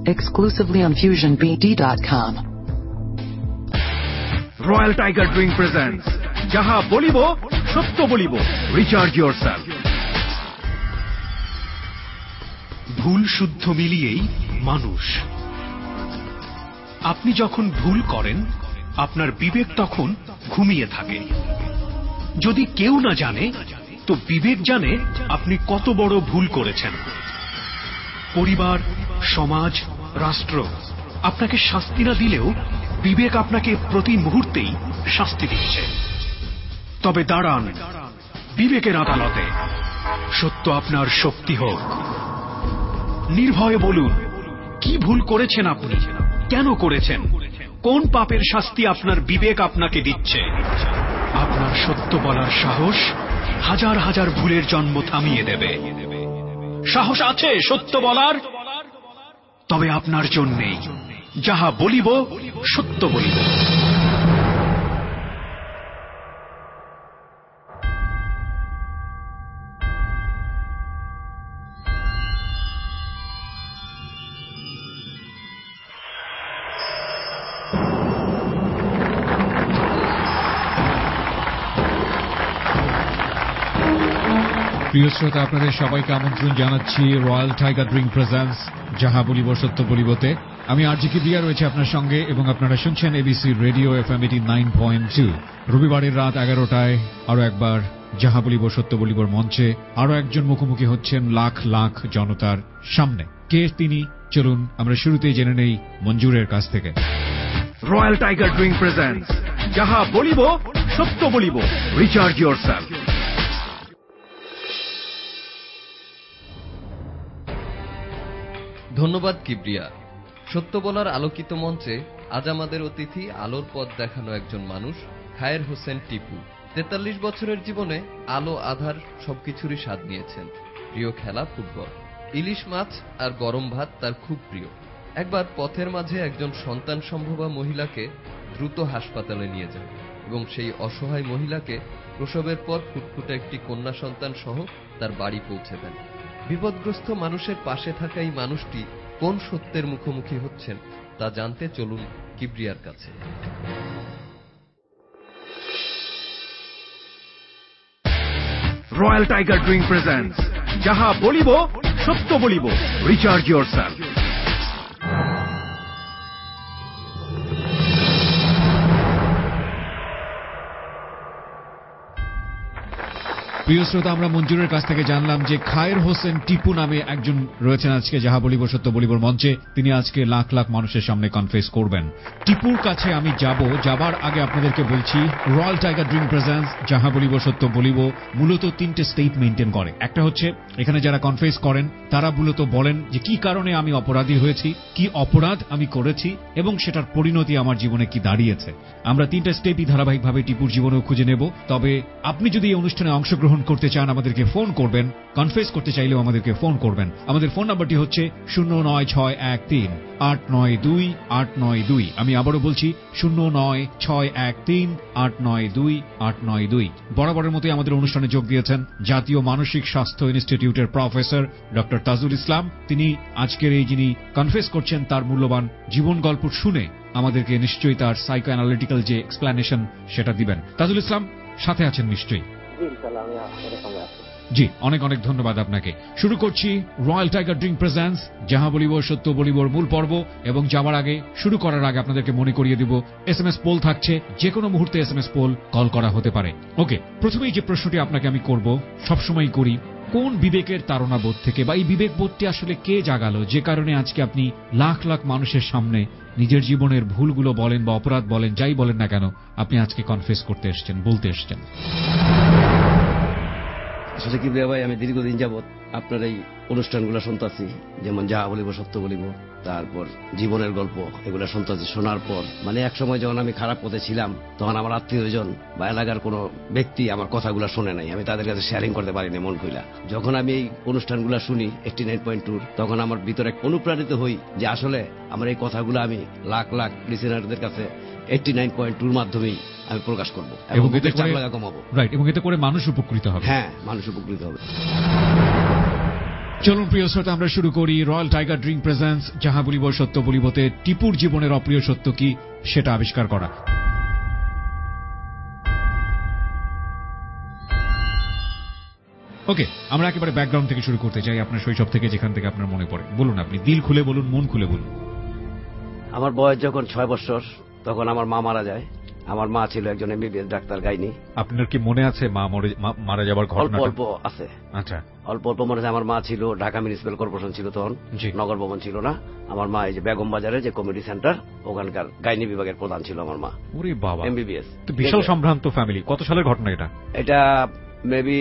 exclusively on FusionBD.com. Royal Tiger Drink presents Jaha Bolibo, Sotto Bolibo. Recharge yourself. ভুল শুদ্ধ মিলিয়েই মানুষ। আপনি যখন ভুল করেন, আপনার বিবেক তখন ঘুমিয়ে থাকে। যদি কেউ না জানে, তো বিবেক জানে আপনি কত বড় ভুল করেছেন। পরিবার, সমাজ, রাষ্ট্র আপনাকে শাস্তি না দিলেও বিবেক আপনাকে প্রতি মুহূর্তেই শাস্তি দিচ্ছে। তবে দাঁড়ান বিবেকের আদালতে, সত্য আপনার শক্তি হোক। নির্ভয়ে বলুন, কি ভুল করেছেন আপনি, কেন করেছেন, কোন পাপের শাস্তি আপনার বিবেক আপনাকে দিচ্ছে। আপনার সত্য বলার সাহস হাজার হাজার ভুলের জন্ম থামিয়ে দেবে। সাহস আছে সত্য বলার? তবে আপনার জন্যেই যাহা বলিব সত্য বলিব। প্রিয় শ্রোতা, আপনাদের সবাইকে আমন্ত্রণ জানাচ্ছি রয়্যাল টাইগার ড্রিঙ্ক প্রেজেন্টস যাহা বলিব সত্য বলিবতে। আমি আরজি কিবরিয়া রয়েছে আপনার সঙ্গে এবং আপনারা শুনছেন এবিসি রেডিও FM 89.2। রবিবারের রাত 11টায় আরো একবার যাহা বলিব সত্য বলিবর মঞ্চে আরো একজন মুখোমুখি হচ্ছেন লাখ লাখ জনতার সামনে। কে তিনি, চলুন আমরা শুরুতেই জেনে নেই মঞ্জুরের কাছ থেকে। Royal Tiger Drink presents Jaha Bolibo, Sotto Bolibo. Recharge yourself. ধন্যবাদ কিবরিয়া। সত্য বলার আলোকিত মঞ্চে আজ আমাদের অতিথি আলোর পথ দেখানো একজন মানুষ, খায়ের হোসেন টিপু। 43 বছরের জীবনে আলো আধার সবকিছুরই স্বাদ নিয়েছেন। প্রিয় খেলা ফুটবল, ইলিশ মাছ আর গরম ভাত তার খুব প্রিয়। একবার পথের মাঝে একজন সন্তান সম্ভবা মহিলাকে দ্রুত হাসপাতালে নিয়ে যান এবং সেই অসহায় মহিলাকে প্রসবের পর ফুটফুটে একটি কন্যা সন্তান সহ তার বাড়ি পৌঁছে দেন। বিপদগ্রস্ত মানুষের পাশে থাকা এই মানুষটি কোন সত্যের মুখোমুখি হচ্ছেন তা জানতে চলুন কিবরিয়ার কাছে। Royal Tiger Drink presents Jaha Bolibo, Sotto Bolibo. Recharge yourself. প্রিয় শ্রোতা, আমরা মঞ্জুরের কাছ থেকে জানলাম যে খায়ের হোসেন টিপু নামে একজন রয়েছেন আজকে যাহা বলিব সত্য বলিবর মঞ্চে। তিনি আজকে লাখ লাখ মানুষের সামনে কনফেস করবেন। টিপুর কাছে আমি যাবার আগে আপনাদেরকে বলছি, রয়্যাল টাইগার ড্রিঙ্ক প্রেজেন্টস যাহা বলিব সত্য বলিব মূলত 3টে স্টেট মেইনটেইন করে। একটা হচ্ছে এখানে যারা কনফেস করেন তারা মূলত বলেন যে কি কারণে আমি অপরাধী হয়েছি, কি অপরাধ আমি করেছি এবং সেটার পরিণতি আমার জীবনে কি দাঁড়িয়েছে। আমরা 3টে স্টেপই ধারাবাহিকভাবে টিপুর জীবনেও খুঁজে নেব। তবে আপনি যদি এই অনুষ্ঠানে অংশগ্রহণ করতে চান আমাদেরকে ফোন করবেন, কনফেস করতে চাইলেও আমাদেরকে ফোন করবেন। আমাদের ফোন নাম্বারটি হচ্ছে 09613892892। আমি আবারও বলছি 09613892892। বরাবরের মতোই আমাদের অনুষ্ঠানে যোগ দিয়েছেন জাতীয় মানসিক স্বাস্থ্য ইনস্টিটিউটের প্রফেসর ডক্টর তাজুল ইসলাম। তিনি আজকের এই যিনি কনফেস করছেন তার মূল্যবান জীবন গল্প শুনে আমাদেরকে নিশ্চয়ই তার সাইকো অ্যানালিটিক্যাল যে এক্সপ্লেনেশন সেটা দিবেন। তাজুল ইসলাম সাথে আছেন নিশ্চয়ই? জি, অনেক অনেক ধন্যবাদ আপনাকে। শুরু করছি রয়্যাল টাইগার ড্রিঙ্ক প্রেজেন্টস যাহা বলিব সত্য বলিবর মূল পর্ব। এবং যাওয়ার আগে, শুরু করার আগে আপনাদেরকে মনে করিয়ে দিব SMS পোল থাকছে। যে কোনো মুহূর্তে SMS পোল কল করা হতে পারে। ওকে, প্রথমেই যে প্রশ্নটি আপনাকে আমি করব, সবসময় করি, কোন বিবেকের তাড়নাবোধ থেকে বা এই বিবেকবোধটি আসলে কে জাগালো যে কারণে আজকে আপনি লাখ লাখ মানুষের সামনে নিজের জীবনের ভুলগুলো বলেন বা অপরাধ বলেন, যাই বলেন না কেন, আপনি আজকে কনফেস করতে এসেছেন, বলতে এসেছেন? আসলে কিবরিয়া ভাই, আমি দীর্ঘদিন যাবৎ আপনার এই অনুষ্ঠানগুলো শুনতেছি, যেমন যাহা বলিব সত্য বলিব, তারপর জীবনের গল্প, এগুলো শুনতেছি। শোনার পর মানে এক সময় যখন আমি খারাপ পথে ছিলাম, তখন আমার আত্মীয়জন বা এলাকার কোনো ব্যক্তি আমার কথাগুলো শুনে নাই, আমি তাদের কাছে শেয়ারিং করতে পারিনি মন খুইলা। যখন আমি এই অনুষ্ঠানগুলো শুনি 89.2, তখন আমার ভিতরে অনুপ্রাণিত হই যে আসলে আমার এই কথাগুলো আমি লাখ লাখ লিসেনারদের কাছে 89.2 মাধ্যমেই আমি প্রকাশ করবো এবং চাপ কমাবো। রাইট, এবং এতে করে মানুষ উপকৃত হবে। হ্যাঁ, মানুষ উপকৃত হবে। চলুন প্রিয় শ্রোতা, আমরা শুরু করি রয়্যাল টাইগার ড্রিঙ্ক প্রেজেন্টস যাহা বলিব সত্য বলিবতে টিপুর জীবনের অপ্রিয় সত্য কি সেটা আবিষ্কার করা। ওকে, আমরা একেবারে ব্যাকগ্রাউন্ড থেকে শুরু করতে চাই, আপনার শৈশব থেকে, যেখান থেকে আপনার মনে পড়ে। বলুন, আপনি দিল খুলে বলুন, মন খুলে বলুন। আমার বয়স যখন 6 বছর তখন আমার মা মারা যায়। আমার মা ছিল একজন এমবিবিএস ডাক্তার, গাইনি। আপনার কি মনে আছে মা মারা যাবার ঘটনা? অল্প আছে। আচ্ছা, অল্প মনে আছে। আমার মা ছিল ঢাকা মিউনিসিপ্যাল কর্পোরেশন ছিল তখন, নগর ভবন ছিল না। আমার মা এই যে বেগম বাজারে যে কমিউনিটি সেন্টার, ওখানকার গাইনি বিভাগের প্রধান ছিল আমার মা। ওরে বাবা, এমবিবিএস। তো বিশাল সম্ভ্রান্ত ফ্যামিলি। কত সালের ঘটনা এটা? এটা মেবি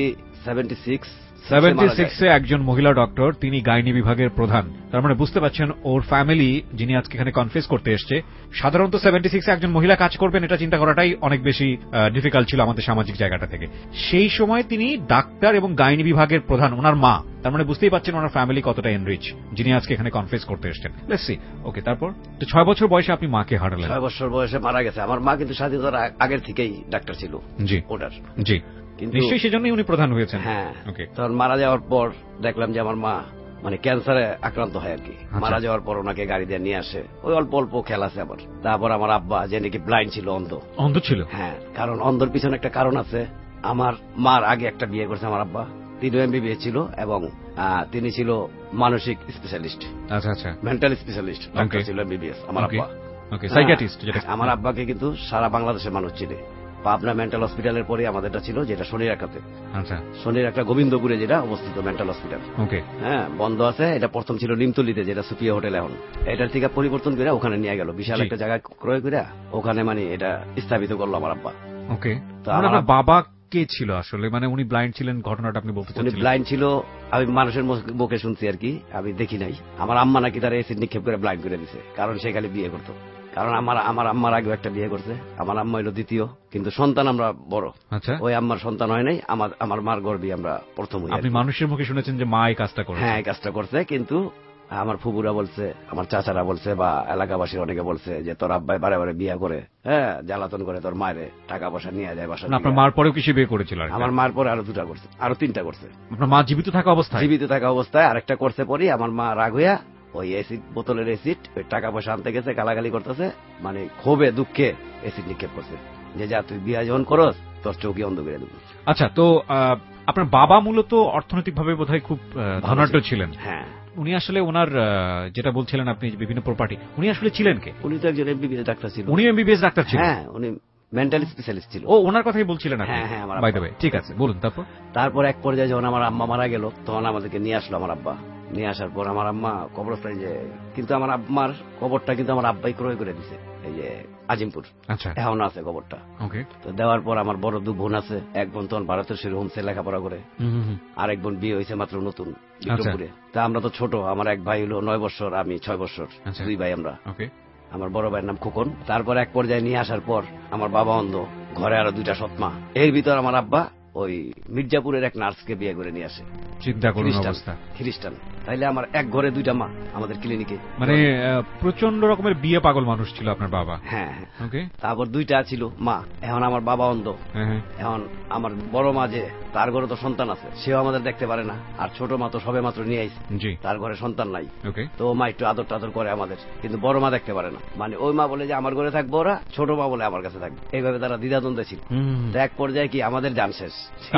76-এ একজন মহিলা ডক্টর, তিনি গাইনি বিভাগের প্রধান। তার মানে বুঝতে পারছেন ওর ফ্যামিলি, যিনি আজকে এখানে কনফেস করতে এসছে, সাধারণত 76-এ একজন মহিলা কাজ করবেন এটা চিন্তা করাটাই অনেক বেশি ডিফিকাল্ট ছিল আমাদের সামাজিক জায়গাটা থেকে। সেই সময় তিনি ডাক্তার এবং গাইনি বিভাগের প্রধান, ওনার মা। তার মানে বুঝতেই পারছেন ওনার ফ্যামিলি কতটা এনরিচ, যিনি আজকে এখানে কনফেস করতে এসছেন। Let's see. ওকে, তারপর তো 6 বছর বয়সে আপনি মাকে হারালেন। 6 বছর বয়সে মারা গেছে। আমার মা কিন্তু স্বাধীনতার আগের থেকেই ডাক্তার ছিল। জি, ওটার জি, নিশ্চয়ই সেজন্যই উনি প্রধান হয়েছেন। হ্যাঁ, তখন মারা যাওয়ার পর দেখলাম যে আমার মা মানে ক্যান্সারে আক্রান্ত হয় আর কি। মারা যাওয়ার পর ওনাকে গাড়ি দিয়ে নিয়ে আসে। ওই অল্প খেল আছে আমার। তারপর আমার আব্বা, যে নাকি ব্লাইন্ড ছিল, অন্ধ ছিল। হ্যাঁ, কারণ অন্ধর পিছনে একটা কারণ আছে। আমার মার আগে একটা বিয়ে করছে আমার আব্বা, তিনি এমবিবিএস ছিল এবং তিনি ছিল মানসিক স্পেশালিস্ট। আচ্ছা আচ্ছা, মেন্টাল স্পেশালিস্ট ডাক্তার ছিল এমবিবিএস আমার আব্বা। Okay, psychiatrist. আমার আব্বাকে কিন্তু সারা বাংলাদেশের মানুষ চিনে। পাবনা মেন্টাল হসপিটালের পরে আমাদেরটা ছিল, যেটা শনিরাকাতে। আচ্ছা, শনিরাকা গোবিন্দপুরে যেটা অবস্থিত মেন্টাল হসপিটাল। ওকে, হ্যাঁ, বন্ধ আছে। এটা প্রথম ছিল নিমতলিতে, যেটা সুপিয়া হোটেল। এখন এটার থেকে পরিবর্তন করে ওখানে নিয়ে গেল, বিশাল একটা জায়গা ক্রয় করে ওখানে মানে এটা স্থাপিত করলো আমার আব্বা। ওকে, তো আমার বাবা কে ছিল আসলে? মানে উনি ব্লাইন্ড ছিলেন, ঘটনাটা আপনি বলতে চাচ্ছেন? উনি ব্লাইন্ড ছিল, আমি মানুষের মুখে শুনছি আর কি, আমি দেখি নাই। আমার আম্মা নাকি তার এসিড নিক্ষেপ করে ব্লাইন্ড করে দিছে, কারণ সে খালি বিয়ে করতো। কারণ আমার আম্মার আগেও একটা বিয়ে করছে। আমার আম্মা হইল দ্বিতীয়, কিন্তু সন্তান আমরা বড়। আচ্ছা, ওই আম্মার সন্তান হয় নাই, আমার মার গর্ভে আমরা প্রথম হই। আপনি মানুষের মুখে শুনেছেন যে মা এই কাজটা করে? হ্যাঁ, এই কাজটা করছে। কিন্তু আমার ফুবুরা বলছে, আমার চাচারা বলছে, বা এলাকাবাসীর অনেকে বলছে যে তোর আব্বাই বারে বারে বিয়ে করে, হ্যাঁ, জ্বালাতন করে তোর মায়ের টাকা পয়সা নিয়ে যায় বাসা। আপনার মার পরেও কিছু বিয়ে করেছিল? আমার মার পরে আরো 2টা করছে, আরো 3টা করছে। আপনার মা জীবিত থাকা অবস্থায়? জীবিত থাকা অবস্থায় আরেকটা করছে। পরে আমার মা রাগ হইয়া ওই এসিড, বোতলের এসিড, ওই টাকা পয়সা আনতে গেছে, গালাগালি করতেছে, মানে ক্ষোভে দুঃখে এসিড নিক্ষেপ করছে, যে যা তুই বিয়া যখন করস তোর চৌকি অন্ধ করে দেবো। আচ্ছা, তো আপনার বাবা মূলত অর্থনৈতিকভাবে বোধহয় খুব ধনাঢ্য ছিলেন। হ্যাঁ, উনি আসলে ওনার যেটা বলছিলেন আপনি বিভিন্ন প্রপার্টি, উনি আসলে ছিলেন কে? উনি তো একজন এমবিবিএস ডাক্তার ছিল। উনি এমবিবিএস ডাক্তার ছিলেন? হ্যাঁ, উনি মেন্টাল স্পেশালিস্ট ছিল। ও, ওনার কথাই বলছিলেন আপনি? হ্যাঁ হ্যাঁ, বাই দ্য ওয়ে, ঠিক আছে, বলুন। তারপর এক পর্যায়ে যখন আমার আম্মা মারা গেল, তখন আমাদেরকে নিয়ে আসলো আমার আব্বা। নিয়ে আসার পর আমার আম্মা কবরস্থানে, যে কিন্তু আমার আম্মার কবরটা কিন্তু আমার আব্বাই ক্রয় করে দিছে, এই যে আজিমপুর। আচ্ছা, এখন আছে কবরটা। ওকে, তো দেওয়ার পর আমার বড় 2 বোন আছে। এক বোন তখন ভারতের শিরো হোমসে লেখাপড়া করে, আরেক বোন বিয়ে হয়েছে মাত্র নতুন বিক্রমপুরে। তা আমরা তো ছোট, আমার এক ভাই হলো 9 বছর, আমি 6 বছর, 2 ভাই আমরা। আমার বড় ভাইয়ের নাম খোকন। তারপর এক পর্যায়ে নিয়ে আসার পর আমার বাবা অন্ধ, ঘরে আরো 2টা সৎমা। এর ভিতর আমার আব্বা ওই মির্জাপুরের এক নার্সকে বিয়ে করে নিয়ে আসে। চিন্তা করুন অবস্থা, খ্রিস্টান। তাইলে আমার এক ঘরে 2টা মা আমাদের ক্লিনিকে। মানে প্রচন্ড রকমের বিয়ে পাগল মানুষ ছিল আপনার বাবা? হ্যাঁ। ওকে, তারপর 2টা ছিল মা। এখন আমার বাবা অন্ধ। এখন আমার বড় মা, যে তার ঘরে তো সন্তান আছে, সেও আমাদের দেখতে পারে না। আর ছোট মা তো সবে মাত্র নিয়ে আইছে, তার ঘরে সন্তান নাই। তো মা একটু আদর টাদর করে আমাদের, কিন্তু বড় মা দেখতে পারে না। মানে ওই মা বলে যে আমার ঘরে থাকবো ওরা, ছোট মা বলে আমার কাছে থাকবে। এইভাবে তারা দ্বিধাদ্বন্দ্বে ছিল। তো এক পর্যায়ে কি আমাদের জান শেষ,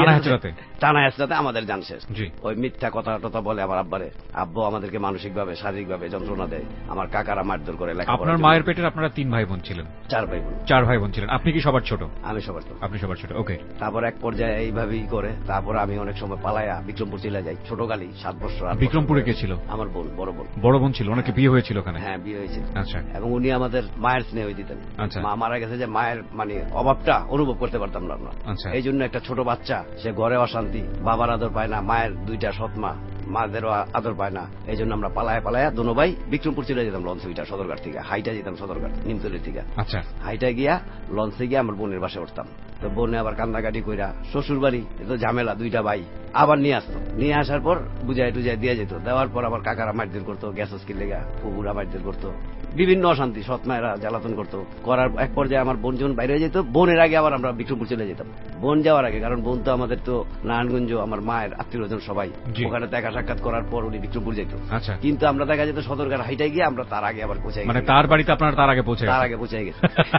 টানা হেঁচড়াতে আমাদের জান শেষ। ওই মিথ্যা কথা টথা বলে আমার আব্বারে। আব্বু আমাদেরকে মানসিক ভাবে, শারীরিক ভাবে যন্ত্রণা দেয়। আমার কাকারা মারধর করে। আপনার মায়ের পেটের আপনারা 3 ভাই বোন ছিলেন? 4 ভাই বোন। 4 ভাই বোন ছিলেন। আপনি কি সবার ছোট? আমি সবার ছোট। আপনি সবার ছোট। ওকে, তারপর এক পর্যায়ে এইভাবেই করে, তারপর আমি অনেক সময় পালায়া বিক্রমপুর চলে যাই। ছোট গালি, 7 বছর। বিক্রমপুরে কে ছিল? আমার বোন, বড় বোন। বড় বোন ছিল, ওনাকে বিয়ে হয়েছিল ওখানে? হ্যাঁ, বিয়ে হয়েছিল। আচ্ছা, এবং উনি আমাদের মায়ের স্নেহ দিতেন। মা মারা গেছে, যে মায়ের মানে অভাবটা অনুভব করতে পারতাম না আমরা। এই জন্য একটা ছোট বাচ্চা, সে ঘরে অশান্তি, বাবার আদর পায় না, মায়ের 2টা সৎমা, মাদেরও আদর পায় না। এই জন্য আমরা পালায়া দোনো ভাই বিক্রমপুর চলে যেতাম লঞ্চে, ওইটা সদরঘাট থেকে হাইটা যেতাম, সদরঘাট নিমতলির থেকে। আচ্ছা, হাইটা গিয়া লঞ্চে গিয়ে আমার বোনের বাসায় উঠতাম। তো বোনে আবার কান্দাকাটি কইরা শ্বশুর বাড়ি এত ঝামেলা, 2টা ভাই আবার নিয়ে আসতো, নিয়ে আসার পর বুঝাই টুজাই দিয়ে যেত, দেওয়ার পর আবার কাকারা মারধর করতো, গ্যাস লেগা পুকুরা মারধর করতো, বিভিন্ন অশান্তি, সৎ মায়েরা জ্বালাতন করতো। করার এক পর্যায়ে আমার বোন যখন বাইরে যেত, বোনের আগে আবার আমরা বিক্রমপুর চলে যেতাম, বোন যাওয়ার আগে, কারণ বোন তো আমাদের তো নারায়ণগঞ্জ আমার মায়ের আত্মীয়জন সবাই, ওখানে দেখা সাক্ষাৎ করার পর উনি বিক্রমপুর যেত। আচ্ছা, কিন্তু আমরা দেখা যেত সদরঘাট হাইটাই গিয়ে আমরা তার আগে আবার পৌঁছাই, মানে তার বাড়িতে আপনারা তার আগে পৌঁছাই গেছে।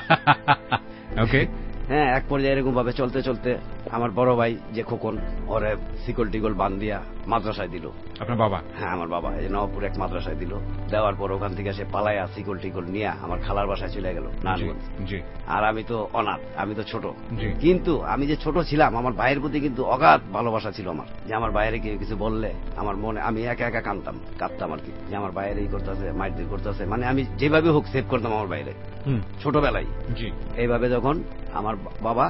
ওকে। হ্যাঁ, এক পর্যায়ে এরকম ভাবে চলতে চলতে আমার বড় ভাই যে খোকন, ওরে শিকল টিকল বান দিয়া মাদ্রাসায় দিল। আপনার বাবা? হ্যাঁ, আমার বাবা এই নবপুর এক মাদ্রাসায় দিল। দেওয়ার পর ওখান থেকে সে পালায়া শিকল টিকল নিয়ে আমার খালার বাসায় চলে গেল নারায়ণগঞ্জ। আর আমি তো অনাথ, আমি তো ছোট, কিন্তু আমি যে ছোট ছিলাম আমার ভাইয়ের প্রতি কিন্তু অগাধ ভালোবাসা ছিল আমার, যে আমার বাইরে কেউ কিছু বললে আমার মনে, আমি একা একা কাঁদতাম আর কি, যে আমার বাইরে এই করতেছে, মারধর করতেছে, মানে আমি যেভাবে হোক সেভ করতাম আমার বাইরে ছোটবেলায়। এইভাবে যখন আমার বাবা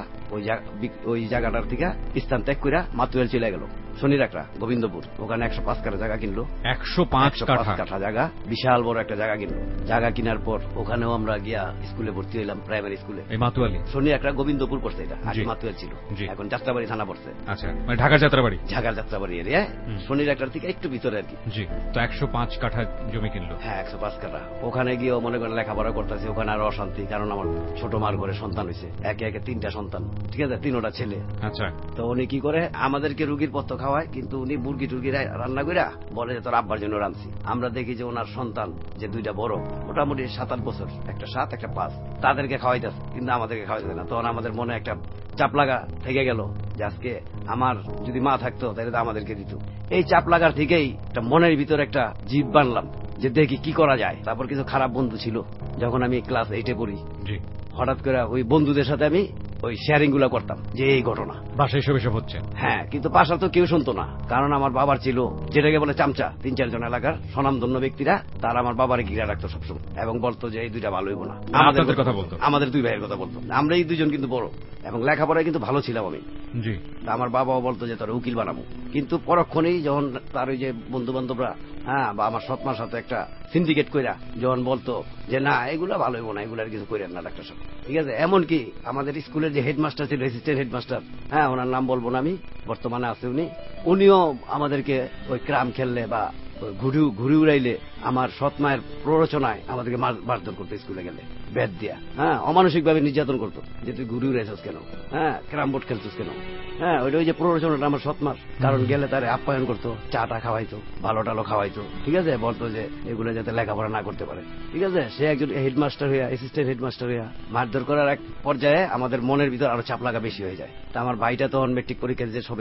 ওই জায়গাটার থেকে স্থান ত্যাগ করে মাতুয়েল চলে গেল, শনিরাকড়া গোবিন্দপুর, ওখানে 105 কাঠা জায়গা কিনলো। 105 কাঠা জায়গা, বিশাল বড় একটা জায়গা কিনলো। জায়গা কেনার পর ওখানেও আমরা গিয়া স্কুলে ভর্তি হইলাম, প্রাইমারি স্কুলে। শনিরাকড়া গোবিন্দপুর পড়ছে, এটা আগে মাতুয়েল ছিল, এখন যাত্রাবাড়ি থানা পড়ছে। আচ্ছা, মানে ঢাকার যাত্রাবাড়ি? ঢাকার যাত্রাবাড়ি এরিয়ায়, শনিরাকড়ার থেকে একটু ভিতরে আর কি। তো 105 কাঠা জমি কিনলো? হ্যাঁ, 105 কাঠা। ওখানে গিয়েও মনে করেন লেখাপড়া করতেছি, ওখানে আরো অশান্তি, কারণ আমার ছোট মার ঘরে সন্তান হয়েছে, একে একে 3টা সন্তান, ঠিক আছে, 3টা ছেলে। আচ্ছা, তো উনি কি করে আমাদেরকে রুগীর পথ্য খাওয়ায়, কিন্তু উনি মুরগি টুরগি রান্না করে বলে যে তোর আব্বার জন্য রাঁধছি। আমরা দেখি যে ওনার সন্তান যে 2টা বড়, মোটামুটি 7-8 বছর, একটা 7 একটা 5, তাদেরকে খাওয়াইতেছে, কিন্তু আমাদেরকে খাওয়াইতে না। তখন আমাদের মনে একটা চাপ লাগা থেকে গেল যে আজকে আমার যদি মা থাকতো তাহলে তো আমাদেরকে দিত। এই চাপ লাগার থেকেই একটা মনের ভিতর একটা জিদ বানলাম যে দেখি কি করা যায়। তারপর কিছু খারাপ বন্ধু ছিল, যখন আমি ক্লাস 8-এ পড়ি, হঠাৎ করে ওই বন্ধুদের সাথে আমি ওই শেয়ারিং গুলা করতাম, যে এই ঘটনা বাসায় এসব হচ্ছে। হ্যাঁ, কিন্তু বাসা তো কেউ শুনতো না, কারণ আমার বাবার ছিল যেটাকে বলে চামচা, 3-4 জন এলাকার স্বনামধন্য ব্যক্তিরা, তারা আমার বাবারে ঘিরে রাখতো সবসময়, এবং বলতো যে এই 2টা ভালো হইব না। আমাদের কথা বলতো, আমাদের 2 ভাইয়ের কথা বলতো। আমরা এই 2জন কিন্তু বড়, এবং লেখাপড়ায় কিন্তু ভালো ছিলাম আমি। আমার বাবাও বলতো যে তোর উকিল বানাবো, কিন্তু পরক্ষণেই যখন তার ওই যে বন্ধু বান্ধবরা, হ্যাঁ, বা আমার সৎমার সাথে একটা সিন্ডিকেট কইরা যখন বলতো যে না এগুলা ভালো হইব না, এগুলার কিছু করেন না ডাক্তার সাহেব, ঠিক আছে। এমনকি আমাদের স্কুলের যে হেডমাস্টার ছিল, অ্যাসিস্ট্যান্ট হেডমাস্টার, হ্যাঁ, ওনার নাম বলবো না আমি, বর্তমানে আছে উনিও আমাদেরকে ওই ক্রাম খেললে বা ঘুরি উড়াইলে আমার সৎ মায়ের প্ররোচনায় আমাদেরকে মারধর করতো, স্কুলে গেলে ব্যাট দিয়া, হ্যাঁ, অমানসিক ভাবে নির্যাতন করতো, যে তুই ঘুরি উড়াইছিস কেন, হ্যাঁ, ক্রাম বোর্ড খেলছিস কেন, হ্যাঁ, ওই যে প্ররোচনাটা আমার সৎ মার, কারণ গেলে তারে আপ্যায়ন করতো, চাটা খাওয়াইতো, ভালো টালো খাওয়াইতো, ঠিক আছে, বলতো যে এগুলো যাতে লেখাপড়া না করতে পারে, ঠিক আছে। সে একজন হেডমাস্টার হইয়া, অ্যাসিস্ট্যান্ট হেডমাস্টার হইয়া মারধর করার এক পর্যায়ে আমাদের মনের ভিতর আরো চাপ লাগা বেশি হয়ে যায়। তা আমার ভাইটা তখন মেট্রিক পরীক্ষা দিতে হবে,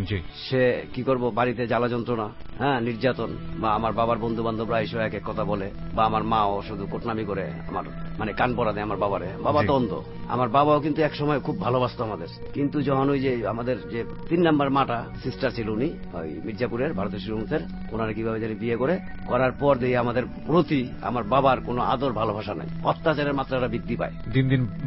সে কি করব, বাড়িতে জ্বালা যন্ত্রণা, হ্যাঁ, নির্যাতন, বা আমার বাবার বন্ধু বান্ধবরা এসে এক এক কথা বলে, বা আমার মাও শুধু কোটনামি করে আমার মানে কান পড়া দেয় আমার বাবারে। বাবা তো অন্ধ, আমার বাবাও কিন্তু এক সময় খুব ভালোবাসতো আমাদের, কিন্তু যখন ওই যে আমাদের যে 3 নাম্বার মাটা সিস্টার ছিল, উনি ওই মির্জাপুরের ভারতের শিরোমণির, ওনারা কিভাবে জানি বিয়ে করার পর দিয়ে আমাদের প্রতি আমার বাবার কোনো আদর ভালোবাসা নাই, অত্যাচারের মাত্রাটা বৃদ্ধি পায়, দিন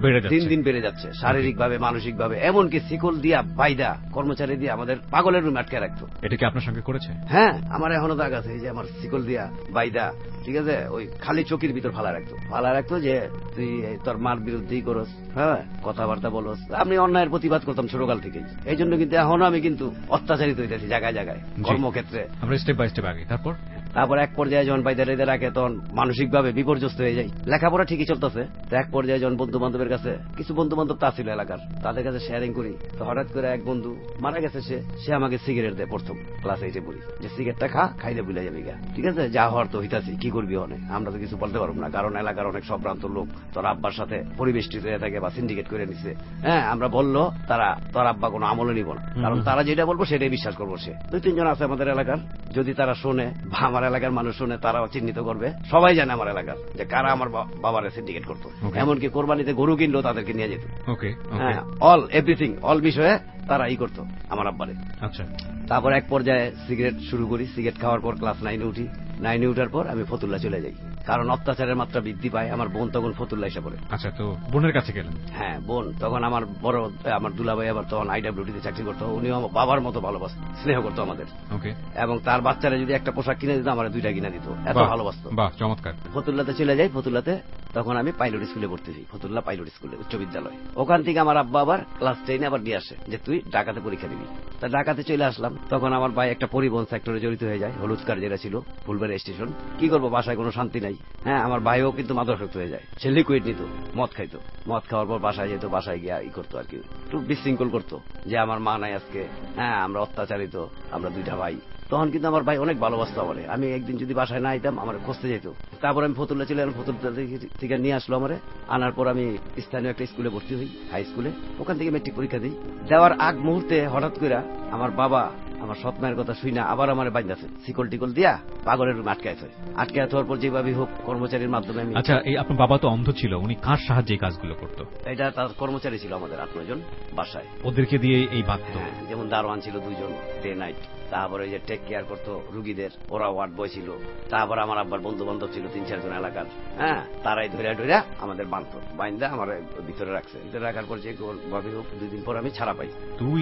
দিন বেড়ে যাচ্ছে, শারীরিক ভাবে, মানসিক ভাবে, এমনকি শিকল দিয়া বাইদা কর্মচারী দিয়ে আমাদের পাগলের রুমে আটকে রাখতো। এটা কি আপনার সঙ্গে করেছে? হ্যাঁ, আমার এখনো দাগ আছে, এই যে আমার শিকল দিয়া বাইদা, ঠিক আছে, ওই খালি চকির ভিতর ফালা রাখতো যে তুই তোর মার বিরুদ্ধেই করস, হ্যাঁ, কথাবার্তা বলস। আমি অন্যায়ের প্রতিবাদ করতাম ছোটকাল থেকেই, এই জন্য কিন্তু এখনো আমি কিন্তু অত্যাচারিত হইতেছি জায়গায় জায়গায়, কর্মক্ষেত্রে। আমরা স্টেপ বাই স্টেপ আগে, তারপর এক পর্যায়ে যখন বাইদারে রাখে তখন মানসিক ভাবে বিপর্যস্ত হয়ে যায়। লেখাপড়া ঠিকই চলতেছে, তো এক পর্যায়ে যখন বন্ধু বান্ধবের কাছে, কিছু বন্ধু বান্ধব তা ছিল এলাকার, তাদের কাছে শেয়ারিং করি, তো হঠাৎ করে এক বন্ধু মারা গেছে, সে আমাকে সিগারেট দেয়, প্রথম ক্লাস 8-এ পড়ি, যে সিগারেটটা খাইলে ভুলে যাবি গা, ঠিক আছে, যা হওয়ার তো হইতাছি, কি করবি অনেক, আমরা তো কিছু বলতে পারবো না, কারণ এলাকার অনেক সম্ভ্রান্ত লোক তোর আব্বার সাথে পরিবেষ্টিত হয়ে থাকে বা সিন্ডিকেট করে নিচ্ছে, হ্যাঁ, আমরা বললো তারা তোর আব্বা কোনো আমলে নিব না, কারণ তারা যেটা বলবো সেটাই বিশ্বাস করবো। সে 2-3 জন আছে আমাদের এলাকার, যদি তারা শোনে বা আমার এলাকার মানুষ শোনে, তারাও চিহ্নিত করবে, সবাই জানে আমার এলাকার যে কারা আমার বাবার সিন্ডিকেট করতো, এমনকি কোরবানিতে গরু কিনলেও তাদেরকে নিয়ে যেত, হ্যাঁ, অল বিষয়ে তারা করতো আমার আব্বারে। আচ্ছা, তারপর এক পর্যায়ে সিগারেট শুরু করি, সিগারেট খাওয়ার পর ক্লাস 9-এ উঠি, 9-এ উঠার পর আমি ফতুল্লা চলে যাই, কারণ অত্যাচারের মাত্রা বৃদ্ধি পায়। আমার বোন তখন ফতুল্লা এসে পড়ে। আচ্ছা, তো বোনের কাছে গেলেন? হ্যাঁ, বোন তখন আমার বড়, আমার দুলাভাই আবার তখন IWT-তে চাকরি করতো, উনিও আমার বাবার মতো ভালোবাসত, স্নেহ করতো আমাদের, এবং তার বাচ্চারা যদি একটা পোশাক কিনে দিত আমার 2টা কিনে দিত, এত ভালোবাসতো। বাহ, চমৎকার। ফতুল্লাতে চলে যাই, ফতুল্লাতে তখন আমি পাইলট স্কুলে ভর্তি হই, ফতুল্লাহ পাইলট স্কুলে, উচ্চ বিদ্যালয়। ওখান থেকে আমার আব্বা আবার ক্লাস 10 আবার নিয়ে আসে যে তুই ঢাকাতে পরীক্ষা দিবি। তা ঢাকাতে চলে আসলাম। তখন আমার ভাই একটা পরিবহন সেক্টরে জড়িত হয়ে যায়, হলুদ কার যেটা ছিল ফুলবাড়ি স্টেশন। কি করবো, বাসায় কোনো শান্তি নাই। হ্যাঁ, আমার ভাইও কিন্তু মাদকাসক্ত হয়ে যায়, সে লিকুইড নিত, মদ খাইতো। মদ খাওয়ার পর বাসায় যেত, বাসায় গিয়া ই করতো আর কি, একটু বিশৃঙ্খল করতো যে আমার মা নাই আজকে, হ্যাঁ আমরা অত্যাচারিত, আমরা দুইটা ভাই। তখন কিন্তু আমার ভাই অনেক ভালোবাসতো আমারে। আমি একদিন যদি বাসায় না আইতাম আমার খুঁজতে যেত। তারপর আমি ফতুল্লা চলে এলাম, ফতুল্লা থেকে নিয়ে আসলো আমারে। আনার পর আমি স্থানীয় একটা স্কুলে ভর্তি হই, হাই স্কুলে। ওখান থেকে মেট্রিক পরীক্ষা দিই। দেওয়ার আগ মুহূর্তে হঠাৎ করে আমার বাবা আমার সৎ মায়ের কথা শুই না আবার আমার বাইন্দাছে, শিকল টিকল দিয়া পাগলের রুমে আটকাইছে। আটকে থাকার পর যেভাবে হোক কর্মচারীর মাধ্যমে আমি। আচ্ছা, এই আপনার বাবা তো অন্ধ ছিল, উনি কার সাহায্যে এই কাজগুলো করতো? এটা তার কর্মচারী ছিল আমাদের 8-9 জন বাসায়, ওদেরকে দিয়ে এই বাঁধত। যেমন দারোয়ান ছিল 2 জন ডে নাইট, তারপরে যে টেক কেয়ার করতো রুগীদের, ওরা ওয়ার্ড বয় ছিল। তারপর আমার আব্বার বন্ধু বান্ধব ছিল 3-4 জন এলাকার, হ্যাঁ তারাই ধরে আমাদের বাঁধত, বাইন্দা আমার ভিতরে রাখছে। ভিতরে রাখার পর যে ভাবি হোক 2 দিন পর আমি ছাড়া পাই।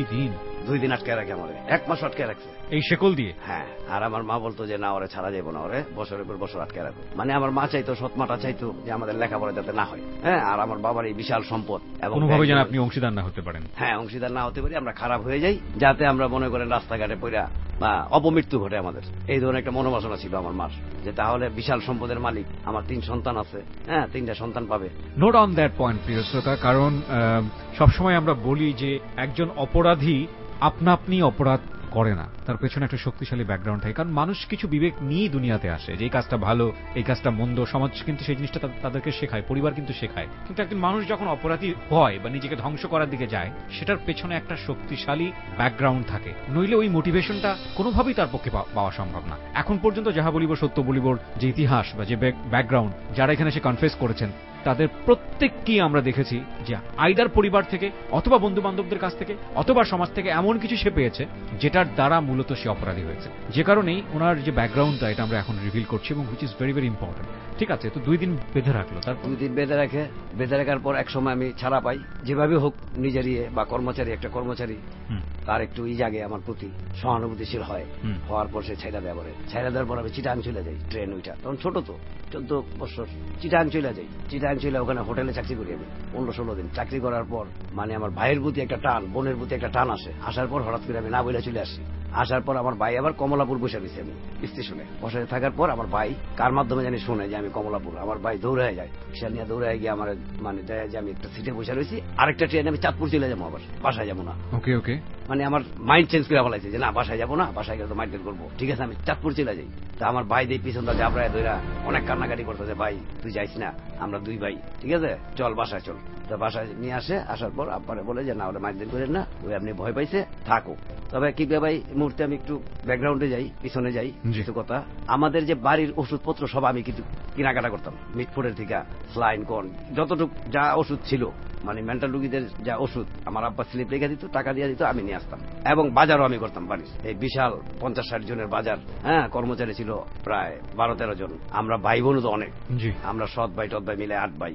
2 দিন আটকায় রাখে আমার, 1 মাস আটকায় রাখছে এই শেকল দিয়ে। হ্যাঁ, আর আমার মা বলতো যে না ওরে ছাড়া যাবো না, ওরে বছরের পর বছর আটকায় রাখো। মানে আমার মা চাইতো, সৎমাটা চাইতো যে আমাদের লেখাপড়া যাতে না হয়। হ্যাঁ, আর আমার বাবার এই বিশাল সম্পদ এবং কোনোভাবে যেন আপনি অংশীদার না হতে পারেন। হ্যাঁ, অংশীদার না হতে পারি, আমরা খারাপ হয়ে যাই, যাতে আমরা মনে করেন রাস্তাঘাটে পড়া বা অপমৃত্যু ঘটে আমাদের। এই ধরনের একটা মনোবাসনা ছিল আমার মার, যে তাহলে বিশাল সম্পদের মালিক, আমার 3 সন্তান আছে, হ্যাঁ 3টা সন্তান পাবে। নোট অন দ্যাট পয়েন্ট প্রিয় শ্রোতা, কারণ সবসময় আমরা বলি যে একজন অপরাধী আপনা আপনি অপরাধ করে না, তার পেছনে একটা শক্তিশালী ব্যাকগ্রাউন্ড থাকে। কারণ মানুষ কিছু বিবেক নিয়েই দুনিয়াতে আসে, যে এই কাজটা ভালো, এই কাজটা মন্দ। সমাজ কিন্তু সেই জিনিসটা তাদেরকে শেখায়, পরিবার কিন্তু শেখায়। কিন্তু একজন মানুষ যখন অপরাধী হয় বা নিজেকে ধ্বংস করার দিকে যায়, সেটার পেছনে একটা শক্তিশালী ব্যাকগ্রাউন্ড থাকে, নইলে ওই মোটিভেশনটা কোনোভাবেই তার পক্ষে পাওয়া সম্ভব না। এখন পর্যন্ত যাহা বলিব সত্য বলিবর যে ইতিহাস বা যে ব্যাকগ্রাউন্ড, যারা এখানে এসে কনফেস করেছেন, তাদের প্রত্যেককেই আমরা দেখেছি যে আইদার পরিবার থেকে, অথবা বন্ধু বান্ধবদের কাছ থেকে, অথবা সমাজ থেকে এমন কিছু সে পেয়েছে যেটার দ্বারা মূলত সে অপরাধী হয়েছে। যে কারণেই ওনার যে ব্যাকগ্রাউন্ডটা, এটা আমরা এখন রিভিল করছি, এবং which is very very important. ঠিক আছে, তো 2 দিন বেঁধে রাখলো, তারপর 2 দিন বেঁধে রাখার পর এক সময় আমি ছাড়া পাই। যেভাবে হোক নিজেরই বা কর্মচারী, একটা কর্মচারী তার একটু জাগে আমার প্রতি, সহানুভূতিশীল হয়। হওয়ার পর সে ছেড়ে দেওয়ার পর আমি চিটাং চলে যাই, ট্রেন ওইটা তখন ছোট তো, 14 বছর। চিটাং চলে যাই, চিটাং চলে ওখানে হোটেলে চাকরি করি আমি 15-16 দিন। চাকরি করার পর মানে আমার ভাইয়ের প্রতি একটা টান, বোনের প্রতি একটা টান আসে। আসার পর হঠাৎ করে আমি না বইলা চলে আসি। আসার পর আমার ভাই আবার কমলাপুর বসে রয়েছে, আমি স্টেশনে বসে থাকার পর আমার ভাই কার মাধ্যমে জানি শুনে যে আমি কমলাপুর। আমার ভাই দৌড়ায় যায়, সে নিয়ে দৌড়ায় গিয়ে আমার মানে যে আমি একটা সিটে বসে রয়েছি, আরেকটা ট্রেনে আমি চাঁদপুর চলে যাবো, আবার বাসায় যাবো না। ওকে ওকে, মানে আমার মাইন্ড চেঞ্জ করে ফেলাইছে যে না বাসায় যাবো না, বাসায় গেলে তো মাইন্ড করবো, ঠিক আছে আমি চাঁদপুর চলে যাই। তা আমার ভাই দিয়ে পিছনটা জাবরায় দইরা অনেক কান্নাকাটি করতো যে ভাই তুই যাইস না, আমরা 2 ভাই, ঠিক আছে চল বাসায় চল। তো বাসায় নিয়ে আসে, আসার পর আব্বারে বলে যে না ওরা মাইন্ড করেন না, ওই আপনি ভয় পাইছে থাকো। তবে কি ভাই মুহূর্তে আমি একটু ব্যাকগ্রাউন্ডে যাই, পিছনে যাই কিছু কথা। আমাদের যে বাড়ির ওষুধপত্র সব আমি কিন্তু কেনাকাটা করতাম, মিটফুডের থেকে স্লাইন কর্ন যতটুকু যা ওষুধ ছিল, মানে মেন্টাল রোগীদের যা ওষুধ আমার আব্বা স্লিপ রেখে দিত, টাকা দিয়ে দিত, আমি নিয়ে আসতাম। এবং বাজারও আমি করতাম বাড়ির, এই বিশাল 50-60 জনের বাজার। হ্যাঁ, কর্মচারী ছিল প্রায় 12-13 জন। আমরা ভাই বোনও তো অনেক, আমরা সৎ ভাই টৎ ভাই মিলে 8 ভাই,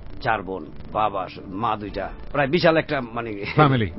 4 বোন, বাবা মা 2টা, প্রায় বিশাল একটা মানে ফ্যামিলি।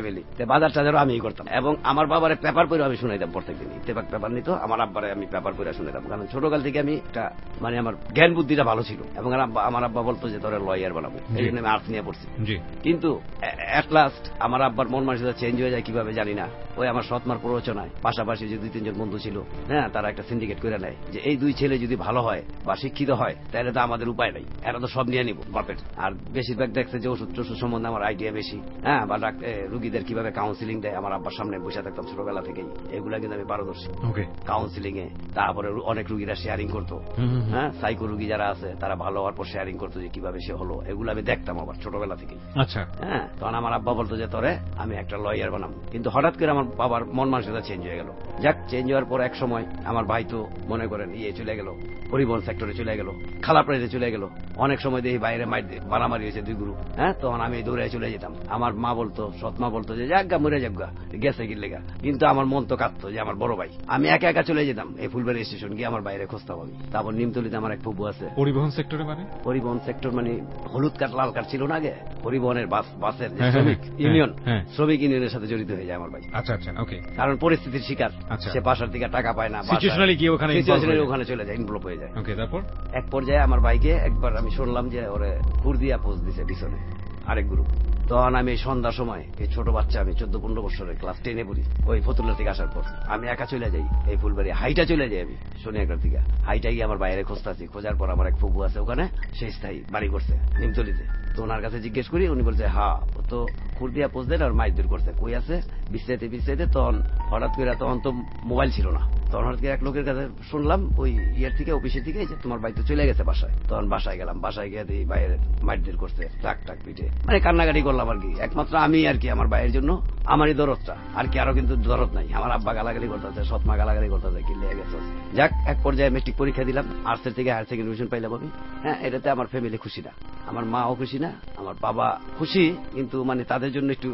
বাজার টাজারও আমি করতাম। এবং আমার বাবারে পেপার পড়ে আমি শুনাইতাম প্রত্যেকদিন। ইত্তেফাক পেপার নিত, আমার আব্বারে আমি পেপার পড়ে শুনাইতাম। কারণ ছোটকাল থেকে আমি একটা মানে আমার জ্ঞান বুদ্ধিটা ভালো ছিল। এবং আমার আব্বা বলতো যে তোরা লয়ার বানাবো, এই জন্য আমি আর্টস নিয়ে পড়ছি। কিন্তু এট লাস্ট আমার আব্বার মন মানসিকতা চেঞ্জ হয়ে যায় কিভাবে জানি না। ওই আমার সৎমার প্ররোচনায় পাশাপাশি যে 2-3 জন বন্ধু ছিল, হ্যাঁ তারা একটা সিন্ডিকেট করে নেয় যে এই 2 ছেলে যদি ভালো হয় বা শিক্ষিত হয় তাহলে তো আমাদের উপায় নাই, এরা তো সব নিয়ে নিব বাপের। আর বেশিরভাগ দেখছে যে ওষুধ টষুধ সম্বন্ধে আমার আইডিয়া বেশি, হ্যাঁ বা রুগীদের কিভাবে কাউন্সিলিং দেয়, আমার আব্বার সামনে বসে থাকতাম ছোটবেলা থেকেই, এগুলা কিন্তু আমি পারদর্শী কাউন্সিলিং এ। তারপরে অনেক রুগীরা শেয়ারিং করতো, হ্যাঁ সাইকো রুগী যারা আছে তারা ভালো হওয়ার পর শেয়ারিং করতো যে কিভাবে সে হলো, এগুলো আমি দেখতাম আবার ছোটবেলা থেকেই। আচ্ছা, হ্যাঁ তখন আমার আব্বা বলতো যে তোরে আমি একটা লয়ার বানাবো। কিন্তু হঠাৎ করে আমার বাবার মন মানসিকতা চেঞ্জ হয়ে গেল। যাক, চেঞ্জ হওয়ার পর এক সময় আমার ভাই তো মনে করেন চলে গেল, পরিবহন সেক্টরে চলে গেল, খালা প্রাইজে চলে গেল। অনেক সময় দেখি বাইরে মারামারি হয়েছে 2 গ্রুপ, হ্যাঁ তখন আমি দৌড়ে চলে যেতাম। আমার মা বলতো, সৎমা বলতো যে যাগা মরে যাগা, গেছে কি লেগা। কিন্তু আমার মন তো কাঁদতো যে আমার বড় ভাই। আমি একা একা চলে যেতাম এই ফুলবাড়ি স্টেশন গিয়ে আমার বাইরে খুঁজতাম আমি। তারপর নিমতলিতে আমার এক ফুবু আছে। পরিবহন সেক্টরে মানে পরিবহন সেক্টর মানে হলুদ কাঠ লাল কাঠ ছিল না আগে, পরিবহনের বাসের যে শ্রমিক ইউনিয়ন, শ্রমিক ইউনিয়নের সাথে জড়িত হয়ে যায় আমার ভাই। আচ্ছা আচ্ছা, ওকে। কারণ পরিস্থিতির শিকার, সে বাসার থেকে টাকা পায় না, সিচুয়েশনালি গিয়ে ওখানে চলে যায়, ইনভলভ হয়ে যায়। ওকে, তারপর এক পর্যায়ে আমার ভাইকে একবার আমি শুনলাম যে ওরে কুর্দিয়া পোস্ট দিছে পিছনে আরেক গ্রুপ। তখন আমি সন্ধ্যার সময়, এই ছোট বাচ্চা, আমি 14-15 বছরের, ক্লাস 10-এ পড়ি, ওই ফতুল্লা থেকে আসার পর আমি একা চলে যাই এই ফুলবাড়ি, হাইটা চলে যাই আমি সোনিয়াগার থেকে। হাইটা গিয়ে আমার বাইরে খুঁজতেছি, খোঁজার পর আমার এক ফুবু আছে ওখানে, সেই স্থায়ী বাড়ি করছে নিমতলিতে। তো ওনার কাছে জিজ্ঞেস করি, উনি বলছে হ্যাঁ ও তো কুর্দিয়া পোস্ট দেন আর মাইর দূর করছে। কই আছে? বিস্তারিতে। তখন হঠাৎ করে, তখন তো মোবাইল ছিল না, তখন হঠাৎ করে এক লোকের কাছে শুনলাম ওই ইয়ের থেকে, অফিসের থেকে, যে তোমার ভাই তো চলে গেছে বাসায়। তখন বাসায় গেলাম, বাসায় গিয়ে দিই বাইরে মাইর করছে, টাক পিঠে, মানে কান্নাকাটি করলাম আর কি। একমাত্র আমি আর কি আমার ভাইয়ের জন্য, আমারই দরদটা আর কি, আরো কিন্তু দরদ নাই। আমার আব্বা গালাগালি করতেছে, সৎমা গালাগালি করতেছে, কি লেগে গেছে। যাক, এক পর্যায়ে মেট্রিক পরীক্ষা দিলাম, আর্টসের থেকে হায়ার সেকেন্ডারি ডিভিশন পাইলাম আমি। হ্যাঁ, এটাতে আমার ফ্যামিলি খুশি না, আমার মাও খুশি না, আমার বাবা খুশি, কিন্তু মানে তাদের জন্য একটু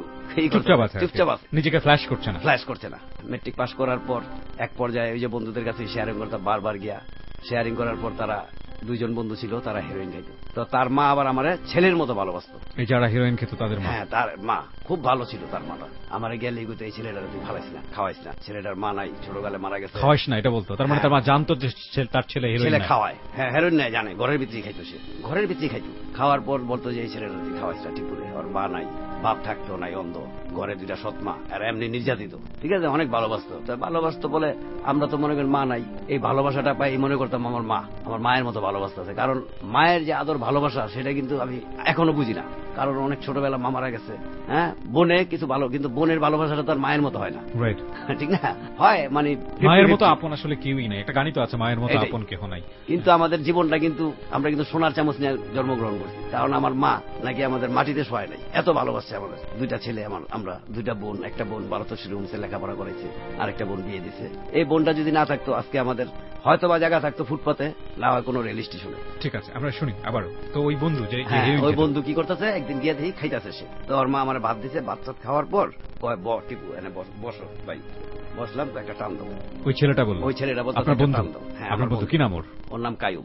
চুপচাপ আছে, নিজেকে ফ্ল্যাশ করছে না। মেট্রিক পাস করার পর এক পর্যায়ে ওই যে বন্ধুদের কাছে শেয়ারিং করতাম, বারবার গিয়া শেয়ারিং করার পর তারা 2জন বন্ধু ছিল, তারা হিরোইন খাইত। তো তার মা আবার আমার ছেলের মতো ভালোবাসত। এই যারা হিরোইন খেত তাদের মা? হ্যাঁ, তার মা খুব ভালো ছিল। তার মাটা আমার গেলে এগুতো, এই ছেলেটার তুই ভালাইস না, খাওয়াইস না, ছেলেটার মা নাই, ছোটকালে মারা গেছে, খাওয়াইস না এটা বলতো। তার মানে তার মা জানতো যে তার ছেলে হিরোইন খাওয়ায়। হ্যাঁ, হেরোইন নাই, জানে, ঘরের ভিতরেই খাইতো, সে ঘরের ভিতরেই খাইতো। খাওয়ার পর বলতো যে এই ছেলেটা তুই খাওয়াইস না, ঠিক করে। ওর মা নাই, বাপ থাকতো নাই, অন্ধ, ঘরে 2টা সৎমা, আর এমনি নির্যাতিত। ঠিক আছে, অনেক ভালোবাসতো বলে আমরা তো মনে করি মা নাই, এই ভালোবাসাটা পাই মনে করতাম আমার মায়ের মতো ভালোবাসতে আছে। কারণ মায়ের যে আদর ভালোবাসা, সেটা কিন্তু আমি এখনো বুঝি না। কারণ অনেক ছোটবেলা মা মারা গেছে। হ্যাঁ, বোনে কিছু ভালো, কিন্তু বোনের ভালোবাসাটা তার মায়ের মতো হয় না। রাইট, ঠিক না? হয় মানে মায়ের মতো আপন আসলে কেউই নাই, একটা গানই তো আছে, মায়ের মতো আপন কেহ নাই। কিন্তু আমাদের জীবনটা কিন্তু, আমরা কিন্তু সোনার চামচ নিয়ে জন্মগ্রহণ করছি। কারণ আমার মা নাকি আমাদের মাটিতে শোয় নাই, এত ভালোবাসছে আমাদের। 2টা ছেলে, আমরা 2টা বোন, একটা বোন ভারতশ্রী রুমসে লেখাপড়া করেছে, আরেকটা বোন বিয়ে দিছে। এই বোনটা যদি না থাকতো, আজকে আমাদের হয়তো বা জায়গা থাকতো ফুটপাতে, না হয় কোনো রেল স্টেশনে। ঠিক আছে, আমরা শুনি আবার। তো ওই বন্ধু ওই বন্ধু কি করতেছে, একদিন গিয়ে দেখি খাইতেছে সে। তো ওর মা আমার ভাত দিছে, ভাত খাওয়ার পর টিপু এনে বসো ভাই। বসলাম, একটা টান দাও। ওই ছেলেটা বলল, আপনার বন্ধু? হ্যাঁ, আপনার বন্ধু কি নাম? ওর নাম কায়ুম।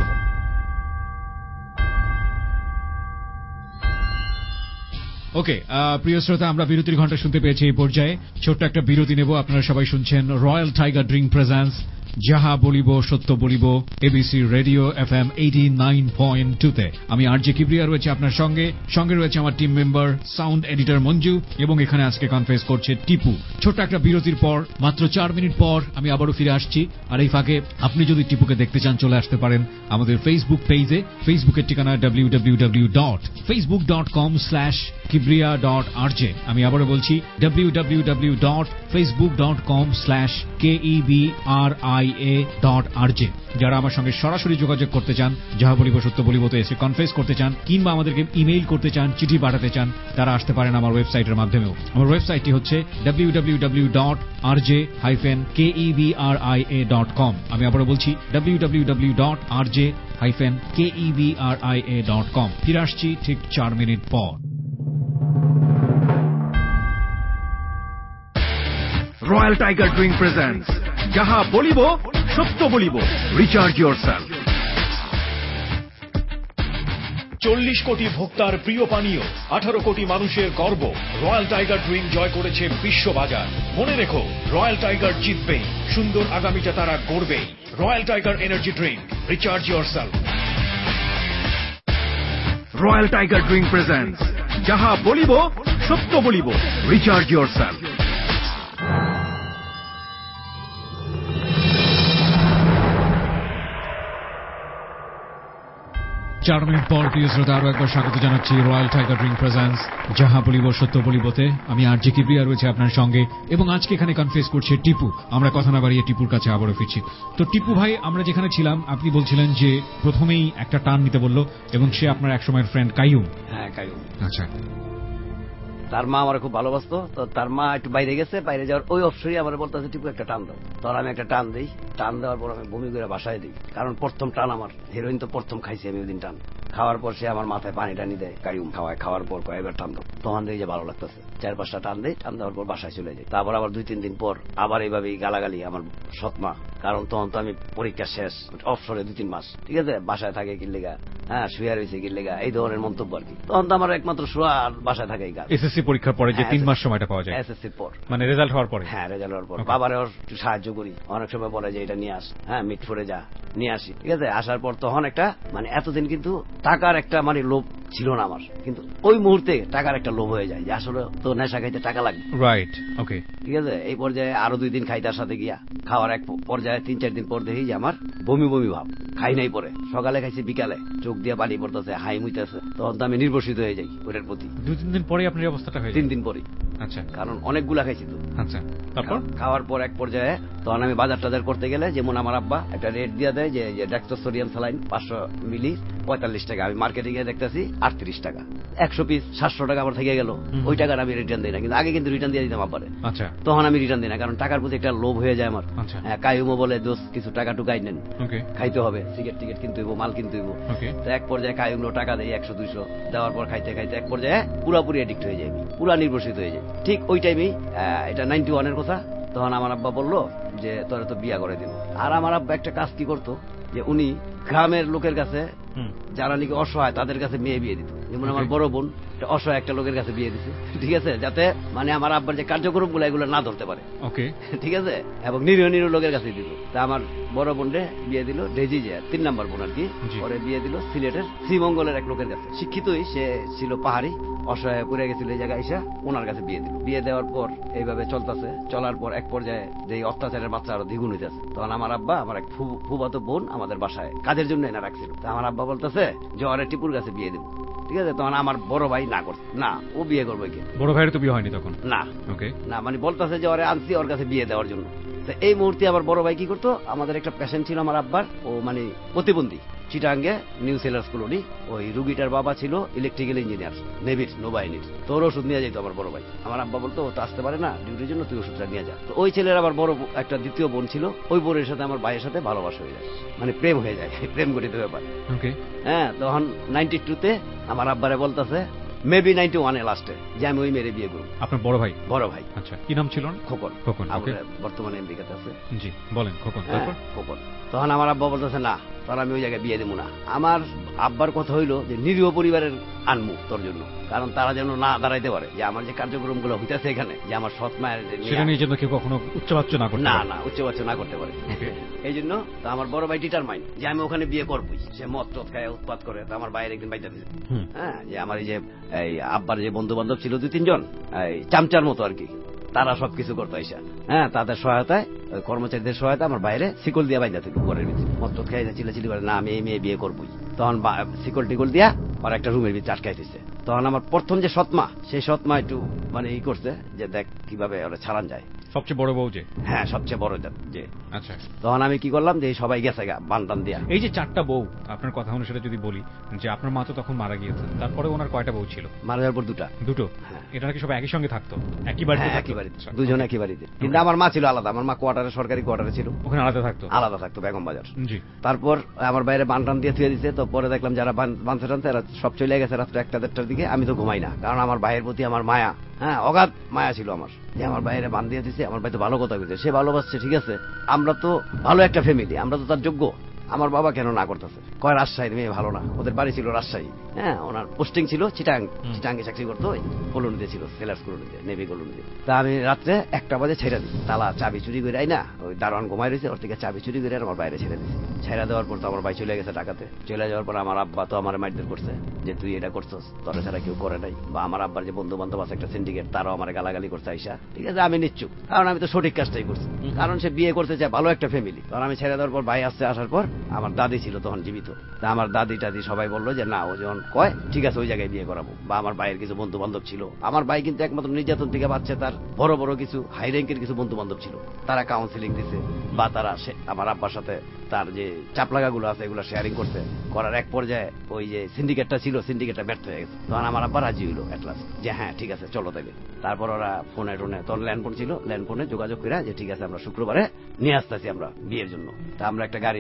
ওকে, প্রিয় শ্রোতা, আমরা বিরতির ঘন্টা শুনতে পেয়েছি। এই পর্যায়ে ছোট্ট একটা বিরতি নেব। আপনারা সবাই শুনছেন রয়্যাল টাইগার ড্রিঙ্ক প্রেজেন্স যাহা বলিব সত্য বলিব, এবিসি রেডিও FM 89.2 তে। আমি আরজে কিবরিয়া রয়েছে আপনার সঙ্গে রয়েছে আমার team member sound editor Manju, এবং এখানে আজকে কনফারেন্স করছে টিপু। ছোট্ট একটা বিরতির পর, মাত্র 4 মিনিট পর আমি আবারও ফিরে আসছি। আর এই ফাঁকে আপনি যদি টিপুকে দেখতে চান, চলে আসতে পারেন আমাদের ফেসবুক পেজে। ফেসবুকের ঠিকানা www.facebook.com/kibriya.rj। আমি আবারও বলছি www.facebook.com/KEBRIA.rj। যারা আমার সঙ্গে সরাসরি যোগাযোগ করতে চান, যাহা বলিব সত্য বলিবতে এসে কনফারেন্স করতে চান, কিংবা আমাদেরকে ইমেইল করতে চান, চিঠি পাঠাতে চান, তারা আসতে পারেন আমার ওয়েবসাইটের মাধ্যমেও। আমার ওয়েবসাইটটি হচ্ছে www.rj-kebria.com। আমি আবারও বলছি www.rj-kebria.com। ফিরে আসছি ঠিক 4 মিনিট পর। রয়্যাল টাইগার ড্রিঙ্ক প্রেজেন্টস যাহা বলিব সত্য বলিব, রিচার্জ ইয়োরসেলফ। 40 কোটি ভোক্তার প্রিয় পানীয়, 18 কোটি মানুষের গর্ব। রয়্যাল টাইগার ড্রিঙ্ক জয় করেছে বিশ্ববাজার। মনে রেখো, রয়্যাল টাইগার জিতবেই, সুন্দর আগামীটা তারা গড়বেই। Royal Tiger energy drink, recharge yourself. Royal Tiger drink presents যাহা বলিব সত্য বলিব, রিচার্জ ইয়োরসেলফ। 4 মিনিট পর প্রিয় শ্রোতা, আরো একবার স্বাগত জানাচ্ছি রয়্যাল টাইগার ড্রিঙ্ক প্রেজেন্স যাহা বলিব সত্য বলিবতে। আমি আরজে কিবরিয়া রয়েছে আপনার সঙ্গে, এবং আজকে এখানে কনফেস করছে টিপু। আমরা কথা না বাড়িয়ে টিপুর কাছে আবারও ফিরছি। তো টিপু ভাই, আমরা যেখানে ছিলাম, আপনি বলছিলেন যে প্রথমেই একটা টান নিতে বলল, এবং সে আপনার এক সময়ের ফ্রেন্ড কাইয়ুম। হ্যাঁ, কাইয়ুম। আচ্ছা, তার মা আমার খুব ভালোবাসতো। তো তার মা একটু বাইরে গেছে, বাইরে যাওয়ার ওই অবসরই আমার বলতেছে টিপু একটা টান দাও। তখন আমি একটা টান দিই, টান দেওয়ার পর আমি বমি করে বাসায় দিই। কারণ প্রথম টান আমার, হিরোইন তো প্রথম খাইছি আমি ওই দিন টান। খাওয়ার পর সে আমার মাথায় পানি টানি দেয়, কাইয়ুম খাওয়ার পর কয়েকবার টান দাও। তখন দেখি যে ভালো লাগতেছে, 4-5টা টান দেয়। টান দেওয়ার পর বাসায় চলে যাই। তারপর আবার 2-3 দিন পর আবার এইভাবেই গালাগালি আমার সৎমা। কারণ তখন তো আমি পরীক্ষা শেষ, অবসরে 2-3 মাস। ঠিক আছে, বাসায় থাকে কি লেগা হ্যাঁ শুয়ে রয়েছে কি লেগা, এই ধরনের মন্তব্য আর কি। তখন তো আমার একমাত্র শোয়া আর বাসায় থাকাই কাজ। এসএসসি পরীক্ষার পরে যে 3 মাস সময়টা পাওয়া যায়, এসএসসির পর মানে রেজাল্ট হওয়ার পরে। হ্যাঁ রেজাল্ট হওয়ার পর বাবারে একটু সাহায্য করি, অনেক সময় বলে যে এটা নিয়ে আস, হ্যাঁ মিটফোরে যা, নিয়ে আসি, ঠিক আছে। আসার পর তখন একটা মানে এতদিন কিন্তু টাকার একটা মানে লোভ ছিল না আমার, কিন্তু ওই মুহূর্তে টাকার একটা লোভ হয়ে যায় যে আসলে তো নেশা খাইতে টাকা লাগবে, রাইট, ওকে, ঠিক আছে। এই পর্যায়ে আরো 2 দিন খাই তার সাথে গিয়া, খাওয়ার এক পর্যায়ে 3-4 দিন পর দেখি যে আমার বমি বমি ভাব, খাই নাই পরে, সকালে খাইছি বিকালে চোখ দিয়ে পানি পড়তেছে, হাই মুইতেছে, তখন তো আমি নির্বসিত হয়ে যাই ওটার প্রতি। 2-3 দিন পরে আপনার অবস্থাটা হয়ে যায়? 3 দিন পরে। আচ্ছা, কারণ অনেকগুলা খাইছি তো। আচ্ছা, তারপর খাওয়ার পর এক পর্যায়ে তখন আমি বাজার টাজার করতে গেলে যেমন আমার আব্বা একটা রেট দিয়ে দেয় যে ডেক্সোসোডিয়াম স্যালাইন 500 মিলি 45 টাকা, আমি মার্কেটে গিয়ে দেখতেছি 38 টাকা, 100 পিস 700 টাকা আমার থেকে গেল। ওই টাকাটা আমি রিটার্ন দিই না, কিন্তু আগে কিন্তু রিটার্ন দিয়ে দিতাম আব্বারে। আচ্ছা, তখন আমি রিটার্ন দিই না, কারণ টাকার প্রতি একটা লোভ হয়ে যায় আমার। আচ্ছা, কায়ুমো বলে দোষ কিছু টাকা টুকাই নেন, ওকে, খাইতে হবে, সিগারেট টিকেট কিনতে হইব, মাল কিনতে হইব। ওকে, তো এক পর্যায়ে কায়ুমগুলো টাকা দেয় 100-200, দেওয়ার পর খাইতে খাইতে এক পর্যায়ে পুরাপুরি এডিক্ট হয়ে যায়, পুরা নির্ভরশীল হয়ে যায়। ঠিক ওই টাইমেই এটা 91-এর কথা, তখন আমার আব্বা বললো যে তোরা তো বিয়া করে দিল। আর আমার আব্বা একটা কাজ কি করতো, যে উনি গ্রামের লোকের কাছে যারা নাকি অসহায় তাদের কাছে মেয়ে বিয়ে দিত। যেমন আমার বড় বোন অসহায় একটা লোকের কাছে বিয়ে দিছে, ঠিক আছে, যাতে মানে আমার আব্বার যে কার্যক্রম গুলো এগুলো না ধরতে পারে, ওকে, ঠিক আছে, এবং নিরীহ নিরীহ লোকের কাছে দিত। তা আমার বড় বোনরে বিয়ে দিল ডেজি, যে 3 নম্বর বোন আর কি, পরে বিয়ে দিল সিলেটের শ্রীমঙ্গলের এক লোকের কাছে, শিক্ষিতই, সে ছিল পাহাড়ি, অসহায় পড়ে গেছিল এই জায়গায় এসে ওনার কাছে বিয়ে দিল। বিয়ে দেওয়ার পর এইভাবে চলতেছে, চলার পর এক পর্যায়ে যে অত্যাচারের বাচ্চা আরো দ্বিগুণ হইতেছে। তখন আমার আব্বা আমার এক ফুফাতো বোন আমাদের বাসায় কাজের জন্য এনে রাখছিল। তা আমার আব্বা বলতেছে যে ওরে টিপুর কাছে বিয়ে দেবো, ঠিক আছে। তখন আমার বড় ভাই না করছে, না ও বিয়ে করবে কি, বড় ভাইয়ের তো বিয়ে হয়নি তখন, না, ওকে, না, মানে বলতেছে যে ওরে আনছি ওর কাছে বিয়ে দেওয়ার জন্য। এই মুহূর্তে আমার বড় ভাই কি করতো, আমাদের একটা পেশেন্ট ছিল আমার আব্বার, ও মানে প্রতিবন্ধী, চিটাঙ্গে নিউ সেলার্স কলোনি, ওই রুগীটার বাবা ছিল ইলেকট্রিক্যাল ইঞ্জিনিয়ার, নেভির, নৌবাহিনীর। তোর ওষুধ নিয়ে যেত আমার বড় ভাই। আমার আব্বা বলতো ও তো আসতে পারে না ডিউটির জন্য, তুই ওষুধটা নিয়ে যা। তো ওই ছেলের আবার বড় একটা দ্বিতীয় বোন ছিল, ওই বোনের সাথে আমার ভাইয়ের সাথে ভালোবাসা হয়ে যায়, মানে প্রেম হয়ে যায়, প্রেম গঠিত ব্যাপার, ওকে। হ্যাঁ, তখন 92-তে আমার আব্বারে বলতেছে, মেবি 91-এ লাস্টে, যে আমি ওই মেরে বিয়ে করব। আপনার বড় ভাই? বড় ভাই। আচ্ছা, কি নাম ছিল? খোকন। খোকন, ওকে, বর্তমানে আমেরিকাতে আছে। জি, বলেন খোকন। তারপর খোকন, তখন আমার আব্বা বলতেছে না, তাহলে আমি ওই জায়গায় বিয়ে দেবো না। আমার আব্বার কথা হইলো যে নিরীহ পরিবারের আনমু তোর জন্য, কারণ তারা যেন না দাঁড়াইতে পারে যে আমার যে কার্যক্রম গুলো হইতেছে এখানে, যে আমার সৎ মায়ের সেটা নিয়ে যেন কেউ কখনো উচ্চবাচ্য না করতে, না উচ্চবাচ্য না করতে পারে। এই জন্য তো আমার বড় ভাই ডিটারমাইন্ড যে আমি ওখানে বিয়ে করবই। সে মদ টদ খায় উৎপাত করে, তো আমার বাইরে একদিন বাইতে দিয়েছে, হ্যাঁ, যে আমার এই যে এই আব্বার যে বন্ধু বান্ধব ছিল 2-3 জন, এই চামচার মতো আর কি, তারা সবকিছু করতো আইসা, হ্যাঁ, তাদের সহায়তায়, কর্মচারীদের সহায়তা আমার বাইরে শিকল দিয়া বাইন্দা থাকবো ঘরের ভিতরে, মদ টদ খাই চিলাচিলি করে, না আমি এই মেয়ে বিয়ে করবই। তখন শিকল টিকল দিয়া আর একটা রুমের ভিতরে আটকাই দিচ্ছে। তখন আমার প্রথম যে সৎমা, সেই সৎমা একটু মানে ই করছে যে দেখ কিভাবে ওরা ছাড়ান যায়। সবচেয়ে বড় বউ যে? হ্যাঁ, সবচেয়ে বড় যে। আচ্ছা, তখন আমি কি করলাম যে সবাই গেছে গা বানটান দিয়া। এই যে 4টা বউ, আপনার কথা অনুসারে যদি বলি যে আপনার মা তো তখন মারা গিয়েছেন, তারপরে ওনার কয়টা বউ ছিল? মারা যাওয়ার পর 2টা। হ্যাঁ, এটা নাকি সব একই সঙ্গে থাকতো, একই বাড়িতে? একই বাড়িতে, 2 জন একই বাড়িতে, কিন্তু আমার মা ছিল আলাদা। আমার মা কোয়ার্টারে, সরকারি কোয়ার্টারে ছিল, ওখানে আলাদা থাকতো বেগম বাজার। জি। তারপর আমার বাইরে বানটান দিয়ে থুয়ে দিচ্ছে। তো পরে দেখলাম যারা বানতে টানতে এরা সব চলে গেছে রাত্রে 1-1:30টার দিকে। আমি তো ঘুমাই না, কারণ আমার ভাইয়ের প্রতি আমার মায়া, হ্যাঁ, অগাধ মায়া ছিল আমার, যে আমার বাইরে বান দিয়ে দিচ্ছে। আমার ভাই তো ভালো কথা বলছে, সে ভালোবাসছে, ঠিক আছে, আমরা তো ভালো একটা ফ্যামিলি, আমরা তো তার যোগ্য। আমার বাবা কেন না করতেছে, কয় রাজশাহীর মেয়ে ভালো না, ওদের বাড়ি ছিল রাজশাহী, হ্যাঁ, ওনার পোস্টিং ছিল চিটাঙ্গে চাকরি করতো, ওই কলোনিতে ছিল, সেলার্স কলোনিতে, নেভি কলোনিতে। তা আমি রাত্রে 1টা বাজে ছেড়ে দিই, তালা চাবি চুরি করে না, ওই দারোয়ান ঘুমাই রয়েছে, ওর থেকে চাবি চুরি করে আমার বাইরে ছেড়ে দিচ্ছি। ছেড়ে দেওয়ার পর তো আমার ভাই চলে গেছে ঢাকাতে। চলে যাওয়ার পর আমার আব্বা তো আমার মারধর করছে যে তুই এটা করছস, তোরা ছাড়া কেউ করে নাই। বা আমার আব্বার যে বন্ধু বান্ধব আছে একটা সিন্ডিকেট, তারাও আমার গালাগালি করছে আইসা, ঠিক আছে, আমি নিচ্ছুক, কারণ আমি তো সঠিক কাজটাই করছি, কারণ সে বিয়ে করতে চায় ভালো একটা ফ্যামিলি। কারণ আমি ছেড়ে দেওয়ার পর ভাই আসছে, আসার পর আমার দাদি ছিল তখন জীবিত। তা আমার দাদি টাদি সবাই বললো যে না, ও যখন কয় ঠিক আছে ওই জায়গায় বিয়ে করাবো। বা আমার ভাইয়ের কিছু বন্ধু বান্ধব ছিল, আমার ভাই কিন্তু একমাত্র নির্যাতন থেকে বাঁচছে, তার বড় বড় কিছু হাই র্যাঙ্কের কিছু বন্ধু বান্ধব ছিল, তারা কাউন্সিলিং দিছে, বা তারা আমার আব্বার সাথে তার যে চাপলাগাগুলো আছে এগুলো শেয়ারিং করছে। করার এক পর্যায়ে ওই যে সিন্ডিকেটটা ছিল, সিন্ডিকেটটা ব্যর্থ হয়ে গেছে। তখন আমার আব্বা রাজি হইলো এটলাস যে হ্যাঁ ঠিক আছে চলো তাইলে। তারপর ওরা ফোনে টোনে, তখন ল্যান্ডফোন ছিল, ল্যান্ডফোনে যোগাযোগ করে যে ঠিক আছে আমরা শুক্রবারে নিয়ে আসতেছি আমরা বিয়ের জন্য। তা আমরা একটা গাড়ি নেই,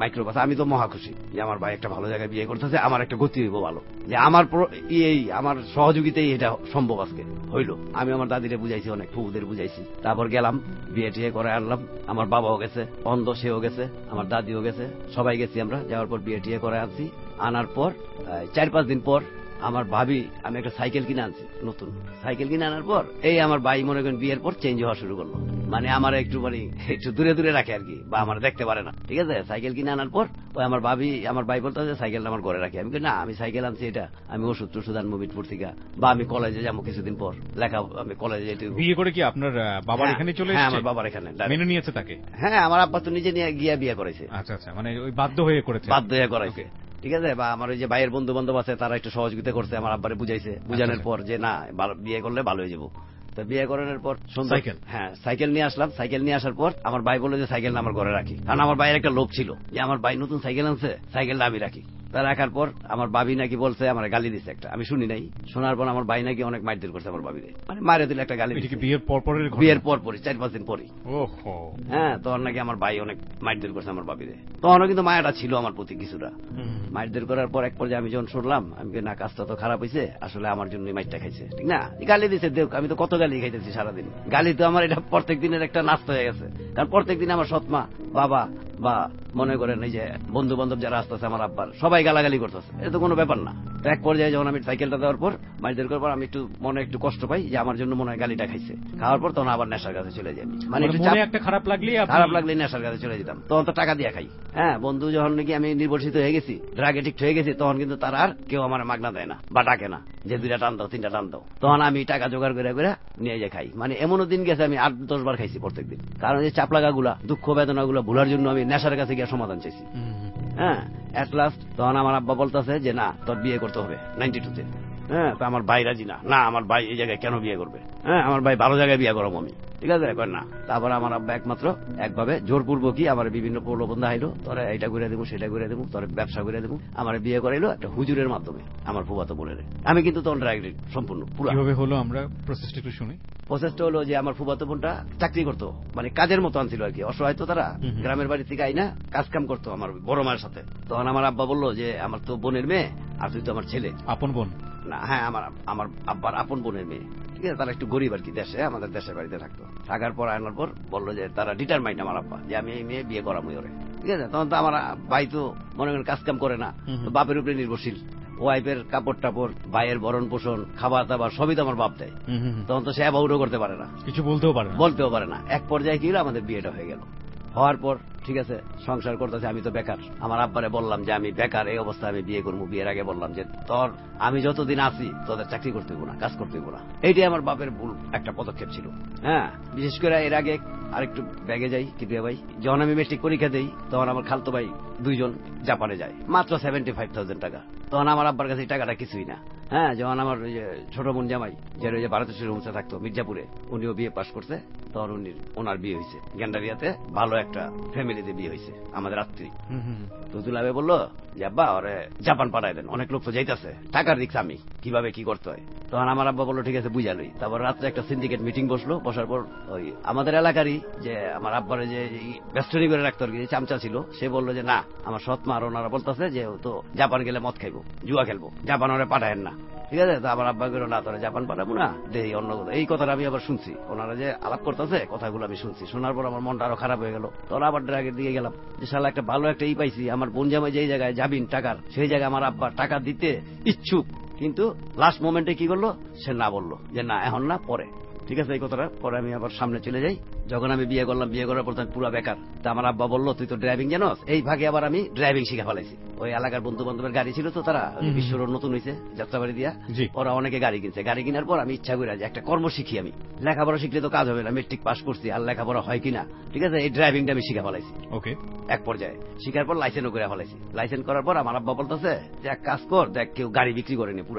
মাইক্রোবাস। আমি তো মহা খুশি যে আমার ভাই একটা ভালো জায়গায় বিয়ে করতেছে, আমার একটা গতি হইব ভালো, যে আমার আমার সহযোগিতাই এটা সম্ভব আজকে হইল। আমি আমার দাদিরে বুঝাইছি, অনেক ফুবুদের বুঝাইছি, তারপর গেলাম বিয়ে টিয়ে করে আনলাম। আমার বাবাও গেছে, অন্ধ সেও গেছে, আমার দাদিও গেছে, সবাই গেছি আমরা। যাওয়ার পর বিয়ে টিয়ে করে আনছি। আনার পর 4-5 দিন পর আমার ভাবি, আমি একটা সাইকেল কিনে আনছি, নতুন সাইকেল কিনে আনার পর এই আমার ভাই মনে করেন বিয়ের পর চেঞ্জ হওয়া শুরু করলো। মানে আমার একটু দূরে দূরে রাখে আর কি, বা আমার দেখতে পারে না। ঠিক আছে, সাইকেল কিনে আনার পর ওই আমার ভাই বলতো যে সাইকেলটা আমার ঘরে রাখি। আমি না, আমি সাইকেল আনছি, এটা আমি ওষুধ টষুধ আনবো মিটপুর থেকে, বা আমি কলেজে যাবো কিছুদিন পর, লেখা আমি কলেজে যেতে। বিয়ে করে কি আপনার বাবার এখানে চলে এসেছে? আমার বাবার এখানে মেনে নিয়েছে তাকে? হ্যাঁ, আমার আব্বা তো নিজে নিয়ে গিয়া বিয়ে করেছে। আচ্ছা আচ্ছা, মানে ওই বাধ্য হয়ে করেছে? বাধ্য হয়ে করাইছে। ঠিক আছে, বা আমার ওই যে ভাইয়ের বন্ধু বান্ধব আছে, তারা একটু সহযোগিতা করছে, আমার আব্বারে বুঝাইছে, বুঝানোর পর যে না, বিয়ে করলে ভালো হয়ে যাবো। তো বিয়ে করানোর পর সাইকেল, হ্যাঁ সাইকেল নিয়ে আসলাম। সাইকেল নিয়ে আসার পর আমার ভাই বললো যে সাইকেলটা আমার ঘরে রাখি, কারণ আমার ভাইয়ের একটা লোভ ছিল যে আমার ভাই নতুন সাইকেল আনছে, সাইকেলটা আমি রাখি। তা রাখার পর আমার ভাবি নাকি বলছে, আমার গালি দিচ্ছে একটা, আমি শুনি নাই। শোনার পর আমার ভাই নাকি অনেক মারধর করছে আমার ভাবিরে, মানে মারে দিলে একটা গালি। বিয়ের পরপরই 4-5 দিন পরই। হ্যাঁ, তখন নাকি আমার ভাই অনেক মারধর করছে আমার ভাবিরে। তখনও কিন্তু মায়াটা ছিল আমার প্রতি কিছুটা। মারধর করার পর এক পর্যায়ে আমি যখন শুনলাম, আমি না, কাজটা তো খারাপ হয়েছে, আসলে আমার জন্য মাইরটা খাইছে, ঠিক না? গালি দিচ্ছে, দেখ আমি তো কত গালি খাইতেছি সারাদিন। গালি তো আমার এটা প্রত্যেক দিনের একটা নাস্তা হয়ে গেছে, কারণ প্রত্যেক দিন আমার সৎমা, বাবা, বা মনে করেন এই যে বন্ধু বান্ধব যারা আসতেছে আমার আব্বার, সবাই গালাগালি করতেছে, এটা তো কোনো ব্যাপার না। এক পর্যায়ে যখন আমি সাইকেলটা দেওয়ার পর, মারধর করার পর আমি একটু মনে একটু কষ্ট পাই যে আমার জন্য মনে হয় গালিটা খাইছে। খাওয়ার পর তখন আবার নেশার কাছে চলে যাই, মানে একটু খারাপ লাগলে নেশার কাছে চলে যেতাম। তখন তো টাকা দিয়ে খাই। হ্যাঁ, বন্ধু যখন নাকি আমি নির্ভরশীল হয়ে গেছি, ড্রাগ এডিক্ট হয়ে গেছি, তখন কিন্তু তারা আর কেউ আমার মাগনা দেয় না বা ডাকে না যে 2টা টান দাও 3টা টান দাও। তখন আমি টাকা জোগাড় করে করে নিয়ে যাই খাই। মানে এমনও দিন গেছে আমি 8-10 বার খাইছি প্রত্যেকদিন, কারণ এই চাপ লাগাগুলা, দুঃখ বেদনাগুলো ভুলার জন্য আমি নেশার কাছে গিয়ে সমাধান চাইছি। হ্যাঁ, এট লাস্ট তখন আমার আব্বা বলতেছে যে না, তোর বিয়ে করতে হবে 92-তে। হ্যাঁ, তো আমার ভাই রাজি না, আমার ভাই এই জায়গায় কেন বিয়ে করবে? হ্যাঁ, আমার ভাই ভালো জায়গায় বিয়ে করবো আমি, ঠিক আছে না। তারপর আমার আব্বা একভাবে জোরপূর্বকই আমার বিভিন্ন প্রলোভন আইলো, তোরা এটা করে দেবো, সেটা করে দেবো, তোর ব্যবসা করে দেবো। আমার বিয়ে করাইলো একটা হুজুরের মাধ্যমে, আমার ফুফাতো বোনের। আমি কিন্তু তখন ডাইরেক্ট সম্পূর্ণ পুরো। কিভাবে হলো আমরা প্রসেসটা একটু শুনি। প্রসেসটা হলো যে আমার ফুফাতো বোনটা চাকরি করতো, মানে কাজের মতো আনছিল আর কি, অসহায় তো তারা, গ্রামের বাড়ি থেকে আইনা কাজ কাম করতো আমার বড় মায়ের সাথে। তখন আমার আব্বা বললো যে আমার তো বোনের মেয়ে, আর তুই তো আমার ছেলে। আপন বোন না? হ্যাঁ, আমার আব্বার আপন বোনের মেয়ে। ঠিক আছে, তারা একটু গরিব আর কি, দেশে, আমাদের দেশের বাড়িতে থাকতো। থাকার পর আনার পর বললো যে তারা ডিটারমাইন্ড আমার আব্বা যে আমি এই মেয়ে বিয়ে করামই ওরে। ঠিক আছে, তখন তো আমার ভাই তো মনে করেন কাজ কাম করে না, বাপের উপরে নির্ভরশীল। ওয়াইফের কাপড় টাপড়, ভাইয়ের ভরণ পোষণ, খাবার দাবার সবই তো আমার বাপ দেয়। তখন তো সে অ্যাবাউটও করতে পারে না, কিছু বলতেও পারে না। এক পর্যায়ে কি হলো, আমাদের বিয়েটা হয়ে গেল। হওয়ার পর ঠিক আছে, সংসার করতেছে, আমি তো বেকার। আমার আব্বারে বললাম যে আমি বেকার, এই অবস্থায় আমি বিয়ে করবো। বিয়ের আগে বললাম যে তোর আমি যতদিন আছি তোদের চাকরি করতে হইব না, কাজ করতে হইব না। এইটাই আমার বাপের ভুল একটা পদক্ষেপ ছিল। হ্যাঁ, বিশেষ করে এর আগে আরেকটু ব্যাগে যাই কিপিয়া ভাই, যখন আমি মেট্রিক পরীক্ষা দিই, তখন আমার খালতো ভাই 2 জন জাপানে যায়, মাত্র 75,000 টাকা। তখন আমার আব্বার কাছে টাকাটা কিছুই না। হ্যাঁ, যখন আমার ওই যে ছোট বোন জামাই, যে ওই যে ভারতের শিরোমুখে থাকতো মির্জাপুরে, উনিও বিয়ে পাশ করছে, তখন ওনার বিয়ে হয়েছে গেন্ডারিয়াতে, ভালো একটা ফ্যামিলিতে বিয়ে হয়েছে আমাদের আত্মীয়। তো দুলাবে বললো যে আব্বা ওরে জাপান পাঠাই দেন, অনেক লোক তো যাইতেছে, টাকার রিক্স আমি কিভাবে কি করতে হয়। তখন আমার আব্বা বললো ঠিক আছে বুঝালই। তারপর রাত্রে একটা সিন্ডিকেট মিটিং বসলো, বসার পর ওই আমাদের এলাকারই যে আমার আব্বারে যে বেস্টনি করে রাখতো আর কি, চামচা ছিল, সে বললো যে না, আমার সৎ মা আর ওনারা বলতেছে যে ও তো জাপান গেলে মদ খাইবো, জুয়া খেলবো, জাপান ওরে পাঠায়েন না। ঠিক আছে, তো আমার আব্বা গেল না, তোরা জাপান পাঠাবো না, দেই অন্য কথা। এই কথাটা আমি আবার শুনছি, ওনারা যে আলাপ করতেছে কথাগুলো আমি শুনছি। শোনার পর আমার মনটা আরো খারাপ হয়ে গেল। তখন আবার ড্রাগের দিকে গেলাম, যে শালা একটা ভালো একটা পাইছি, আমার বোন জামাই যেই জায়গায় যাবিন টাকার, সেই জায়গায় আমার আব্বা টাকা দিতে ইচ্ছুক, কিন্তু লাস্ট মোমেন্টে কি করলো, সে না বললো যে না এখন না, পরে। ঠিক আছে, এই কথাটা পরে আমি আবার সামনে চলে যাই। যখন আমি বিয়ে করলাম, বিয়ে করার পর পুরো বেকার। তা আমার আব্বা বললো তুই তো ড্রাইভিং জানোস, এই ভাগে আবার আমি ড্রাইভিং শিখে ফেলাইছি। ওই এলাকার বন্ধু বান্ধবের গাড়ি ছিল, তো তারা বিশ্ব রোড নতুন হয়েছে যাত্রাবাড়ি দিয়া, ওরা অনেকে গাড়ি কিনছে। গাড়ি কেনার পর আমি ইচ্ছা করে যে একটা কর্ম শিখি, আমি লেখাপড়া শিখলে তো কাজ হবে না, মেট্রিক পাস করছি, আর লেখাপড়া হয় কিনা। ঠিক আছে, এই ড্রাইভিংটা আমি শিখে ফেলাইছি। ওকে, এক পর্যায়ে শিখার পর লাইসেন্সও করে ফেলাইছি। লাইসেন্স করার পর আমার আব্বা বলতেছে যে এক কাজ কর, দেখ কেউ গাড়ি বিক্রি করেনি পুরান,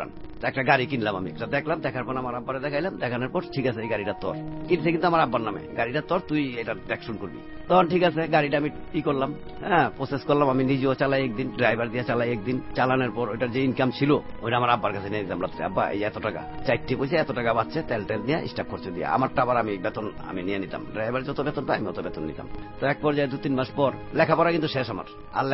একটা গাড়ি কিনলাম, আমি একটা দেখলাম, দেখার পর আমার আব্বারে দেখাইলাম, দেখানোর পর ঠিক আছে এই গাড়িটা তোর, কিনছে কিন্তু আমার আব্বার নামে, গাড়িটা তোর, তুই এটা দেখশুন করবি। তখন ঠিক আছে গাড়িটা আমি ই করলাম, হ্যাঁ প্রসেস করলাম, আমি নিজেও চালাই একদিন, ড্রাইভার দিয়ে চালাই একদিন, চালানোর পর ওইটার যে ইনকাম ছিল ওইটা আমার আব্বার কাছে নিয়ে দিতাম রাত্রে, আব্বা এই এত টাকা, 4টি পয়সা এত টাকা বাচ্চা, তেল টেল দিয়ে স্টাফ খরচ দিয়ে, আমারটা আবার আমি বেতন আমি নিয়ে নিতাম, ড্রাইভার যত বেতন পাই আমি অত বেতন নিতাম। তো এক পর্যায়ে 2-3 মাস পর লেখাপড়া কিন্তু শেষ আমার, আর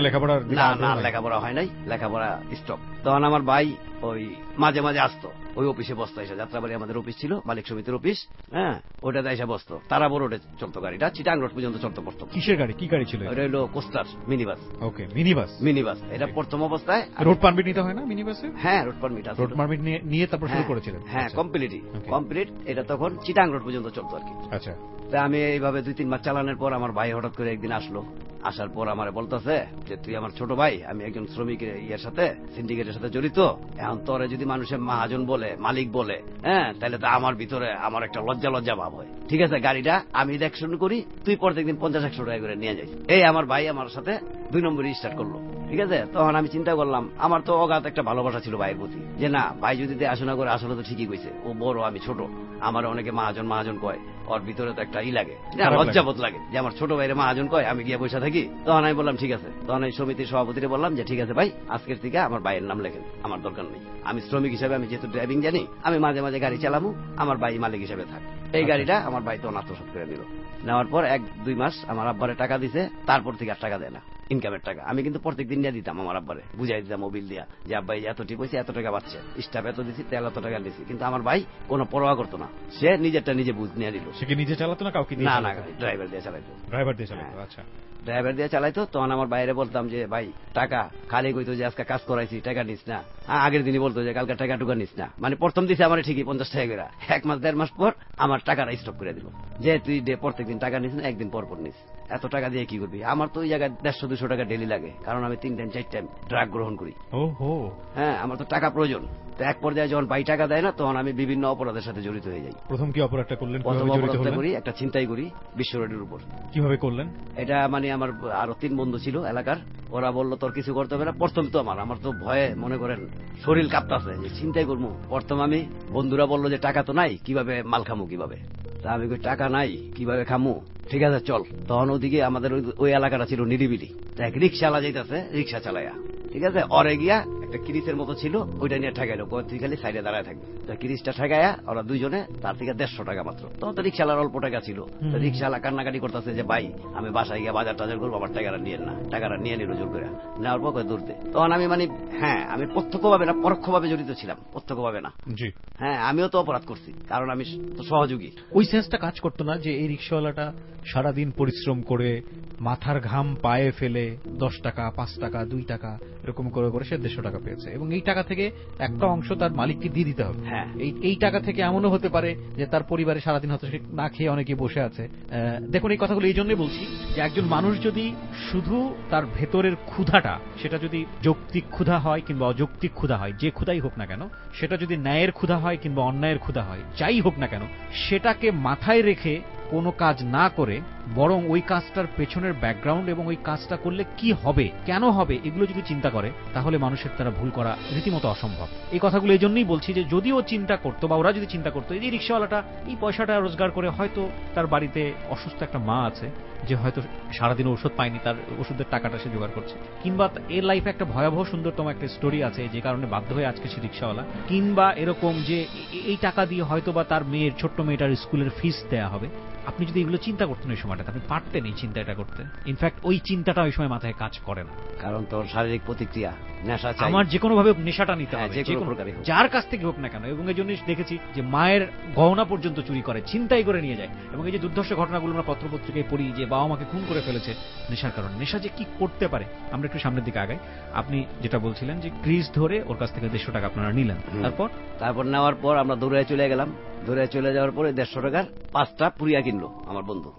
লেখাপড়া হয় নাই, লেখাপড়া স্টপ। তখন আমার ভাই ওই মাঝে মাঝে আসতো, ওই অফিসে বসতো, এসে যাত্রাবাড়ি আমাদের অফিস ছিল, মালিক সমিতির অফিস, হ্যাঁ ওটাতে এসে বসতো, তারাবো রোডে চলতো গাড়িটা, চিটাং রোড পর্যন্ত চলতে পড়তো। কিসের গাড়ি, কি গাড়ি ছিল? ওটা হলো কোস্টার মিনিবাস। ওকে, মিনিবাস। এটা প্রথম অবস্থায় রোড পারমিট নিতে হয় না মিনিবাসে? হ্যাঁ রোড পারমিট আছে, রোড পারমিট নিয়ে তারপর শুরু করেছিলেন? হ্যাঁ কমপ্লিট। এটা তখন চিটাং রোড পর্যন্ত চলতো আর কি। আচ্ছা, তা আমি এইভাবে 2-3 মাস চালানোর পর আমার ভাই হঠাৎ করে একদিন আসলো, আসার পর আমার বলতেছে যে তুই আমার ছোট ভাই, আমি একজন শ্রমিকের ইয়ের সাথে, সিন্ডিকেটের সাথে জড়িত, এখন তোরে যদি মানুষের মহাজন বলে, মালিক বলে, হ্যাঁ তাহলে তো আমার ভিতরে আমার একটা লজ্জা ভাব হয়, ঠিক আছে গাড়িটা আমি দেখশন করি, তুই প্রত্যেকদিন 50-100 টাকা করে নিয়ে যাইস। এই আমার ভাই আমার সাথে 2 নম্বরই স্টার্ট করলো, ঠিক আছে। তখন আমি চিন্তা করলাম, আমার তো অগাধ একটা ভালোবাসা ছিল ভাইয়ের প্রতি, যে না ভাই যদি দেখাশোনা করে আসলে তো ঠিকই কইছে, ও বড় আমি ছোট, আমার অনেকে মহাজন কয়, ওর ভিতরে তো একটা লাগে, লজ্জাবোধ লাগে যে আমার ছোট ভাইয়ের মহাজন কয়, আমি গিয়ে বসে থাকি। তখন আমি বললাম ঠিক আছে, তখন এই সমিতির সভাপতিরে বললাম যে ঠিক আছে ভাই, আজকের থেকে আমার ভাইয়ের নাম লেখেন, আমার দরকার নেই, আমি শ্রমিক হিসাবে, আমি যেহেতু ড্রাইভিং জানি, আমি মাঝে মাঝে গাড়ি চালাবো, আমার ভাই মালিক হিসাবে থাক। এই গাড়িটা আমার ভাই তো আত্মসাৎ করে নিল, নেওয়ার পর 1-2 মাস আমার আব্বারে টাকা দিছে, তারপর থেকে আর টাকা দেয় না, ইনকামের টাকা আমি কিন্তু প্রত্যেকদিন নিয়ে দিতাম আমার আব্বারে, বুঝাই দিতাম মোবিল দিয়া যে আব্বাই এতটি পয়সা এত টাকা পাচ্ছে, স্টাফ এত দিছি, তেল এত টাকা দিছি, কিন্তু আমার ভাই কোনো পরোয়া করতো না, সে নিজেরটা নিজে বুঝ নিয়ে দিল। সে কি নিজে চালাতো না কাউকে? না, ড্রাইভার দিয়ে চালাইতো। আচ্ছা, ড্রাইভার দিয়ে চালাইতো। তখন আমার বাইরে বলতাম যে ভাই টাকা, খালি কইতো যে আজকে কাজ করাইছি টাকা নিস না, আগের দিনই বলতো যে কালকে টাকা টুকা নিস না, মানে প্রথম দিছে আমার ঠিকই 50 টাকা করে, 1 মাস 1.5 মাস পর আমার টাকাটা স্টপ করে দিল, যে তুই প্রত্যেকদিন টাকা নিস না, একদিন পর নিস, এত টাকা দিয়ে কি করবি? আমার তো ওই জায়গায় 150-200 টাকা ডেলি লাগে, কারণ আমি 3 টাইম 4 টাইম ড্রাগ গ্রহণ করি। হ্যাঁ আমার তো টাকা প্রয়োজন। তো এক পর্যায়ে যখন ভাই টাকা দেয় না, তখন আমি বিভিন্ন অপরাধের সাথে জড়িত হয়ে যাই। প্রথম কি অপরাধটা করলেন? প্রথম অপরাধটা করি, একটা ছিনতাই করি বিশ্ব রোডের উপর। কিভাবে করলেন এটা? মানে আমার আরো 3 বন্ধু ছিল এলাকার, ওরা বললো তোর কিছু করতে হবে না। প্রথম তো আমার তো ভয়ে মনে করেন শরীর কাঁপতাছে যে ছিনতাই করবো। প্রথম আমি, বন্ধুরা বললো যে টাকা তো নাই, কিভাবে মাল খামু কিভাবে? তা আমি কই টাকা নাই, কিভাবে খামু? ঠিক আছে চল। তখন ওদিকে আমাদের ওই এলাকাটা ছিল নিরিবিলি, এক রিক্সাওয়ালা যাইতেছে, রিক্সা চালাইয়া, ঠিক আছে, অরে গিয়া একটা কিরিসের মতো ছিল, ওইটা নিয়ে ঠেকাইলো, তুই খালি সাইডে দাঁড়ায় থাকবি। কিরিসটা ঠেকাইয়া ওরা দুইজনে, তার থেকে 150 টাকা মাত্র। তখন তো রিক্সাওয়ালার অল্প টাকা ছিল, রিক্সাওয়ালা কান্নাকাটি করতেছে যে ভাই আমি বাসায় গিয়ে বাজার টাজার করবো, আমার টাকাটা নিয়ে না, টাকাটা নিয়ে নিল জোর করে, নেওয়ার পর দূর দে। তখন আমি মানে হ্যাঁ আমি প্রত্যক্ষভাবে না পরোক্ষভাবে জড়িত ছিলাম, প্রত্যক্ষভাবে না। হ্যাঁ আমিও তো অপরাধ করছি, কারণ আমি তো সহযোগী। ওই সেন্সটা কাজ করতো না যে এই রিক্সাওয়ালাটা সারাদিন পরিশ্রম করে মাথার ঘাম পায়ে ফেলে 10 টাকা 5 টাকা 2 টাকা এরকম করে করে সে 150 টাকা পেয়েছে, এবং এই টাকা থেকে একটা অংশ তার মালিককে দিয়ে দিতে হবে। হ্যাঁ এই টাকা থেকে এমনও হতে পারে যে তার পরিবারে সারাদিন হয়তো সে না খেয়ে অনেকে বসে আছে। দেখুন এই কথাগুলো এই জন্যই বলছি যে একজন মানুষ যদি শুধু তার ভেতরের ক্ষুধাটা, সেটা যদি যৌক্তিক ক্ষুধা হয় কিংবা অযৌক্তিক ক্ষুধা হয়, যে ক্ষুধাই হোক না কেন, সেটা যদি ন্যায়ের ক্ষুধা হয় কিংবা অন্যায়ের ক্ষুধা হয়, যাই হোক না কেন, সেটাকে মাথায় রেখে কোনো কাজ না করে বরং ওই কাজটার পেছনের ব্যাকগ্রাউন্ড এবং ওই কাজটা করলে কি হবে, কেন হবে, এগুলো যদি চিন্তা করে, তাহলে মানুষের দ্বারা ভুল করা রীতিমতো অসম্ভব। এই কথাগুলো এই জন্যই বলছি যে যদি ও চিন্তা করতো বা ওরা যদি চিন্তা করতো, এই রিক্সাওয়ালাটা এই পয়সাটা রোজগার করে হয়তো তার বাড়িতে অসুস্থ একটা মা আছে যে হয়তো সারাদিন ওষুধ পায়নি, তার ওষুধের টাকাটা সে জোগাড় করছে, কিংবা এর লাইফে একটা ভয়াবহ সুন্দরতম একটা স্টোরি আছে যে কারণে বাধ্য হয়ে আজকে সে রিক্সাওয়ালা, কিংবা এরকম যে এই টাকা দিয়ে হয়তো বা তার মেয়ের, ছোট্ট মেয়েটার স্কুলের ফিস দেয়া হবে। আপনি যদি এগুলো চিন্তা করতেন ওই সময়টা, আপনি পারতেন এই চিন্তাটা করতে। ইনফ্যাক্ট ওই চিন্তাটা ওই সময় মাথায় কাজ করে না, কারণ তোর শারীরিক প্রতিক্রিয়া, নেশা চাই, আমার যে কোনো ভাবে নেশাটা নিতে হবে, যার কাছ থেকে হোক না কেন। এবং এই জন্য দেখেছি যে মায়ের গহনা পর্যন্ত চুরি করে, ছিনতাই করে নিয়ে যায়। এবং এই যে দুর্ধর্ষ ঘটনাগুলো আমরা পত্রপত্রিকায় পড়ি যে বাবা মাকে খুন করে ফেলেছে নেশার কারণে। নেশা যে কি করতে পারে, আমরা একটু সামনের দিকে আগাই। আপনি যেটা বলছিলেন যে ক্রিস ধরে ওর কাছ থেকে 150 টাকা আপনারা নিলেন, তারপর নেওয়ার পর আমরা দৌড়ে চলে গেলাম। দৌড়ে চলে যাওয়ার পরে 150 টাকার 5টা পুরিয়া কিনলো আমার বন্ধু। কেনার পর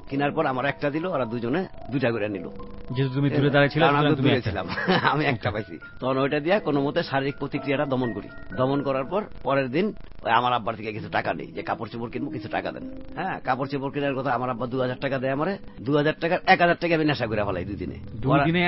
আমার একটা দিল, ওরা দুজনে 2টা করে নিল। যেহেতু তুমি দূরে দাঁড়িয়েছিলাম, আমি একটা পাইছি। তখন ওইটা দিয়া কোনো মতে শারীরিক প্রতিক্রিয়াটা দমন করি। দমন করার পর পরের দিন আমার আব্বার থেকে কিছু টাকা নেই, যে কাপড় চোপড় কিনবো, কিছু টাকা দেন। হ্যাঁ, কাপড় চোপড় কেনার কথা আমার আব্বা 2000 টাকা দেয় আমারে। 2000 টাকার 1000 টাকা আমি নেশা করে ফেলাই 2 দিনে। 2 দিনে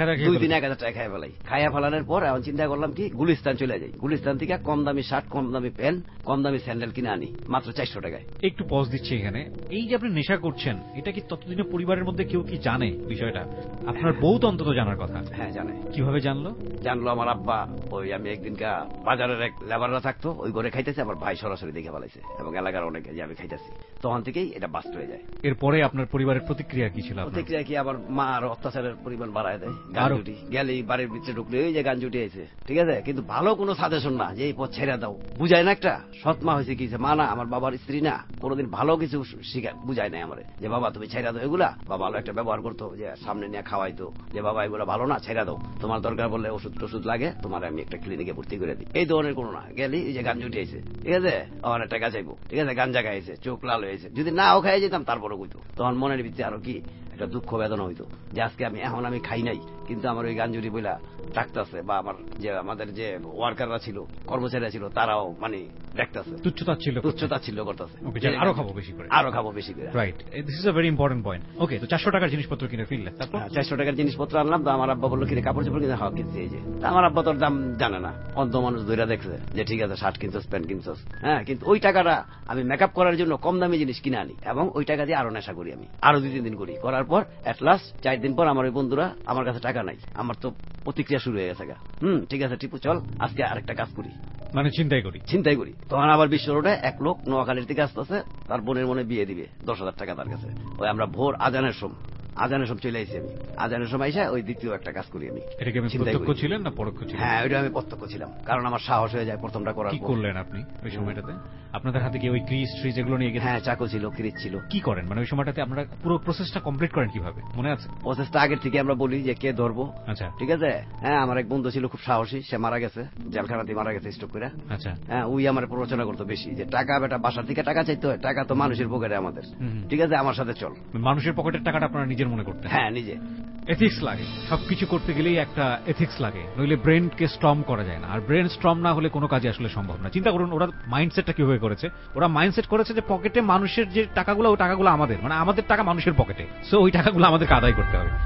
1000 টাকা খাই ফেলাই। খাইয়া ফেলানোর পর এখন চিন্তা করলাম কি গুলিস্তান চলে যাই। গুলিস্তান থেকে কম দামি শার্ট, কম দামি প্যান্ট, কম দামি স্যান্ডেল কিনে আনি মাত্র 400 টাকায়। একটু পজ দিচ্ছি এখানে। এই যে আপনি নেশা করছেন, এটা কি ততদিনে পরিবারের মধ্যে কেউ কি জানে বিষয়টা? আপনার বউ তো অন্তত জানার কথা। হ্যাঁ, জানে। কিভাবে জানলো? আমার আব্বা ওই আমি একদিনকা বাজারের এক লেবাররা থাকতো, ওই ঘরে খাইতেছে, আমার ভাই সরাসরি দেখে ফেলাইছে এবং এলাকার অনেকে যে আমি খাইতেছি। তখন থেকেই এটা বাস্ট হয়ে যায়। এরপরে আপনার পরিবারের প্রতিক্রিয়া কি ছিল? প্রতিক্রিয়া কি, আবার মা আরো অত্যাচারের পরিমাণ বাড়ায় দেয়। গানজুটি গেলেই বাড়ির ভিতরে ঢুকলে ওই যে গানজুটি আছে, ঠিক আছে, কিন্তু ভালো কোনো সাজেশন না যে এই পথ ছেড়ে দাও। বুঝায় না, একটা সৎ মা হয়েছে কি, মা না, আমার বাবার স্ত্রী না, কোনোদিন ভালো কিছু বুঝায় নাই আমার যে বাবা তুমি ছেড়ে দাও এগুলা। বা ভালো একটা ব্যবহার করতো, যে সামনে নিয়ে খাওয়াইতো, যে বাবা এগুলো ভালো না, ছেড়ে দাও, তোমার দরকার বললে ওষুধ টষুধ লাগে, তোমার আমি একটা ক্লিনিকে ভর্তি করে দিই। এই ধরনের কোনো না। গেলি এই যে গানজুটি আছে, ঠিক আছে, অনেক টাকা চাইবো, ঠিক আছে, গাঞ্জা খাইছে, চোখ লাল হয়েছে, যদি নাও খাই যেতাম তারপরে কইতো। তখন মনের ভিতরে আরো কি একটা দুঃখ বেদনা হইতো যে আজকে এখন আমি খাই নাই, কিন্তু আমার ওই গাঞ্জুরি বইলা ডাকতেছে, বা আমার যে আমাদের যে ওয়ার্কাররা ছিল, কর্মচারীরা ছিল, তারাও মানে দেখতেছে, তুচ্ছতাচ্ছিল্য করতেছে, আরো খাবো বেশি করে, আরো খাবো বেশি করে। Right, this is a very important point. Okay, তো 400 টাকার জিনিসপত্র কিনে ফেললে, তারপর 400 টাকার জিনিসপত্র আনলাম। তো আমার আব্বা বললো কিনে কাপড় চোপড় কিনে খাওয়া কিনছে। এই যে আমার আব্বা তোর দাম জানে না, অন্ধ মানুষ ধরে দেখছে যে ঠিক আছে শার্ট কিনছস, প্যান্ট কিনছস। হ্যাঁ, কিন্তু ওই টাকাটা আমি মেকআপ করার জন্য কম দামি জিনিস কিনে আনি এবং ওই টাকা দিয়ে আরো নেশা করি। আমি আরো 2-3 দিন করি। করার পর এট লাস্ট 4 দিন পর আমার ওই বন্ধুরা, আমার কাছে টাকা নাই, আমার তো প্রতিক্রিয়া শুরু হয়ে গেছে। ঠিক আছে টিপু, চল আজকে আরেকটা কাজ করি, মানে চিন্তাই করি। তখন আবার বিশ্ব রোডে এক লোক নোয়াখালীর থেকে আসতেছে, তার বোনের মনে বিয়ে দিবে, 10,000 টাকা তার কাছে। ওই আমরা ভোর আজানের সময় চলে আসছি। আমি আজানের সময় এসে ওই দ্বিতীয় একটা কাজ করি। আমি এটাকে প্রত্যক্ষ ছিলেন না পরোক্ষ ছিলেন? হ্যাঁ, ওইটা আমি প্রত্যক্ষ ছিলাম, কারণ আমার সাহস হয়ে যায় প্রথমটা করার। কি করলেন আপনি ওই সময়টাতে? আপনাদের হাতে কি ওই ক্রিজ ট্রিজ এগুলো নিয়ে গেছেন? হ্যাঁ, চাকু ছিল, ক্রিজ ছিল। কি করেন মানে ওই সময়টাতে আপনারা পুরো প্রসেসটা কমপ্লিট করেন কিভাবে, মনে আছে? প্রসেসটা আগের থেকে আমরা বলি যে কে ধরবো। আচ্ছা, ঠিক আছে। হ্যাঁ, আমার এক বন্ধু ছিল খুব সাহসী, সে মারা গেছে, জেলখানাতে মারা গেছে স্ট্রোক করে। আচ্ছা, হ্যাঁ, ওই আমার প্ররোচনা করতো বেশি যে টাকা বেটা বাসার থেকে টাকা চাইতে হয়, টাকা তো মানুষের পকেটে আমাদের, ঠিক আছে, আমার সাথে চল। মানুষের পকেটের টাকাটা আপনারা নিজের মনে করতেন? হ্যাঁ, নিজে। এথিক্স লাগে, সবকিছু করতে গেলেই একটা এথিক্স লাগে, নইলে ব্রেনকে স্ট্রং করা যায় না। আর ব্রেন স্ট্রং না হলে কোনো কাজে আসলে সম্ভব না। চিন্তা করুন ওরা মাইন্ডসেটটা কিভাবে করেছে। ওরা মাইন্ডসেট করেছে যে পকেটে মানুষের যে টাকাগুলো, ওই টাকাগুলো আমাদের, মানে আমাদের টাকা মানুষের পকেটে, সো ওই টাকাগুলো আমাদেরকে আদায় করতে হবে।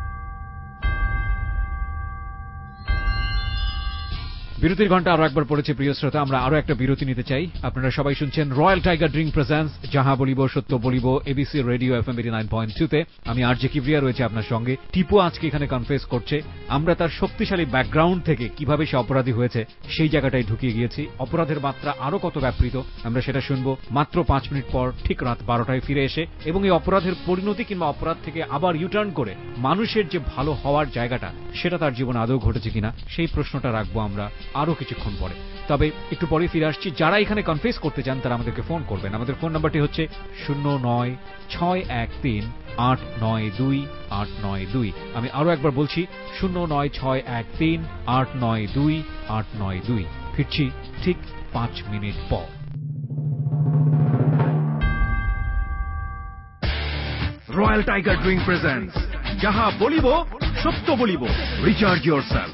বিরতির ঘন্টা আরো একবার পড়েছে প্রিয় শ্রোতা, আমরা আরো একটা বিরতি নিতে চাই। আপনারা সবাই শুনছেন রয়্যাল টাইগার ড্রিঙ্ক প্রেজেন্টস যাহা বলিব সত্য বলিব, এবিসি রেডিও FM 89.2 তে। আমি আরজে কিবরিয়া রয়েছে আপনার সঙ্গে। টিপু আজকে এখানে কনফেস করছে। আমরা তার শক্তিশালী ব্যাকগ্রাউন্ড থেকে কিভাবে সে অপরাধী হয়েছে সেই জায়গাটাই ঢুকিয়ে গিয়েছি। অপরাধের মাত্রা আরো কত ব্যাপৃত আমরা সেটা শুনবো মাত্র 5 মিনিট পর, ঠিক রাত 12টায় ফিরে এসে। এবং এই অপরাধের পরিণতি কিংবা অপরাধ থেকে আবার ইউটার্ন করে মানুষের যে ভালো হওয়ার জায়গাটা, সেটা তার জীবনে আদৌ ঘটেছে কিনা সেই প্রশ্নটা রাখবো আমরা আরো কিছুক্ষণ পরে। তবে একটু পরে ফিরে আসছি। যারা এখানে কনফেস করতে চান তারা আমাদেরকে ফোন করবেন। আমাদের ফোন নাম্বারটি হচ্ছে 09613892 আমি আরো একবার বলছি 09613892 ফিরছি ঠিক 5 মিনিট পর। রয়্যাল টাইগার ড্রিঙ্ক প্রেজেন্টস যাহা বলিব সত্য বলিব, রিচার্জ ইয়োরসেলফ।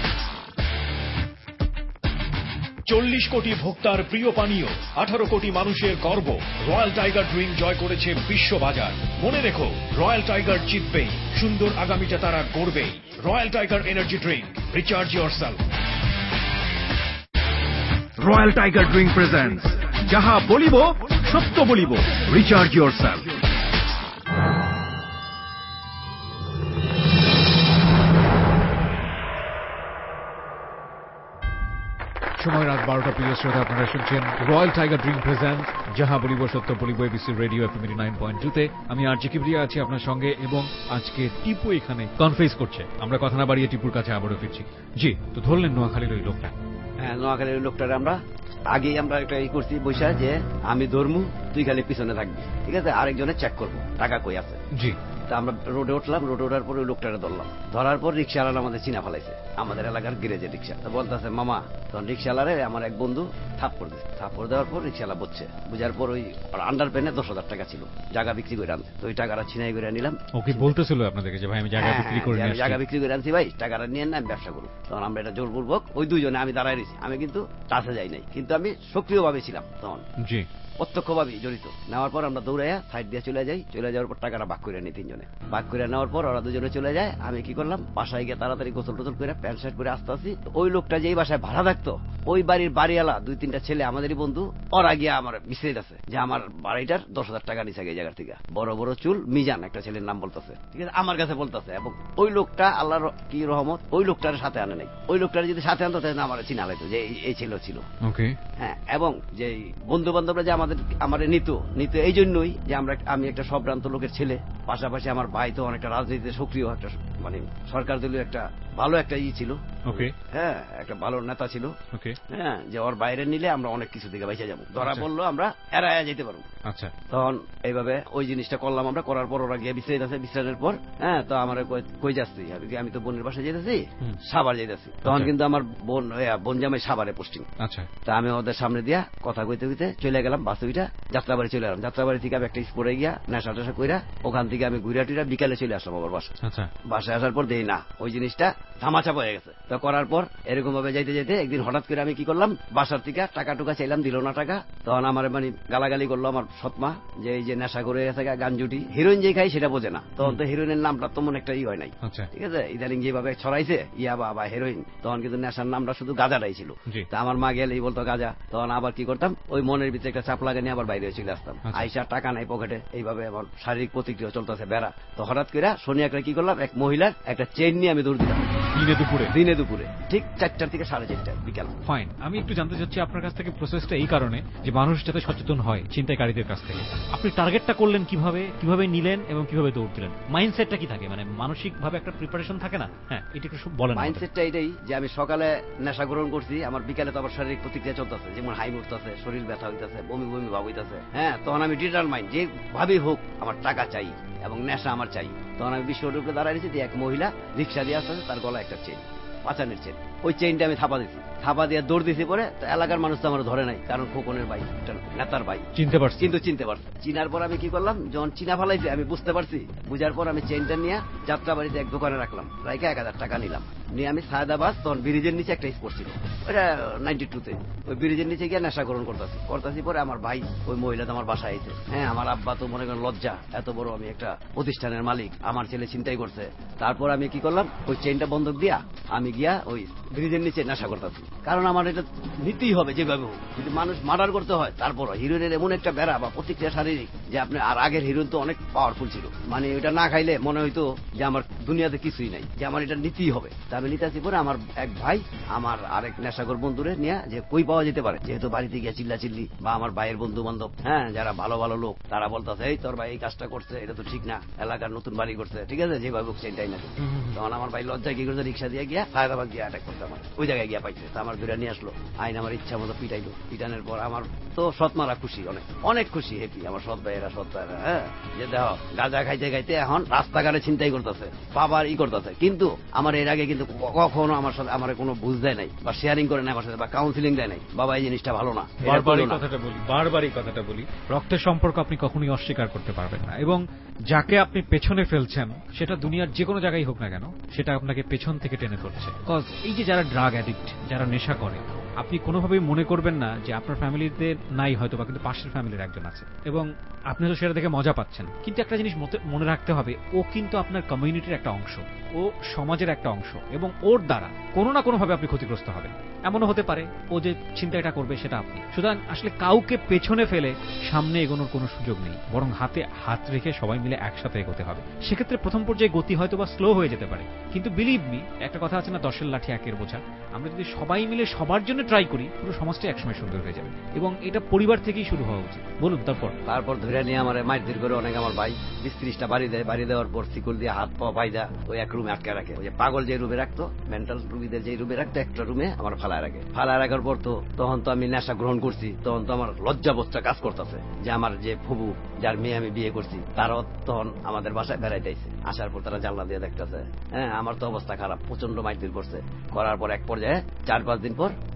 40 কোটি ভোক্তার প্রিয় পানীয়, 18 কোটি মানুষের গর্ব, রয়্যাল টাইগার ড্রিঙ্ক জয় করেছে বিশ্ববাজার। মনে রেখো, রয়্যাল টাইগার জিতবেই, সুন্দর আগামীটা তারা গড়বেই। Royal Tiger energy drink, recharge yourself. Royal Tiger drink presents যাহা বলিব সত্য বলিব, রিচার্জ ইয়োরসেলফ। সময় রাত 12টা। প্রিয় শ্রোতা, আপনারা শুনছেন রয়্যাল টাইগার ড্রিঙ্ক প্রেজেন্টস যাহা বলিব সত্য বলিব, এবিসি রেডিও FM 89.2 তে। আমি আরজে কিবরিয়া আছি আপনার সঙ্গে এবং আজকে টিপু এখানে কনফেস করছে। আমরা কথা না বাড়িয়ে টিপুর কাছে আবারও ফিরছি। জি, তো ধরলেন নোয়াখালীর ওই লোকটা। হ্যাঁ, নোয়াখালীর ওই লোকটারে আমরা আগেই আমরা একটা করছি বৈশা যে আমি ধরমু, তুই খালি পিছনে থাকবি, ঠিক আছে, আরেকজনে চেক করবো টাকা কই আছে। জি, তা আমরা রোডে উঠলাম। রোডে ওঠার পর ওই লোকটারে ধরলাম। ধরার পর রিক্সাওয়ালা আমাদের চিনা ফেলাইছে, আমাদের এলাকার গ্যারেজের রিক্সা। তো বলতেছে, মামা তখন রিক্সাওয়ালারে আমার এক বন্ধু থাপ্পড় দিচ্ছে। থাপ্পড় দেওয়ার পর রিক্সাওয়ালা বুঝছে, বুঝার পর ওই আন্ডার প্যানে 10,000 টাকা ছিল, জায়গা বিক্রি করে আনছে। তো ওই টাকাটা ছিনাই করে নিলাম। ওকে বলতেছিল আপনাদেরকে যে ভাই আমি জায়গা বিক্রি করে নিয়ে আসছি, জায়গা বিক্রি করে আনছি ভাই, টাকাটা নিয়ে না আমি ব্যবসা করবো। তখন আমরা এটা জোরপূর্বক ওই দুইজনে আমি দাঁড়াই রয়েছি, আমি কিন্তু টাচে যাই নাই, কিন্তু আমি সক্রিয়ভাবে ছিলাম তখন, জি প্রত্যক্ষভাবে জড়িত। নেওয়ার পর আমরা দৌড়াইয়া সাইড দিয়ে চলে যাই, চলে যাওয়ার পর টাকাটা ভাগ করে নিই তিনজনে। ভাগ করে নেওয়ার পর ওরা দুজনে চলে যায়। আমি কি করলাম, বাসায় গিয়ে তাড়াতাড়ি গোসল টোসল করে প্যান্ট শার্ট করে আসতে আসি। ওই লোকটা যেই বাসায় ভাড়া থাকতো, ওই বাড়ির বাড়িওয়ালা 2-3টা ছেলে আমাদেরই বন্ধু, ওরা গিয়ে আমার মিশিয়ে আছে যে আমার বাড়িটার 10,000 টাকা নিচে গিয়ে জায়গার থেকে। বড় বড় চুল, মিজান একটা ছেলের নাম বলতেছে, ঠিক আছে, আমার কাছে বলতেছে। এবং ওই লোকটা আল্লাহর কি রহমত, ওই লোকটার সাথে আনে নাই। ওই লোকটার যদি সাথে আনতো তাহলে আমার চিনা লাগতো যে এই ছিল। ওকে, হ্যাঁ। এবং যে বন্ধু বান্ধবরা যে আমার নিত এই জন্যই যে আমি একটা সম্ভ্রান্ত লোকের ছেলে, পাশাপাশি আমার ভাই তো অনেকটা রাজনীতিতে সক্রিয়, একটা মানে সরকার দলীয় একটা ভালো একটা ছিল। ওকে, হ্যাঁ, একটা ভালো নেতা ছিল। ওকে, হ্যাঁ, যে ওর বাইরে নিলে আমরা অনেক কিছু থেকে বেঁচে যাবো, ধরা পড়লো আমরা এড়াইয়া যেতে পারবো। আচ্ছা, তখন এইভাবে ওই জিনিসটা করলাম আমরা। করার পর ওরা গিয়ে বিশ্রামের পর, হ্যাঁ, তো আমার কই যাচ্ছি, আমি তো বোনের বাসায় যেতেছি, সাভার যেতেছি। তখন কিন্তু আমার বোন জামাই সাভারে পোস্টিং। আচ্ছা, তা আমি ওদের সামনে দিয়া কথা কইতে কইতে চলে গেলাম বাসুইটা, যাত্রাবাড়ি চলে গেলাম। যাত্রাবাড়ি থেকে আমি একটা স্পোর্টে গিয়া নেশা টেশা কইরা ওখান থেকে আমি ঘুরা টুরা বিকালে চলে আসলাম আবার বাসায়। আচ্ছা, বাসায় আসার পর দেই না ওই জিনিসটা ধামাচাপা হয়ে গেছে। তো করার পর এরকম ভাবে যাইতে যেতে একদিন হঠাৎ করে আমি কি করলাম, বাসার থেকে টাকা টুকা চাইলাম, দিল না টাকা। তখন আমার মানে গালাগালি করলো আমার সৎমা, যে এই যে নেশা করে গেছে গাঞ্জুটি, হিরোইন যে খাই সেটা বোঝে না। তখন তো হিরোইনের নামটা তেমন একটা হয় নাই, ঠিক আছে, ইদানিং যেভাবে ছড়াইছে ইয়াবা বা হিরোইন, তখন কিন্তু নেশার নামটা শুধু গাঁজাটাই ছিল। তা আমার মা গেলেই বলতো গাঁজা। তখন আবার কি করতাম, ওই মনের ভিতরে একটা চাপ লাগে নিয়ে আবার বাইরে চলে আসতাম। আইসা টাকা নাই পকেটে, এইভাবে আমার শারীরিক প্রতিক্রিয়া চলতেছে বেড়া। তো হঠাৎ করে শনি একটা কি করলাম, এক মহিলার একটা চেইন নিয়ে আমি দৌড় দিলাম দিনে দুপুরে ঠিক 4টা থেকে 4:30 বিকাল। ফাইন, আমি একটু জানতে চাচ্ছি আপনার কাছ থেকে প্রসেসটা এই কারণে যে মানুষ যাতে সচেতন হয় ছিনতাইকারীদের কাছ থেকে। আপনি টার্গেটটা করলেন কিভাবে নিলেন এবং কিভাবে দৌড় দিলেন? মাইন্ডসেটটা কি থাকে, মানে মানসিক ভাবে একটা প্রিপারেশন থাকে না? হ্যাঁ, এটা একটু বলেন। মাইন্ডসেটটা এটাই যে আমি সকালে নেশা গ্রহণ করছি, আমার বিকালে তো আবার শারীরিক প্রতিক্রিয়া চলতেছে, যেমন হাই উঠতেছে, শরীর ব্যথা হইতেছে, বমি বমি ভাব হইতেছে। হ্যাঁ, তখন আমি ডিটারমাইন্ড যে ভাবি হোক আমার টাকা চাই এবং নেশা আমার চাই। তখন আমি বিশ্ব রোডে দাঁড়াইছি, যে এক মহিলা রিক্সা দিয়ে আসতেছে, তার গলায় একটা চেন, পাচানের চেন, ওই চেইনটা আমি থাপা দিছি, থাপা দিয়ে দৌড় দিছি। পরে এলাকার মানুষ তো আমার ধরে নাই, কারণ খোকনের ভাই, নেতার ভাই, চিনতে পারছি। চিনার পর আমি কি করলাম, যখন চিনা ফেলাইছি আমি বুঝতে পারছি, বুঝার পর আমি চেইনটা নিয়ে যাত্রাবাড়িতে এক দোকানে রাখলাম, রাইখা 1000 টাকা নিলাম। নিয়ে আমি সায়দাবাদ, তখন ব্রিজের নিচে একটা স্পোর্ট ছিল, ওইটা 92-তে, ওই ব্রিজের নিচে গিয়ে নেশা গ্রহণ করতেছি। পরে আমার ভাই, ওই মহিলা তো আমার বাসায় আইছে। হ্যাঁ, আমার আব্বা তো মনে করেন লজ্জা, এত বড় আমি একটা প্রতিষ্ঠানের মালিক, আমার ছেলে ছিনতাই করছে। তারপর আমি কি করলাম, ওই চেইনটা বন্ধক দিয়া আমি গিয়া ওই ব্রিজের নিচে নেশা করতেছি, কারণ আমার এটা নিতেই হবে যেভাবে হোক। যদি মানুষ মার্ডার করতে হয়, তারপর হিরোইনের এমন একটা বেড়া বা প্রতিক্রিয়া শারীরিক, যে আপনি আর আগের হিরোইন তো অনেক পাওয়ারফুল ছিল, মানে ওইটা না খাইলে মনে হইতো যে আমার দুনিয়াতে কিছুই নাই, যে আমার এটা নিতেই হবে। তা আমি নিতে আসি। পরে আমার এক ভাই আমার আরেক নেশাকর বন্ধুরে নিয়ে যে কই পাওয়া যেতে পারে, যেহেতু বাড়িতে গিয়ে চিল্লি বা আমার ভাইয়ের বন্ধু বান্ধব, হ্যাঁ, যারা ভালো ভালো লোক, তারা বলতেছে এই তোর ভাই এই কাজটা করছে, এটা তো ঠিক না, এলাকার নতুন বাড়ি করছে, ঠিক আছে, যেভাবে হোক চেনটাই না। তখন আমার ভাই লজ্জায় কি করছে, রিক্সা দিয়ে গিয়া হায়দ্রাবাদ গিয়ে অ্যাটাক করতে, আমার ওই জায়গায় গিয়া পাইছে। আমার ধরে নিয়ে আসলো, আইন আমার ইচ্ছা মতো পিটাইলো। পিটানোর পর আমার তো সৎমারা খুশি, অনেক খুশি, হ্যাপি আমার সৎ ভাইয়েরা। হ্যাঁ, যে দেখো গাঁজা খাইতে খাইতে এখন রাস্তাঘাটে ছিনতাই করতেছে, বাবার করতেছে। কিন্তু আমার এর আগে কিন্তু কখনো আমার সাথে আমার কোনো বুঝ দেয় নাই, বা শেয়ারিং করে নাই আমার সাথে, বা কাউন্সিলিং দেয় নাই, বাবা এই জিনিসটা ভালো না। বারবারই কথাটা বলি, রক্তের সম্পর্ক আপনি কখনোই অস্বীকার করতে পারবেন না, এবং যাকে আপনি পেছনে ফেলছেন সেটা দুনিয়ার যে কোনো জায়গায় হোক না কেন, সেটা আপনাকে পেছন থেকে টেনে ধরছে। কজ এই যে যারা ড্রাগ অ্যাডিক্ট, যারা নেশা করে, আপনি কোনোভাবেই মনে করবেন না যে আপনার ফ্যামিলিতে নাই হয়তো, বা কিন্তু পাশের ফ্যামিলির একজন আছে, এবং আপনি তো সেটা দেখে মজা পাচ্ছেন। কিন্তু একটা জিনিস মনে রাখতে হবে, ও কিন্তু আপনার কমিউনিটির একটা অংশ, ও সমাজের একটা অংশ, এবং ওর দ্বারা কোনো না কোনোভাবে আপনি ক্ষতিগ্রস্ত হবেন। এমনও হতে পারে ও যে চিন্তাটা করবে সেটা আপনি। সুতরাং আসলে কাউকে পেছনে ফেলে সামনে এগোনোর কোনো সুযোগ নেই, বরং হাতে হাত রেখে সবাই মিলে একসাথে এগোতে হবে। সেক্ষেত্রে প্রথম পর্যায়ে গতি হয়তো বা স্লো হয়ে যেতে পারে, কিন্তু বিলিভ মি, একটা কথা আছে না, 10-এর লাঠি 1-এর বোঝা। আমরা যদি সবাই মিলে সবার জন্য ট্রাই করি, পুরো সমাজটা একসময় সুন্দর হয়ে যাবে, এবং এটা পরিবার থেকেই শুরু হওয়া উচিত। বলুন। তারপর ধরে নিয়ে আমার মারধর করে অনেক আমার ভাই 20-30টা বাড়ি দেয়। বাড়ি দেওয়ার পর শিকল দিয়ে হাত পা বাইদা ওই এক রুমে আটকে রাখে। ওই যে পাগল যে রুমে রাখতো, মেন্টাল রুগীদের যে রুমে রাখতো, একটা রুমে আমার ফালায় রাখে। ফালায় রাখার পর তো তখন তো আমি নেশা গ্রহণ করছি, তখন তো আমার লজ্জাবোধটা কাজ করতেছে, যে আমার যে ফুবু, যার মেয়ে আমি বিয়ে করছি, তারাও তখন আমাদের বাসায় বেড়াইতেছে। আসার পর তারা জানলা দিয়ে দেখতেছে। হ্যাঁ, আমার তো অবস্থা খারাপ, প্রচন্ড মারধর করছে। করার পর এক পর্যায়ে 4-5 দিন পর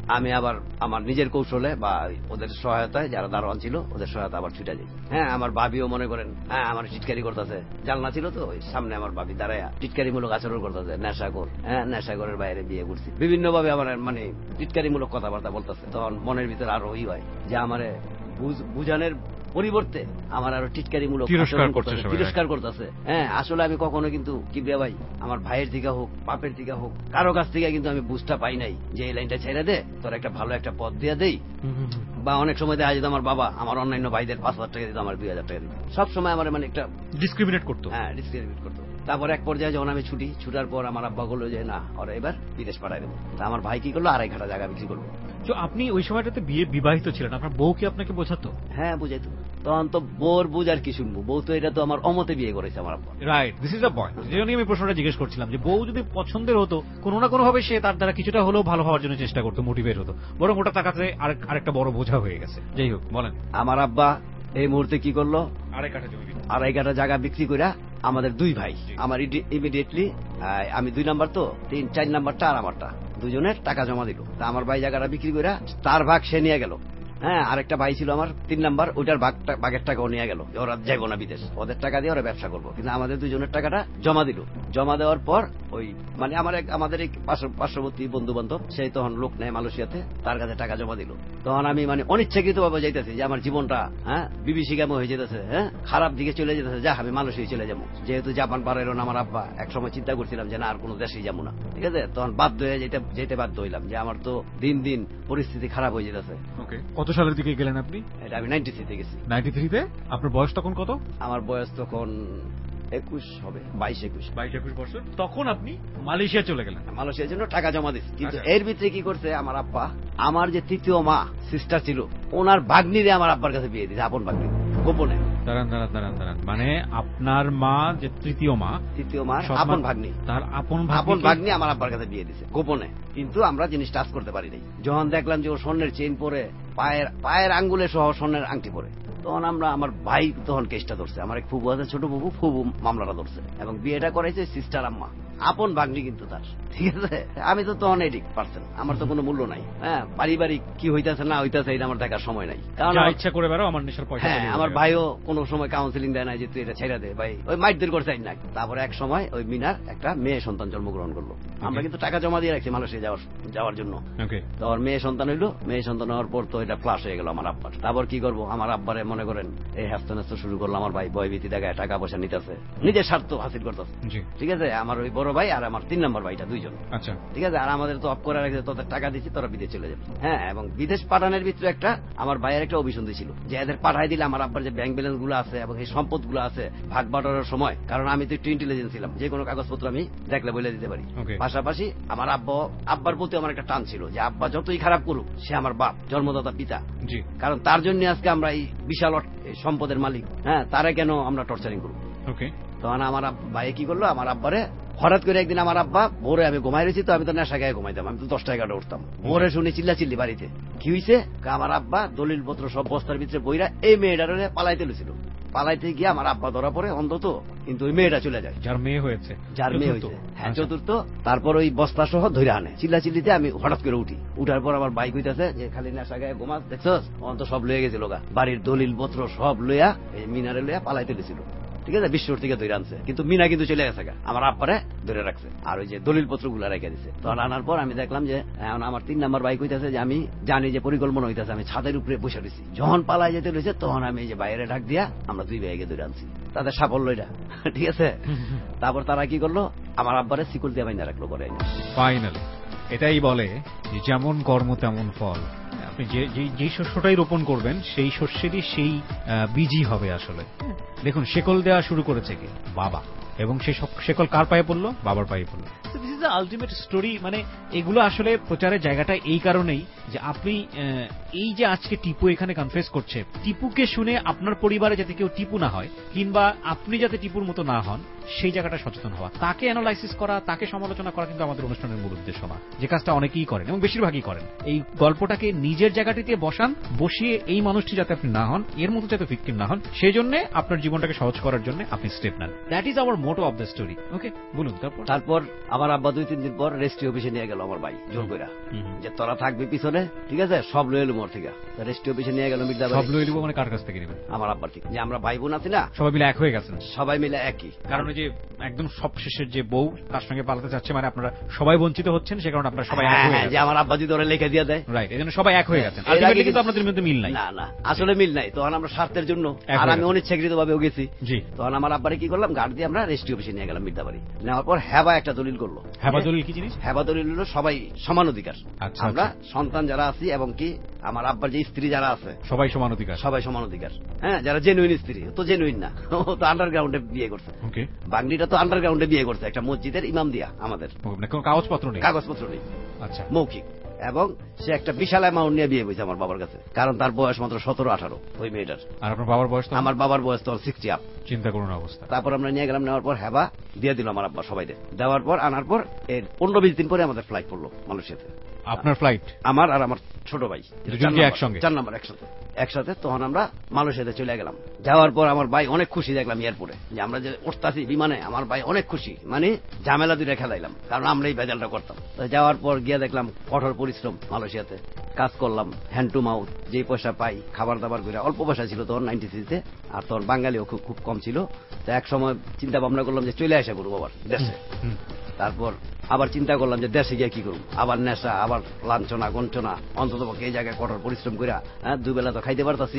আমি আবার আমার নিজের কৌশলে বা ওদের সহায়তায় যারা দারোয়ান ছিল ওদের সহায়তা আবার ছুটে যাই। হ্যাঁ, আমার ভাবিও মনে করেন আমার টিটকারি করতেছে, জানলা ছিল তো ওই সামনে আমার ভাবি দাঁড়ায় টিটকারিমূলক আচরণ করতেছে, নেশাখোর, নেশাখোরের বাইরে বিয়ে করছি, বিভিন্ন ভাবে আমার মানে টিটকারিমূলক কথাবার্তা বলতেছে। তখন মনের ভিতরে আরো হয় যে আমারে বুঝানোর পরিবর্তে আমার আরো টিটকারিমূলক তিরস্কার করতেছে। হ্যাঁ, আসলে আমি কখনো কিন্তু কিবরিয়া ভাই আমার ভাইয়ের দিকে হোক বাপের দিকে হোক কারো কাছ থেকে কিন্তু আমি বুঝটা পাই নাই যে এই লাইনটা ছেড়ে দে, তোর একটা ভালো একটা পথ দিয়ে দেই। বা অনেক সময় দেখা যেত আমার বাবা আমার অন্যান্য ভাইদের 5,000 টাকা দিত, আমার 2,000 টাকা দিত। সবসময় আমার মানে একটা ডিসক্রিমিনেট করতো। হ্যাঁ, ডিসক্রিমিনেট করতো। তারপর এক পর্যায়ে যখন আমি ছুটার পর আমার আব্বা বললো যে না, ওরা এবার বিদেশ পাঠাই দেবো। তা আমার ভাই কি করলো, 2.5 কাঠা জায়গা বিক্রি করবো। তো আপনি ওই সময়টাতে বিবাহিত ছিলেন, আপনার বউ কি আপনাকে বোঝাতো? হ্যাঁ, বুঝাইতো। তখন তো বউর বুঝার কি শুনবো, বউ তো এটা তো আমার অমতে বিয়ে করেছে আমার আব্বা। Right, this is the point. যে জন্য আমি প্রশ্নটা জিজ্ঞেস করছিলাম যে বউ যদি পছন্দের হতো, কোনো না কোনো ভাবে সে তার দ্বারা কিছুটা হলেও ভালো হওয়ার জন্য চেষ্টা করতো, মোটিভেট হতো, বরং ওটা তার কাছে আরেকটা বড় বোঝা হয়ে গেছে। যাই হোক, বলেন। আমার আব্বা এই মুহূর্তে কি করলো, 2.5 কাঠা জমি, 2.5 কাঠা জায়গা বিক্রি করে আমাদের 2 ভাই, আমার ইমিডিয়েটলি আমি 2 নাম্বার তো 3-4 নাম্বারটা আর আমারটা দুজনের টাকা জমা দিল। তা আমার ভাই জায়গাটা বিক্রি করে তার ভাগ সে নিয়ে গেল। হ্যাঁ, আরেকটা ভাই ছিল আমার 3 নাম্বার, ওইটার ভাগের টাকাও নিয়ে গেল, ওরা যাবো না বিদেশ, ওদের টাকা দিয়ে ওরা ব্যবসা করবো। কিন্তু আমাদের দুজনের টাকাটা জমা দিল। জমা দেওয়ার পর ওই মানে আমাদের এই পার্শ্ববর্তী বন্ধু বান্ধব সেই তখন লোক নেয় মালয়েশিয়াতে, তার কাছে টাকা জমা দিল। তখন আমি মানে অনিচ্ছাকৃত ভাবে যাইতেছি যে আমার জীবনটা বিভীষিকাম হয়ে যেতেছে, খারাপ দিকে চলে যেতেছে, যা আমি মালয়েশিয়া চলে যাবো। যেহেতু জাপান পারাইল না আমার আব্বা, এক সময় চিন্তা করছিলাম যে না আর কোনো দেশেই যাবো না, ঠিক আছে। তখন বাধ্য হয়ে যেতে বাধ্য হইলাম যে আমার তো দিন দিন পরিস্থিতি খারাপ হয়ে যেতেছে। কত সালের দিকে গেলেন আপনি? এটা আমি 93-তে গেছি। 93-তে? আপনার বয়স তখন কত? আমার বয়স তখন 21 হবে, 22-21 বছর। তখন আপনি মালয়েশিয়া চলে গেলেন? মালয়েশিয়ার জন্য টাকা জমা দিচ্ছি। কিন্তু এর ভিতরে কি করছে আমার আব্বা, আমার যে 3য় মা সিস্টার ছিল ওনার ভাগ্নিরে আমার আব্বার কাছে বিয়ে দিয়েছে, আপন ভাগ্নি, গোপনে। দাঁড়ান, মানে আপনার মা যে 3য় মা আপন ভাগ্নি, তার আপন ভাগ্নি আমার আব্বার কাছে বিয়ে দিয়েছে গোপনে। কিন্তু আমরা জিনিস টাচ করতে পারি নাই। যখন দেখলাম যে ও স্বর্ণের চেইন পরে, পায়ের আঙ্গুলে সহ স্বর্ণের আংটি পরে, তখন আমার ভাই তখন কেসটা ধরছে, আমার এক ফুবু আছে, ছোট ফুবু মামলাটা ধরছে এবং বিয়েটা করাইছে সিস্টার আম্মা, আপন ভাগ্নি কিন্তু তার, ঠিক আছে। আমি তো তখন এডিক্ট পারছেন, আমার তো কোনো মূল্য নাই। হ্যাঁ, পারিবারিক কি হইতেছে না হইতেছে এটা আমার দেখার সময় নাই, কারণ ইচ্ছা করে বেরো আমার নেশার পয়সা। হ্যাঁ, আমার ভাইও কোনো সময় কাউন্সিলিং দেয় না যে তুই এটা ছেড়ে দে ভাই, ওই মাইটদের করে চাই না। তারপরে এক সময় ওই মিনার একটা মেয়ে সন্তান জন্মগ্রহণ করলো। আমরা কিন্তু টাকা জমা দিয়ে রাখছি মালয়েশিয়া যাওয়ার জন্য। তারপর মেয়ে সন্তান হইলো, মেয়ে সন্তান হওয়ার পর তো এটা ফ্লাশ হয়ে গেল আমার আব্বার। তারপর কি করবো, আমার আব্বারে মনে করেন এই হাস্ত শুরু করলো। আমার ভাই ভয়ভীতি দেখায় টাকা পয়সা নিতেছে, নিজের স্বার্থ হাসিল করতেছে, ঠিক আছে। আমার ওই বড় ভাই আর আমার 3 নম্বর ভাইটা, 2 জন, আচ্ছা, ঠিক আছে। আর আমাদের তো অফ করে রাখছে, তোদের টাকা দিচ্ছি, তোরা বিদেশ চলে যাবে। হ্যাঁ, এবং বিদেশ পাঠানোর ভিতরে আমার ভাইয়ের একটা অভিসন্ধি ছিল যে এদের পাঠাই দিলে আমার আব্বার যে ব্যাংক ব্যালেন্স গুলো আছে এবং এই সম্পদ গুলো আছে ভাগ বাটোয়ারার সময়, কারণ আমি তো একটু ইন্টেলিজেন্স ছিলাম, যে কোনো কাগজপত্র আমি দেখলে বলে দিতে পারি। পাশাপাশি আমার আব্বার প্রতি আমার একটা টান ছিল যে আব্বা যতই খারাপ করুক সে আমার বাপ, জন্মদাতা পিতা, কারণ তার জন্য আজকে আমরা এই বিশাল সম্পদের মালিক। হ্যাঁ, তারা কেন আমরা টর্চারিং করব? তখন আমার ভাই কি করলো, আমার আব্বারে হঠাৎ করে একদিন আমার আব্বা ভোরে, আমি ঘুমাই রয়েছি তো, আমি তো নেশা গায়ে ঘুমাইতাম, আমি তো 10টা-11টা উঠতাম, ভোরে শুনি চিল্লাচিল্লি বাড়িতে। কি হয়েছে, আমার আব্বা দলিল পত্র সব বস্তার ভিতরে বইরা এই মেয়েটার পালাইতে লুছিল। পালাইতে গিয়ে আমার আব্বা ধরা পড়ে অন্তত, কিন্তু ওই মেয়েটা চলে যায়, যার মেয়ে হয়েছে। হ্যাঁ, চতুর্থ। তারপর ওই বস্তা সহ ধরে আনে। চিল্লাচিল্লিতে আমি হঠাৎ করে উঠি, উঠার পর আমার বাইক হইতেছে যে খালি নেশা গায়ে ঘুমাস, দেখছস, অন্ত সব লয়ে গেছিল গা, বাড়ির দলিল পত্র সব লইয়া এই মিনারে লইয়া পালাইতে লুছিল, ঠিক আছে। বিশ্বর থেকে ধরে আনছে, কিন্তু মিনা কিন্তু চলে গেছে, আমার আব্বারে ধরে রাখছে আর ওই যে দলিল পত্র গুলা রেখে দিছে। তখন আনার পর আমি দেখলাম যে আমার 3 নম্বর বাইক হইতেছে যে আমি জানি যে পরিকল্পনা হইতেছে, আমি ছাদের উপরে বসে রয়েছি। যখন পালাই যেতে রয়েছে তখন আমি এই যে বাইরে ডাক দিয়া আমরা 2 ভাইকে ধরে আনছি, তাদের সাফল্য এটা, ঠিক আছে। তারপর তারা কি করলো, আমার আব্বারে সিকুল দিয়ে বাইন্দা রাখলো পরে। ফাইনালি এটাই বলে যে যেমন কর্ম তেমন ফল। আপনি যে শস্যটাই রোপণ করবেন সেই শস্যেরই সেই বীজই হবে আসলে। দেখুন, শেকল দেওয়া শুরু করেছে কি, বাবা, এবং সেই শেকল কার পায়ে পড়লো, বাবার পায়ে পড়লো। This is the ultimate story. মানে এগুলো আসলে প্রচারের জায়গাটা এই কারণেই যে আপনি এই যে আজকে টিপু এখানে কনফেস করছে, টিপুকে শুনে আপনার পরিবারে যাতে কেউ টিপু না হয়, কিংবা আপনি যাতে টিপুর মতো না হন, সেই জায়গাটা সচেতন হওয়া, তাকে অ্যানালাইসিস করা, তাকে সমালোচনা করা কিন্তু আমাদের অনুষ্ঠানের মূল উদ্দেশ্য না, যে কাজটা অনেকেই করেন এবং বেশিরভাগই করেন। এই গল্পটাকে নিজের জায়গাটিতে বসিয়ে এই মানুষটি যাতে আপনি না হন, এর মতো যাতে ভিকটিম না হন, সেই জন্য আপনার জীবন জীবনটাকে সহজ করার জন্য আপনি স্টেপ নেন। That is our motto of the story. Okay, বলুন তারপর আমার আব্বা 2-3 দিন পর রেস্ট্রি অফিসে নিয়ে গেল আমার ভাই জোর করে, যে তোরা থাকবি পিছনে, ঠিক আছে, সব লয়ে এলো মোর থেকে। রেস্ট্রি অফিসে নিয়ে গেল মির্জাবাড়ি। সব লয়ে নিব মানে কার কাছ থেকে নেবেন? আমার আব্বার থেকে। যে আমরা ভাই বোন আছি না, সবাই মিলে এক হয়ে গেছেন? সবাই মিলে একই। কারণ ওই যে একদম সব শেষের যে বউ তার সঙ্গে পালাতে চাচ্ছে, মানে আপনারা সবাই বঞ্চিত হচ্ছেন, সে কারণে আপনারা সবাই এক হয়ে গেছেন। যে আমার আব্বা যদি ওরা লিখে দিয়ে দেয়, রাইট, এজন্য সবাই এক হয়ে গেছেন। আলটিমেটলি কিন্তু আপনাদের মধ্যে মিল নাই। না না, আসলে মিল নাই। তখন আমরা স্বার্থের জন্য, আর আমি অনিচ্ছাকৃত ভাবে গেছি। জি। তখন আমার আব্বারে কি করলাম, গার্ড দিয়ে আমরা রেস্ট্রি অফিসে নিয়ে গেলাম মির্জাবাড়ি। নেওয়ার পর হেবা একটা দলিল করলো। হেবা দলিল কি জিনিস? হেবা দলিল হলো সবাই সমান অধিকার। আমরা সন্তান যারা আছি এবং কি আমার আব্বার যে স্ত্রী যারা আছে সবাই সমান অধিকার। সবাই সমান অধিকার। হ্যাঁ, যারা জেনুইন স্ত্রী, তো জেনুইন না, ও তো আন্ডারগ্রাউন্ডে বিয়ে করছে। বাঙালিটা তো আন্ডারগ্রাউন্ডে বিয়ে করছে, একটা মসজিদের ইমাম দিয়া। আমাদের কোনো কাগজপত্র নেই। কাগজপত্র নেই, আচ্ছা, মৌখিক। এবং সে একটা বিশাল অ্যামাউন্ট নিয়ে বিয়ে হয়েছে আমার বাবার কাছে, কারণ তার বয়স মাত্র 17-18 ওই মেয়েটার। আর আপনার বাবার বয়স? আমার বাবার বয়স তো 60 আপ। চিন্তা করুন অবস্থা। তারপর আমরা নিয়ে গেলাম, নেওয়ার পর হেবা দিয়ে দিল আমার আব্বা সবাই দেওয়ার পর, আনার পর এর 15-20 দিন পরে আমাদের ফ্লাইট পড়লো মালয়েশিয়াতে। আপনার ফ্লাইট? আমার আর আমার ছোট ভাই একসঙ্গে, 4 নম্বর একসাথে। তখন আমরা মালয়েশিয়াতে চলে গেলাম। যাওয়ার পর আমার ভাই অনেক খুশি দেখলাম এয়ারপোর্টে, যে আমরা যে উঠতাছি বিমানে, আমার ভাই অনেক খুশি, মানে ঝামেলা দুইটা খেলাইলাম, কারণ আমরা এই ভেজালটা করতাম। যাওয়ার পর গিয়ে দেখলাম কঠোর পরিশ্রম মালয়েশিয়াতে, কাজ করলাম হ্যান্ড টু মাউথ, যে পয়সা পাই খাবার দাবার করে। অল্প পয়সা ছিল তখন 93-তে, আর তখন বাঙালিও খুব কম ছিল। তো এক সময় চিন্তা ভাবনা করলাম যে চলে আসা করবো আবার দেশে। তারপর আবার চিন্তা করলাম যে দেশে গিয়ে কি করবো, আবার নেশা, আবার লাঞ্ছনা গঞ্চনা, অন্তত এই জায়গায় কঠোর পরিশ্রম করে দুবেলা তো খাইতে পারতাছি,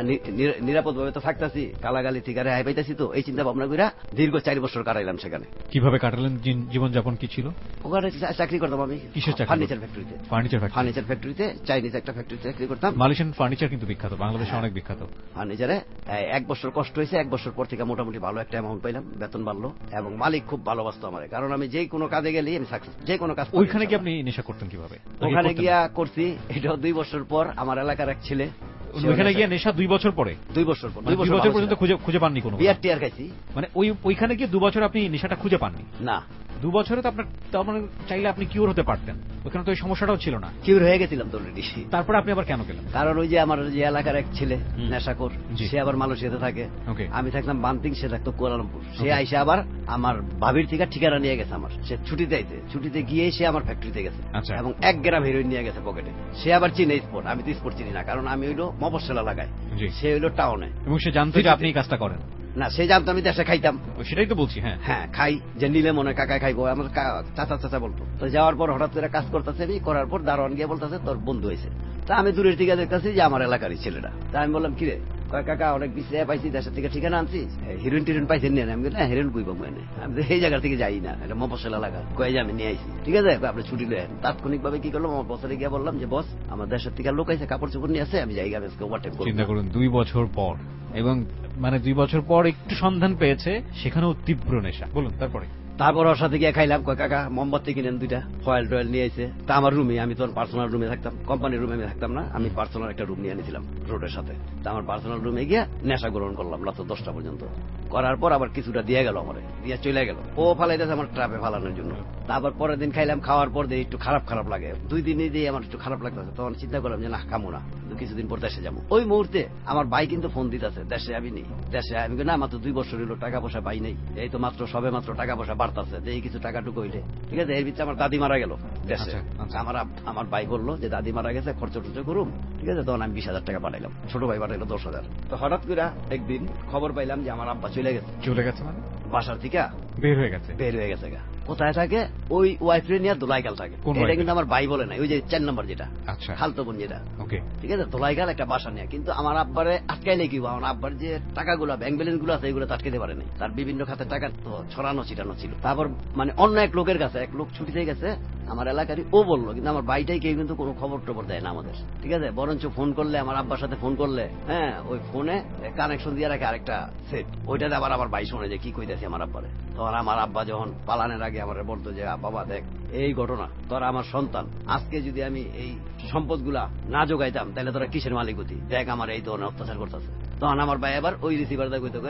নিরাপদ ভাবে তো থাকতাছি, গালাগালি থেকে রেহাই পাইতাছি। তো এই চিন্তা ভাবনা করে দীর্ঘ 4 বছর কাটাইলাম সেখানে। কিভাবে কাটালেন? জীবনযাপন কি ছিল? ওখানে চাকরি করতাম আমি। কিসের চাকরি? ফার্নিচার ফ্যাক্টরিতে। ফার্নিচার ফ্যাক্টরিতে, চাইনিজ একটা ফ্যাক্টরিতে চাকরি করতাম। মালয়েশিয়ান ফার্নিচার কিন্তু বিখ্যাত, বাংলাদেশে অনেক বিখ্যাত ফার্নিচারে। 1 বছর কষ্ট হয়েছে, 1 বছর পর থেকে মোটামুটি ভালো একটা অ্যামাউন্ট পাইলাম, বেতন বাড়লো, এবং মালিক খুব ভালোবাসতো আমার, কারণ আমি যে কোনো কাজে গেলে আমি সাকসেস, যে কোনো কাজ। ওইখানে কি আপনি নেশা করতেন কিভাবে? ওখানে গিয়া করছি, এটা 2 বছর পর আমার এলাকার এক ছেলে, ওইখানে গিয়ে নেশা 2 বছর পরে? 2 বছর পর, 2 বছর পর্যন্ত খুঁজে পাননি কোনো? বিয়ার টিয়ার খাইছি। মানে ওইখানে গিয়ে 2 বছর আপনি নেশাটা খুঁজে পাননি? না। 2 বছরে তো আপনার, তার মানে চাইলে আপনি কিউর হতে পারতেন, ওখানে তো ওই সমস্যাটাও ছিল না। কিউর হয়ে গেছিলাম তো অলরেডি। তারপরে আপনি আবার কেন গেলেন? কারণ ওই যে আমার যে এলাকার এক ছেলে নেশাখোর, সে আবার মালয়েশিয়াতে থাকে, আমি থাকলাম বান্তিং, সে থাকতো কুয়ালালামপুর। সে আইসে আবার আমার ভাবির থেকে ঠিকানা নিয়ে গেছে আমার। সে ছুটিতে গিয়ে সে আমার ফ্যাক্টরিতে গেছে, এবং 1 গ্রাম হেরোইন নিয়ে গেছে পকেটে। সে আবার চিনে স্পট, আমি তো স্পট চিনি না, কারণ আমি হইলো মফস্বল এলাকায়, সে হইলো টাউনে। এবং সে জানতো যে আপনি এই কাজটা করেন? না, সে জানতো আমি দেশে খাইতাম। সেটাই তো বলছি। হ্যাঁ, খাই, যে নিলে মনে কাকা খাইবো, আমার চাচা বলতো। তো যাওয়ার পর হঠাৎ করে কাজ করতেছে, আমি করার পর দারোয়ান গিয়ে বলতেছে তোর বন্ধু হয়েছে। তা আমি দূরের থেকে দেখতেছি যে আমার এলাকারই ছেলেটা। তা আমি বললাম কিরে, কয় কাকা অনেক বিষয়ে পাইছি, দেশের থেকে ঠিকানা আনছি, হিরোইন টিরোইন পাইছেন নিয়ে? আমি বলি হিরোইন বুঝবো মানে, আমি এই জায়গা থেকে যাই না, এটা মফস্বল এলাকা। কয়ে যে আমি নিয়ে আইছি, ঠিক আছে আপনি ছুটি নেন। তাৎক্ষণিক ভাবে কি করলাম, আমার বসে গিয়ে বললাম যে বস, আমার দেশের থেকে লোক আইছে, কাপড় চোপড় নিয়ে আসে, আমি যাই আজকে ওভারটাইম করব। চিন্তা করুন 2 বছর পর, এবং মানে 2 বছর পর একটু সন্ধান পেয়েছে, সেখানেও তীব্র নেশা। বলুন তারপর ওর সাথে গিয়ে খাইলাম। কয় কাকা মোমবাতি কিনেন 2টা, ফয়েল টয়েল নিয়ে এসে। তা আমার রুমে, আমি তো পার্সোনাল রুমে থাকতাম, কোম্পানির রুমে আমি থাকতাম না, আমি পার্সোনাল একটা রুম নিয়ে নিয়েছিলাম রোডের সাথে। তা আমার পার্সোনাল রুমে গিয়ে নেশা গ্রহণ করলাম রাত 10টা পর্যন্ত। করার পর আবার কিছুটা দিয়ে গেল আমার, দিয়ে চলে গেল। ও ফালাইতেছে আমার ট্রাপে ফালানোর জন্য। তারপর পরের দিন খাইলাম, খাওয়ার পর দিয়ে একটু খারাপ লাগে, 2 দিনই দিয়ে আমার একটু খারাপ লাগতেছে। তখন চিন্তা করলাম যে না, খামো না, কিছুদিন পর দেশে যাবো। ওই মুহূর্তে আমার ভাই কিন্তু ফোন দিতেছে, দেশে আমি নেই, দেশে আমি না, মাত্র 2 বছর হলো, টাকা পয়সা পাই নাই, এই তো মাত্র সবে মাত্র টাকা পয়সা বাড়তেছে, যে এই কিছু টাকা টুকু হইলে, ঠিক আছে। এর ভিতরে আমার দাদি মারা গেল দেশে। আমার ভাই বললো যে দাদি মারা গেছে, খরচ টর্চ করুম, ঠিক আছে। তখন আমি 20,000 টাকা পাঠাইলাম, ছোট ভাই পাঠাইলো 10,000। তো হঠাৎ করে একদিন খবর পাইলাম যে আমার আব্বা চলে গেছে মানে বাসার থেকে বের হয়ে গেছে। কোথায় থাকে? ওই ওয়াইফ নিয়ে দোলাইগাল থাকে। এটা কিন্তু আমার ভাই বলে নাই, ওই যে 4 নম্বর যেটা, খালতো বোন যেটা, ঠিক আছে, দোলাইগাল একটা বাসা নিয়ে। কিন্তু আমার আব্বারে আটকাইলে কি, আমার আব্বার যে টাকাগুলো, ব্যাংক ব্যালেন্স গুলো আছে, এগুলো তো আটকাতে পারে নাই। তার বিভিন্ন খাতে টাকা তো ছড়ানো ছিটানো ছিল। তারপর মানে অন্য এক লোকের কাছে, এক লোক ছুটিতে গেছে আমার এলাকারই, ও বললো, কিন্তু আমার ভাইটাই কেউ কিন্তু কোনো খবর টবর দেয় না আমাদের, ঠিক আছে। বরঞ্চ ফোন করলে, আমার আব্বার সাথে ফোন করলে, হ্যাঁ, ওই ফোনে কানেকশন দিয়ে রাখে আরেকটা সেট, ওইটাতে আবার আমার ভাই শোনে যে কি কইতেছে আমার আব্বারে। তখন আমার আব্বা যখন পালানের আগে আমার বলতো যে বাবা দেখ এই ঘটনা, তোরা আমার সন্তান, আজকে যদি আমি এই সম্পদগুলা না যোগাইতাম তাহলে তোরা কিসের মালিক হতি, দেখ আমার এই ধরনের অত্যাচার করতেছে। তখন আমার ভাই আবার ওই রিসিভার দা কইতো, এই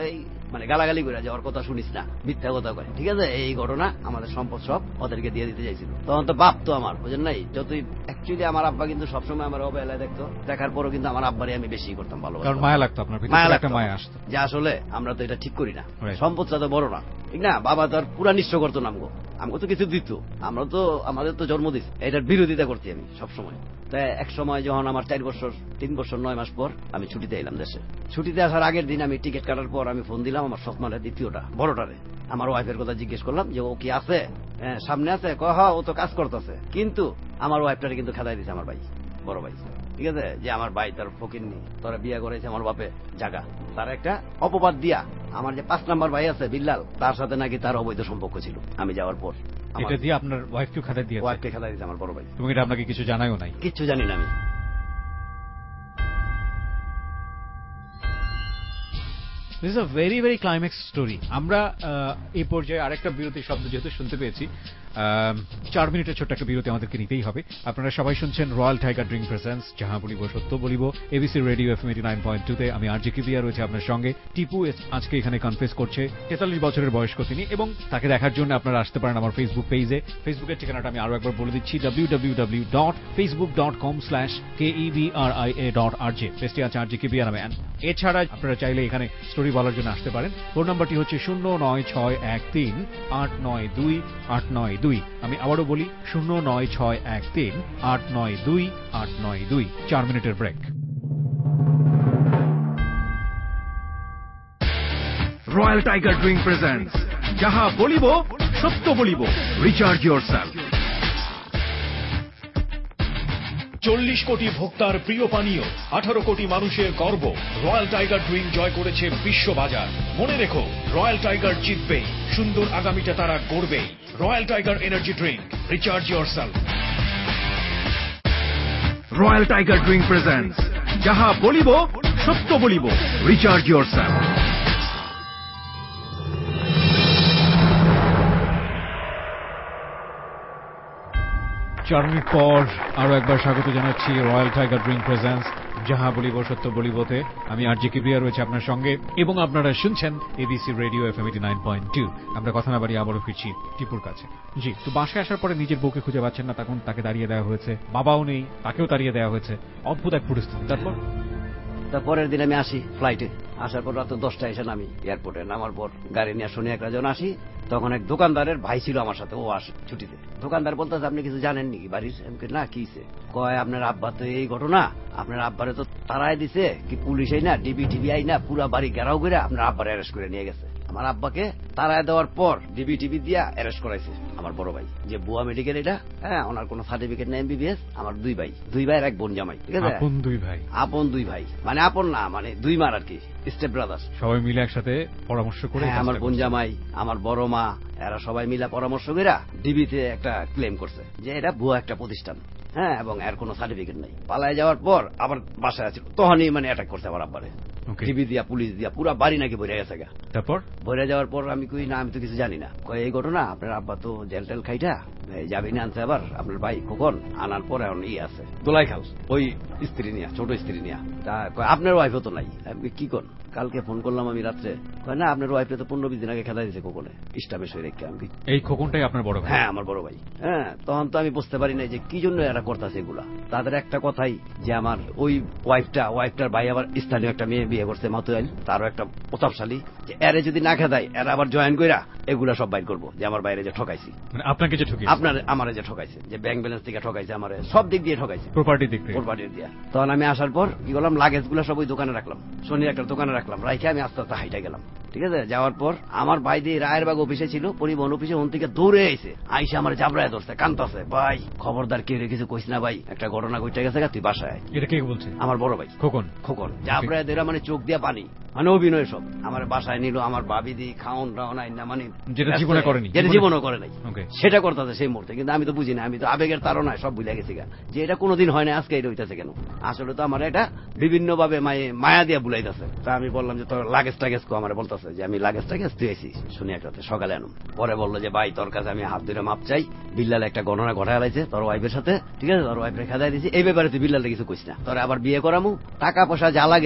মানে গালাগালি করে যে ওর কথা শুনিস না, মিথ্যা কথা করে, ঠিক আছে। এই ঘটনা আমাদের সম্পদ সব ওদেরকে দিয়ে দিতে চাইছিল। তখন তো বাপ তো আমার বুঝেন নাই, যতই অ্যাকচুয়ালি আমার আব্বা কিন্তু সবসময় আমার অবহেলায় দেখতো, দেখার পরও কিন্তু আমার আব্বারই আমি বেশি করতাম ভালো, কারণ মায়া লাগতো আপনার ভিতরে, মায়া লাগতো, একটা মায়া আসতো যে আসলে আমরা তো এটা ঠিক করি না, সম্পদটা তো বড় না, ঠিক না। বাবা তো আর পুরা নিঃস্ব করতো না, আমগো তো কিছু দিত, আমরা তো আমাদের তো জন্ম দিত, এটার বিরোধিতা করছি আমি সবসময়। তাই এক সময় যখন আমার 3 বছর 9 মাস পর আমি ছুটিতে এলাম দেশে, ছুটিতে আসার আগের দিন আমি টিকিট কাটার পর আমি ফোন দিলাম আমার সৎমানের দ্বিতীয়টা বড়টারে, আমার ওয়াইফের কথা জিজ্ঞেস করলাম যে ও কি আছে, সামনে আছে, হ্যাঁ ও তো কাজ করতেছে। কিন্তু আমার ওয়াইফটারে কিন্তু খেদাই দিছে আমার ভাই, বড় ভাই, ঠিক আছে, যে আমার ভাই তার ফকিরনি, তারা বিয়ে করেছে আমার বাপে জাগা, তার একটা অপবাদ দিয়া আমার যে 5 নাম্বার ভাই আছে বিল্লাল, তার সাথে নাকি তার অবৈধ সম্পর্ক ছিল আমি যাওয়ার পর। এটা দিয়ে আপনার ওয়াইফকে খেদাই দিয়েছে? ওয়াইফকে খেদাই দিয়েছে আমার বড় ভাই। তুমি এটা আপনাকে কিছু জানাইও নাই? কিচ্ছু জানি না আমি। This is a very very climax story. আমরা এই পর্যায়ে আরেকটা বিরতি শব্দ যেহেতু শুনতে পেয়েছি, 4 মিনিটের ছোট্ট একটা বিরতি আমাদেরকে নিতেই হবে। আপনারা সবাই শুনছেন রয়্যাল টাইগার ড্রিঙ্ক প্রেজেন্টস যাহা বলিব সত্য বলিব, এবিসি রেডিও এফএম 89.2 তে। আমি আরজে কিবিয়া রয়েছে আপনার সঙ্গে। টিপু আজকে এখানে কনফেস করছে, 43 বছরের বয়স্ক তিনি, এবং তাকে দেখার জন্য আপনারা আসতে পারেন আমার ফেসবুক পেজে। ফেসবুকের ঠিকানাটা আমি আরো একবার বলে দিচ্ছি, www.facebook.com/KEBRIA.RJ। পেজটি আছে আরজে কিবিয়া নামে। এছাড়া আপনারা চাইলে এখানে স্টোরি বলার জন্য আসতে পারেন। ফোন নাম্বারটি হচ্ছে 09613892892। আমি আবারও বলি 09613892892। 4 মিনিটের break. Royal Tiger drink presents যাহা বলিব সত্য বলিব, রিচার্জ ইয়োরসেলফ। 40 কোটি ভোক্তার প্রিয় পানীয়, 18 কোটি মানুষের গর্ব, রয়্যাল টাইগার ড্রিঙ্ক জয় করেছে বিশ্ববাজার। মনে রেখো, রয়্যাল টাইগার জিতবে, সুন্দর আগামীটা তারা গড়বে। Royal Tiger energy drink, recharge yourself. Royal Tiger drink presents যাহা বলিব সত্য বলিব, রিচার্জ ইয়োরসেলফ। 4 মিনিট পর আরো একবার স্বাগত জানাচ্ছি রয়্যাল টাইগার ড্রিঙ্ক প্রেজেন্টস যাহা বলিব সত্য বলিবতে। আমি আরজে কিবরিয়া রয়েছে আপনার সঙ্গে, এবং আপনারা শুনছেন এবিসি রেডিও এফএম 89.2। আমরা কথা না বাড়িয়ে আবারও ফিরছি টিপুর কাছে। জি, তো বাসায় আসার পরে নিজের বউকে খুঁজে পাচ্ছেন না, তখন তাকে তাড়িয়ে দেওয়া হয়েছে, বাবাও নেই, তাকেও তাড়িয়ে দেওয়া হয়েছে, অদ্ভুত এক পরিস্থিতি। তারপরের দিন আমি আসি ফ্লাইটে, আসার পর রাত 10টায় এসে নামি এয়ারপোর্টে। নামার পর গাড়ি নিয়ে শনি একটা জন আসি, তখন এক দোকানদারের ভাই ছিল আমার সাথে, ও আসে ছুটিতে। দোকানদার বলতেছে আপনি কিছু জানেন নাকি বাড়ির? না, কিছে? কয় আপনার আব্বা তো এই ঘটনা, আপনার আব্বারে তো তারাই দিছে, কি পুলিশ না ডিবি টিভি আই না পুরা বাড়ি ঘেরাও করে আপনার আব্বারে অ্যারেস্ট করে নিয়ে গেছে। আমার আব্বাকে তারায় দেওয়ার পর ডিবি টিভি দিয়া অ্যারেস্ট করাইছে আমার বড় ভাই, যে বুয়া মেডিকেল এটা, হ্যাঁ, ওনার কোনো সার্টিফিকেট নেই, এমবিবিএস। আমার দুই ভাইয়ের এক বোন জামাই, ঠিক আছে, আপন দুই ভাই, মানে আপন না, মানে দুই মার আর কি, স্টেপ ব্রাদার্স, সবাই মিলে একসাথে পরামর্শ করে। আমার বোন জামাই, আমার বড় মা, এরা সবাই মিলে পরামর্শ করে ডিবিতে একটা ক্লেম করছে যে এটা ভুয়া একটা প্রতিষ্ঠান, হ্যাঁ, এবং এর কোনো সার্টিফিকেট নাই। পালায় যাওয়ার পর আবার বাসায় আছে, তখনই মানে অ্যাটাক করছে আমার আব্বারে, টিভি দিয়া পুলিশ দিয়া পুরা বাড়ি নাকি ভরে গেছে। তারপর ভরে যাওয়ার পর আমি কই না, আমি তো কিছু জানি না। কয় এই ঘটনা, আপনার আব্বা তো জেল টেল খাইটা যাবি না আনছে, আবার আপনার ভাই কখন আনার পর এখন আছে দোলাই খাল, ওই স্ত্রী নিয়া, ছোট স্ত্রী নিয়া। তা আপনার ওয়াইফও তো নাই। আমি কি কর, কালকে ফোন করলাম আমি রাত্রে, কয় না আপনার ওয়াইফে তো 15-20 দিন আগে খেলা দিয়েছে কোকনে, স্টাফে সই রেখে। আমি এই খোকনটাই আপনার বড় ভাই? হ্যাঁ, আমার বড় ভাই। হ্যাঁ, তখন তো আমি বুঝতে পারি না যে কি জন্য এরা করতেছে এগুলা। তাদের একটা কথাই যে আমার ওই ওয়াইফটার ভাই আবার স্থানীয় একটা মেয়ে বিয়ে করছে মাতুয়াইল, তারও একটা প্রতাপশালী, যে এরে যদি না খেদাই এরা আবার জয়েন কইরা এগুলা সব বাইর করবো, যে আমার বাইরে যে ঠকাইছি, মানে আপনাকে যে ঠকাইছে, আপনার আমারে যে ঠকাইছে, যে ব্যাংক ব্যালেন্স থেকে ঠকাইছে, আমারে সব দিক দিয়ে ঠকাইছে, প্রপার্টি দিয়া। তখন আমি আসার পর কি করলাম, লাগেজ গুলা সব ওই দোকানে রাখলাম, শনির একটা দোকানে রাখলাম, রাইখে আমি আস্তে আস্তে হাইটা গেলাম, ঠিক আছে। যাওয়ার পর আমার ভাই দিয়ে রায়েরবাগ অফিসে ছিল, পরিবহন অফিসে, ওন থেকে দৌড়ে আইছে, আইসে আমার জাবরায় ধরছে, কান্তাছে, ভাই খবরদার কেউ কিছু কইস না ভাই, একটা ঘটনা ঘটে গেছে, তুই বাসায়। এটা কে বলছে? আমার বড় ভাই খোকন। জাবরায় ধরে মানে চোখ দিয়া পানি, মানে অভিনয় সব। আমার বাসায় নিল, আমার ভাবি দি খাওন রাও নাই না, মানে যেটা জীবনও করে নাই, সেটা করতেছে সেই মুহূর্তে। কিন্তু আমি তো বুঝি না, আমি তো আবেগের তাড়নায় সব ভুলে গেছি যে এটা কোনোদিন হয় না, আজকে এটা হইতেছে কেন। আসলে তো আমার এটা বিভিন্ন ভাবে মায়া দিয়া বুলাইতেছে। তা আমি বললাম যে তোর লাগেজ টাগেজ কো, আমার বলতেছে যে আমি লাগেজ টাগেজ দিয়েছি শুনি একটা সকালে আনুন। পরে বললো যে ভাই তোর কাছে আমি হাত ধরে মাপ চাই, বিল্লাল একটা গণনা ঘটায় লাইছে তোর ওয়াইফের সাথে, ঠিক আছে, তোর ওয়াইফের খেদাই দিয়েছি, এই ব্যাপারে তুই বিল্লাল কিছু কইস না, তোর আবার বিয়ে করামু, টাকা পয়সা যা লাগে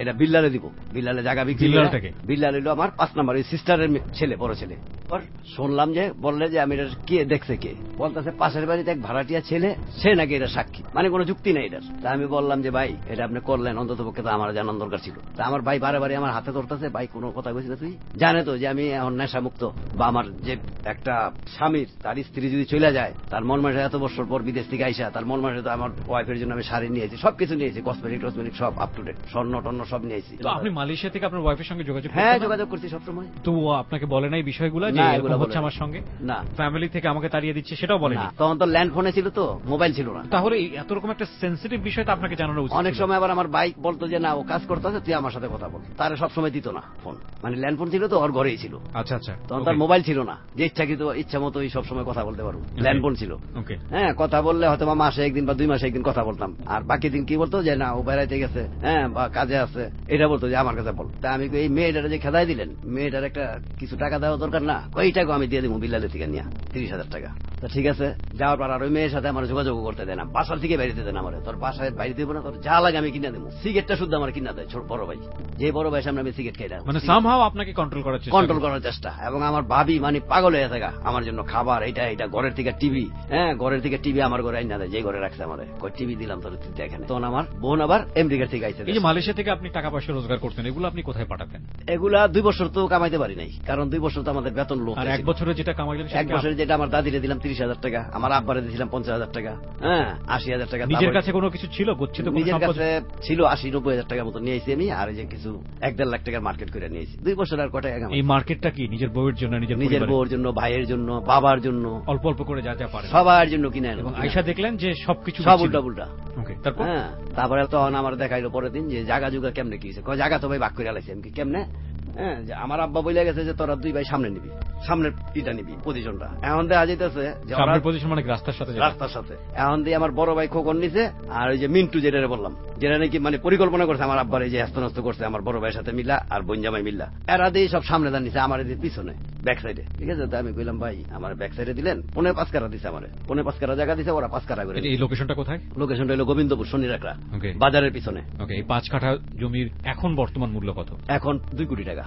এটা বিল্লালে দিব, বিল্লালে জায়গা বিক্রি। বিল্লাল হইলো আমার 5 নম্বর সিস্টারের ছেলে, বড় ছেলে। শুনলাম যে বললে যে আমি এটা কে দেখছে, কে বলতেছে পাশের বাড়িতে এক ভাড়াটিয়া ছেলে, সে নাকি এটা সাক্ষী, মানে কোনো যুক্তি নেই এটার। তা আমি বললাম যে ভাই এটা আপনি করলেন, অন্তত পক্ষে তো আমার জানার দরকার ছিল। তা আমার ভাই বারে বারে আমার হাতে ধরতেছে, ভাই কোনো কথা কইছিস না তুই, জানে তো যে আমি এখন নেশা মুক্ত, বা আমার যে একটা স্বামীর তার স্ত্রী যদি চলে যায়, তার মন মাসে এত বছর পর বিদেশ থেকে আইসা, তার মন মাসে তো আমার ওয়াইফের জন্য আমি শাড়ি নিয়েছি, সবকিছু নিয়েছি, কসমেটিক সব আপ টু ডেট, স্বর্ণ টর্ণ সব নিয়েছি। তো আপনি মালয়েশিয়া থেকে আপনার ওয়াইফের সঙ্গে যোগাযোগ? হ্যাঁ, যোগাযোগ করছি সবসময়। তো আপনাকে বলে নাই বিষয়গুলো যে এরকম হচ্ছে আমার সঙ্গে? না, ফ্যামিলি থেকে আমাকে তাড়িয়ে দিচ্ছে সেটাও বলে না? তখন তো ল্যান্ড ফোনে ছিল, তো মোবাইল ছিল না। তাহলে এত রকম একটা সেন্সিটিভ বিষয় তো আপনাকে জানানো উচিত। অনেক সময় আবার আমার বাইক বলতো যে না ও কাজ করতেছে, তুই আমার সাথে কথা বল, তারা সবসময় দিত না ফোন, মানে ল্যান্ড ফোন ছিল তো ওর ঘরেই ছিল। আচ্ছা আচ্ছা। তখন তার মোবাইল ছিল না যে ইচ্ছা মতো সবসময় কথা বলতে পারবো, ল্যান্ড ফোন ছিল। হ্যাঁ, কথা বললে হয়তো মাসে একদিন বা 2 মাসে একদিন কথা বলতাম, আর বাকি দিন কি বলতো যে না ও বেড়াইতে গেছে, হ্যাঁ, বা কাজে আছে, এটা বলতো যে আমার কাছে বল। তা আমি এই মেয়েটার যে খেদাই দিলেন, মেয়েটার একটা কিছু টাকা দেওয়া দরকার না, ওই টাকা আমি দিয়ে দেবো বিল্লালে থেকে নিয়ে 30,000 টাকা। তা ঠিক আছে, যাওয়ার পর আর ওই মেয়ের সাথে আমার যোগাযোগ করতে দেয় না, বাসার থেকে বাইরে দেন আমার, তোর বাসায় বাইরে দেবো না, তোর যা লাগে আমি কিনে দেবো। সিগারেটটা শুদ্ধ আমার কিনা দেয় ছোট বড় ভাই, যে বড় ভাই সামনে আমি সিগারেট খাই না, মানে সামহাও আপনাকে কন্ট্রোল করার চেষ্টা। এবং আমার ভাবি মানে পাগল হয়ে থাকা আমার জন্য, খাবার এটা ঘরের থেকে টিভি, হ্যাঁ, ঘরের থেকে টিভি আমার ঘরে আইনা দেয়, যে ঘরে রাখছে আমার, কই টিভি দিলাম তোর এখানে। তখন আমার বোন আবার আমেরিকা থেকে আইছে। এই যে মালয়েশিয়া থেকে আপনি টাকা পয়সা রোজগার করতেন, এগুলো আপনি কোথায় পাঠাতেন? এগুলা 2 বছর তো কামাইতে পারি নাই, কারণ 2 বছর তো আমাদের বেতন লোক। আর 1 বছরে যেটা কামাইলেন? 1 বছরে যেটা আমার দাদিরে দিলাম 30,000 টাকা, আমার আব্বারে দিয়েছিলাম 50,000 টাকা, হ্যাঁ, 80,000 টাকা। নিজের কাছে কোনো কিছু ছিল? গচ্ছিত নিজের কাছে ছিল 80-90,000 টাকা মতো নিয়েছি আমি, আর এই যে কিছু 1-1.5 লাখ টাকার মার্কেট করে নিয়েছি 2 বছর। আর কটা টাকা? এই মার্কেটটা কি নিজের বউয়ের জন্য, নিজের বউয়ের জন্য, ভাইয়ের জন্য, বাবার জন্য, অল্প অল্প করে যা যা পারে সবার জন্য কিনে। এবং আয়শা দেখলেন যে সবকিছু সব উল্টা। তারপর তারপরে তখন আমার দেখাইলো পরের দিন যে জায়গা জুগা কেমনে কি জায়গা তো ভাই ভাগ করে আলাইছি আমি, কেমনে? হ্যাঁ, আমার আব্বা বলে গেছে যে তোরা 2 ভাই সামনে নিবি, সামনের ইটা নিবি পজিশনটা। এখন দেখা যাইতেছে যে সামনের পজিশন মানে রাস্তার সাথে। এখন দিয়ে আমার বড় ভাই খোকন নিছে, আর ওই যে মিন্টু যেটা বললাম, যেটা নাকি মানে পরিকল্পনা করছে আমার আব্বার, এই যে হস্তনস্ত করছে আমার বড় ভাইয়ের সাথে মিলা আর বোন জামাই মিল্লা, এরা দিয়ে সব সামনে দাঁড়িয়েছে, আমার এদের পিছনে ব্যাক সাইডে। ঠিক আছে, তো আমি কইলাম ভাই আমার ব্যাক সাইডে দিলেন, 5.5 কাঠা দিছে, আমার 5.5 কাঠা জায়গা দিছে, ওরা 5 কাঠা করে। এই লোকেশনটা কোথায়? লোকেশনটা হলো গোবিন্দপুর, শনিরাকড়া বাজারের পিছনে। এই 5 কাঠা জমির এখন বর্তমান মূল্য কত? এখন 2 কোটি টাকা।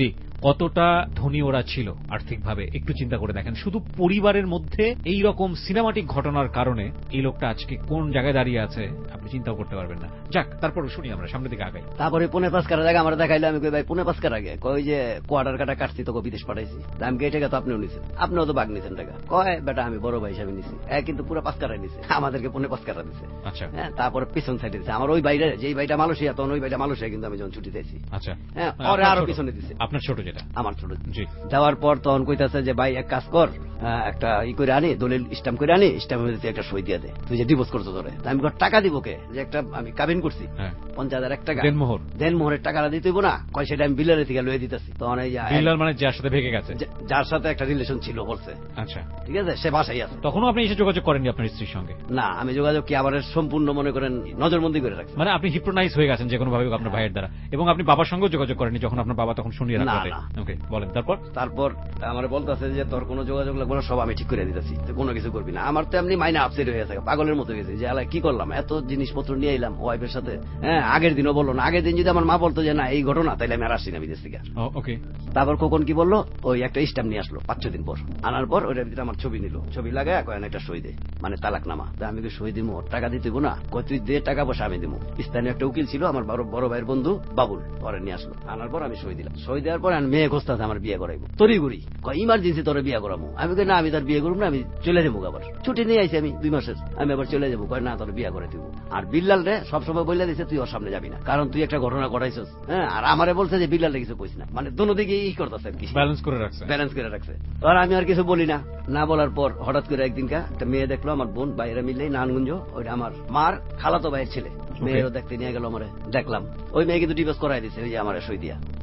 কতটা ধনী ওরা ছিল আর্থিকভাবে একটু চিন্তা করে দেখেন। শুধু পরিবারের মধ্যে এই রকম সিনেমাটিক ঘটনার কারণে এই লোকটা আজকে কোন জায়গায় দাঁড়িয়ে আছে আপনি চিন্তাও করতে পারবেন না। যাক, তারপর শুনি আমরা সামনের দিকে আগাই। তারপরে 5.5 কাঠা জায়গা আমরা দেখাইলাম, আমি কই ভাই 5.5 কাঠা আগে, কই যে কোয়ার্টার কাটা কাটছি তোকে বিদেশ পাঠাইছি, আমি এই টাকা তো আপনিও নিছেন, আপনিও তো ভাগ নিছেন টাকা, কয় বেটা আমি বড় ভাই হিসাবে নিছি, কিন্তু পুরো 5 কাঠা নিছে, আমাদেরকে 5.5 কাঠা দিছে। আচ্ছা, হ্যাঁ, তারপরে পিছন সাইডে দিছে আমার ওই বাইরে, যেই বাইটা মালয়েশিয়া, তখন ওই বাইটা মালয়েশিয়া কিন্তু আমি যখন ছুটি দিয়েছি। আচ্ছা, হ্যাঁ, ওরে আরো পিছনে দিছে। আপনার ছোট যেটা? আমার ছোট। যাওয়ার পর তখন কইতাছে যে ভাই এক কাজ কর, একটা করে আনি, দলিল স্ট্যাম্প করে আনি, স্ট্যাম্পের মধ্যে একটা সই দিয়ে দে, তুই যে ডিভোর্স করছো তোরে। আমি টাকা দিব কে, যে একটা আমি কাবিন করছি 50,000 টাকা দেনমোহরের টাকাটা দিতে হইব না, কয় সেটা আমি বিল্লালের থেকে লয়ে দিতেছি। তখন এই বিল্লাল মানে যার সাথে ভেগে গেছে, যার সাথে একটা রিলেশন ছিল বলছে। আচ্ছা, ঠিক আছে, সে বাসায় আছে। তখনও আপনি এসে যোগাযোগ করেননি আপনার স্ত্রীর সঙ্গে? না, আমি যোগাযোগ কি আবার সম্পূর্ণ মনে করেন নজরবন্দি করে রাখছি, মানে আপনি হিপ্নোটাইজ হয়ে গেছেন যে কোনো ভাবে আপনার ভাইয়ের দ্বারা, এবং আপনি বাবার সঙ্গে যোগাযোগ করেননি যখন আপনার বাবা তখন শুনিয়ে রাখতে। ওকে, বলেন তারপর। তারপর আমার বলতেছে যে তোর কোনো যোগাযোগ লাগবে না, সব আমি ঠিক করে দিতেছি, কোনো কিছু করবি না। আমার তো এমনি মাইনে আপসেট হয়ে থাকে, পাগলের মতো গেছে যে কি করলাম, এত জিনিসপত্র নিয়ে এলাম ওয়াইফের সাথে। হ্যাঁ, আগের দিনও বললো না, আগের দিন যদি আমার মা বলতো যে না এই ঘটনা, তাইলে আমি আর আসি না বিদেশ থেকে। ওকে। তারপর কখন কি বললো, ওই একটা স্ট্যাম্প নিয়ে আসলো 5-6 দিন পর, আনার পর ওইটার ভিতরে আমার ছবি নিল, ছবি লাগায় কয়েন একটা সই দে, মানে তালাকনামা। আমি সই দিব, টাকা দিতে না, কই তুই দে টাকা পয়সা আমি দিব। স্থানীয় একটা উকিল ছিল আমার বড় ভাইয়ের বন্ধু বাবুল, পরে নিয়ে আসলো, আনার পর আমি সই দিলাম। সই দেওয়ার পর আমি মেয়ে খুঁজতে আমার বিয়ে করাইবো, তড়িঘড়ি কয় ইমার্জেন্সি তোরে বিয়ে করাবো। আমি কই না, আমি তার বিয়ে করবো না, আমি চলে যাবো, আবার ছুটি নিয়ে আইছি আমি 2 মাসের, আমি আবার চলে যাবো। কয় না, তোর বিয়ে করে দিব। আর বিল্লাল রে সবসময় বলে দিছে তুই ওর সামনে যাবি না, কারণ তুই একটা ঘটনা ঘটাইছিস। হ্যাঁ, আর আমারে বলছে যে বিল্লাল কিছু কইস না, মানে দোনো দিকে ই করতেছে আর কি, ব্যালেন্স করে রাখছে। আর আমি আর কিছু বলি না। না বলার পর হঠাৎ করে একদিনকা একটা মেয়ে দেখলো, আমার বোন বাইরে মিললেই নানগুঞ্জ, ওইটা আমার মার খালাতো ভাইয়ের ছেলে, মেয়েরও দেখতে নিয়ে গেল আমারে, দেখলাম ওই মেয়ে কিন্তু ডিভোর্স করাই দিছে, ওই যে আমার সই দিয়া।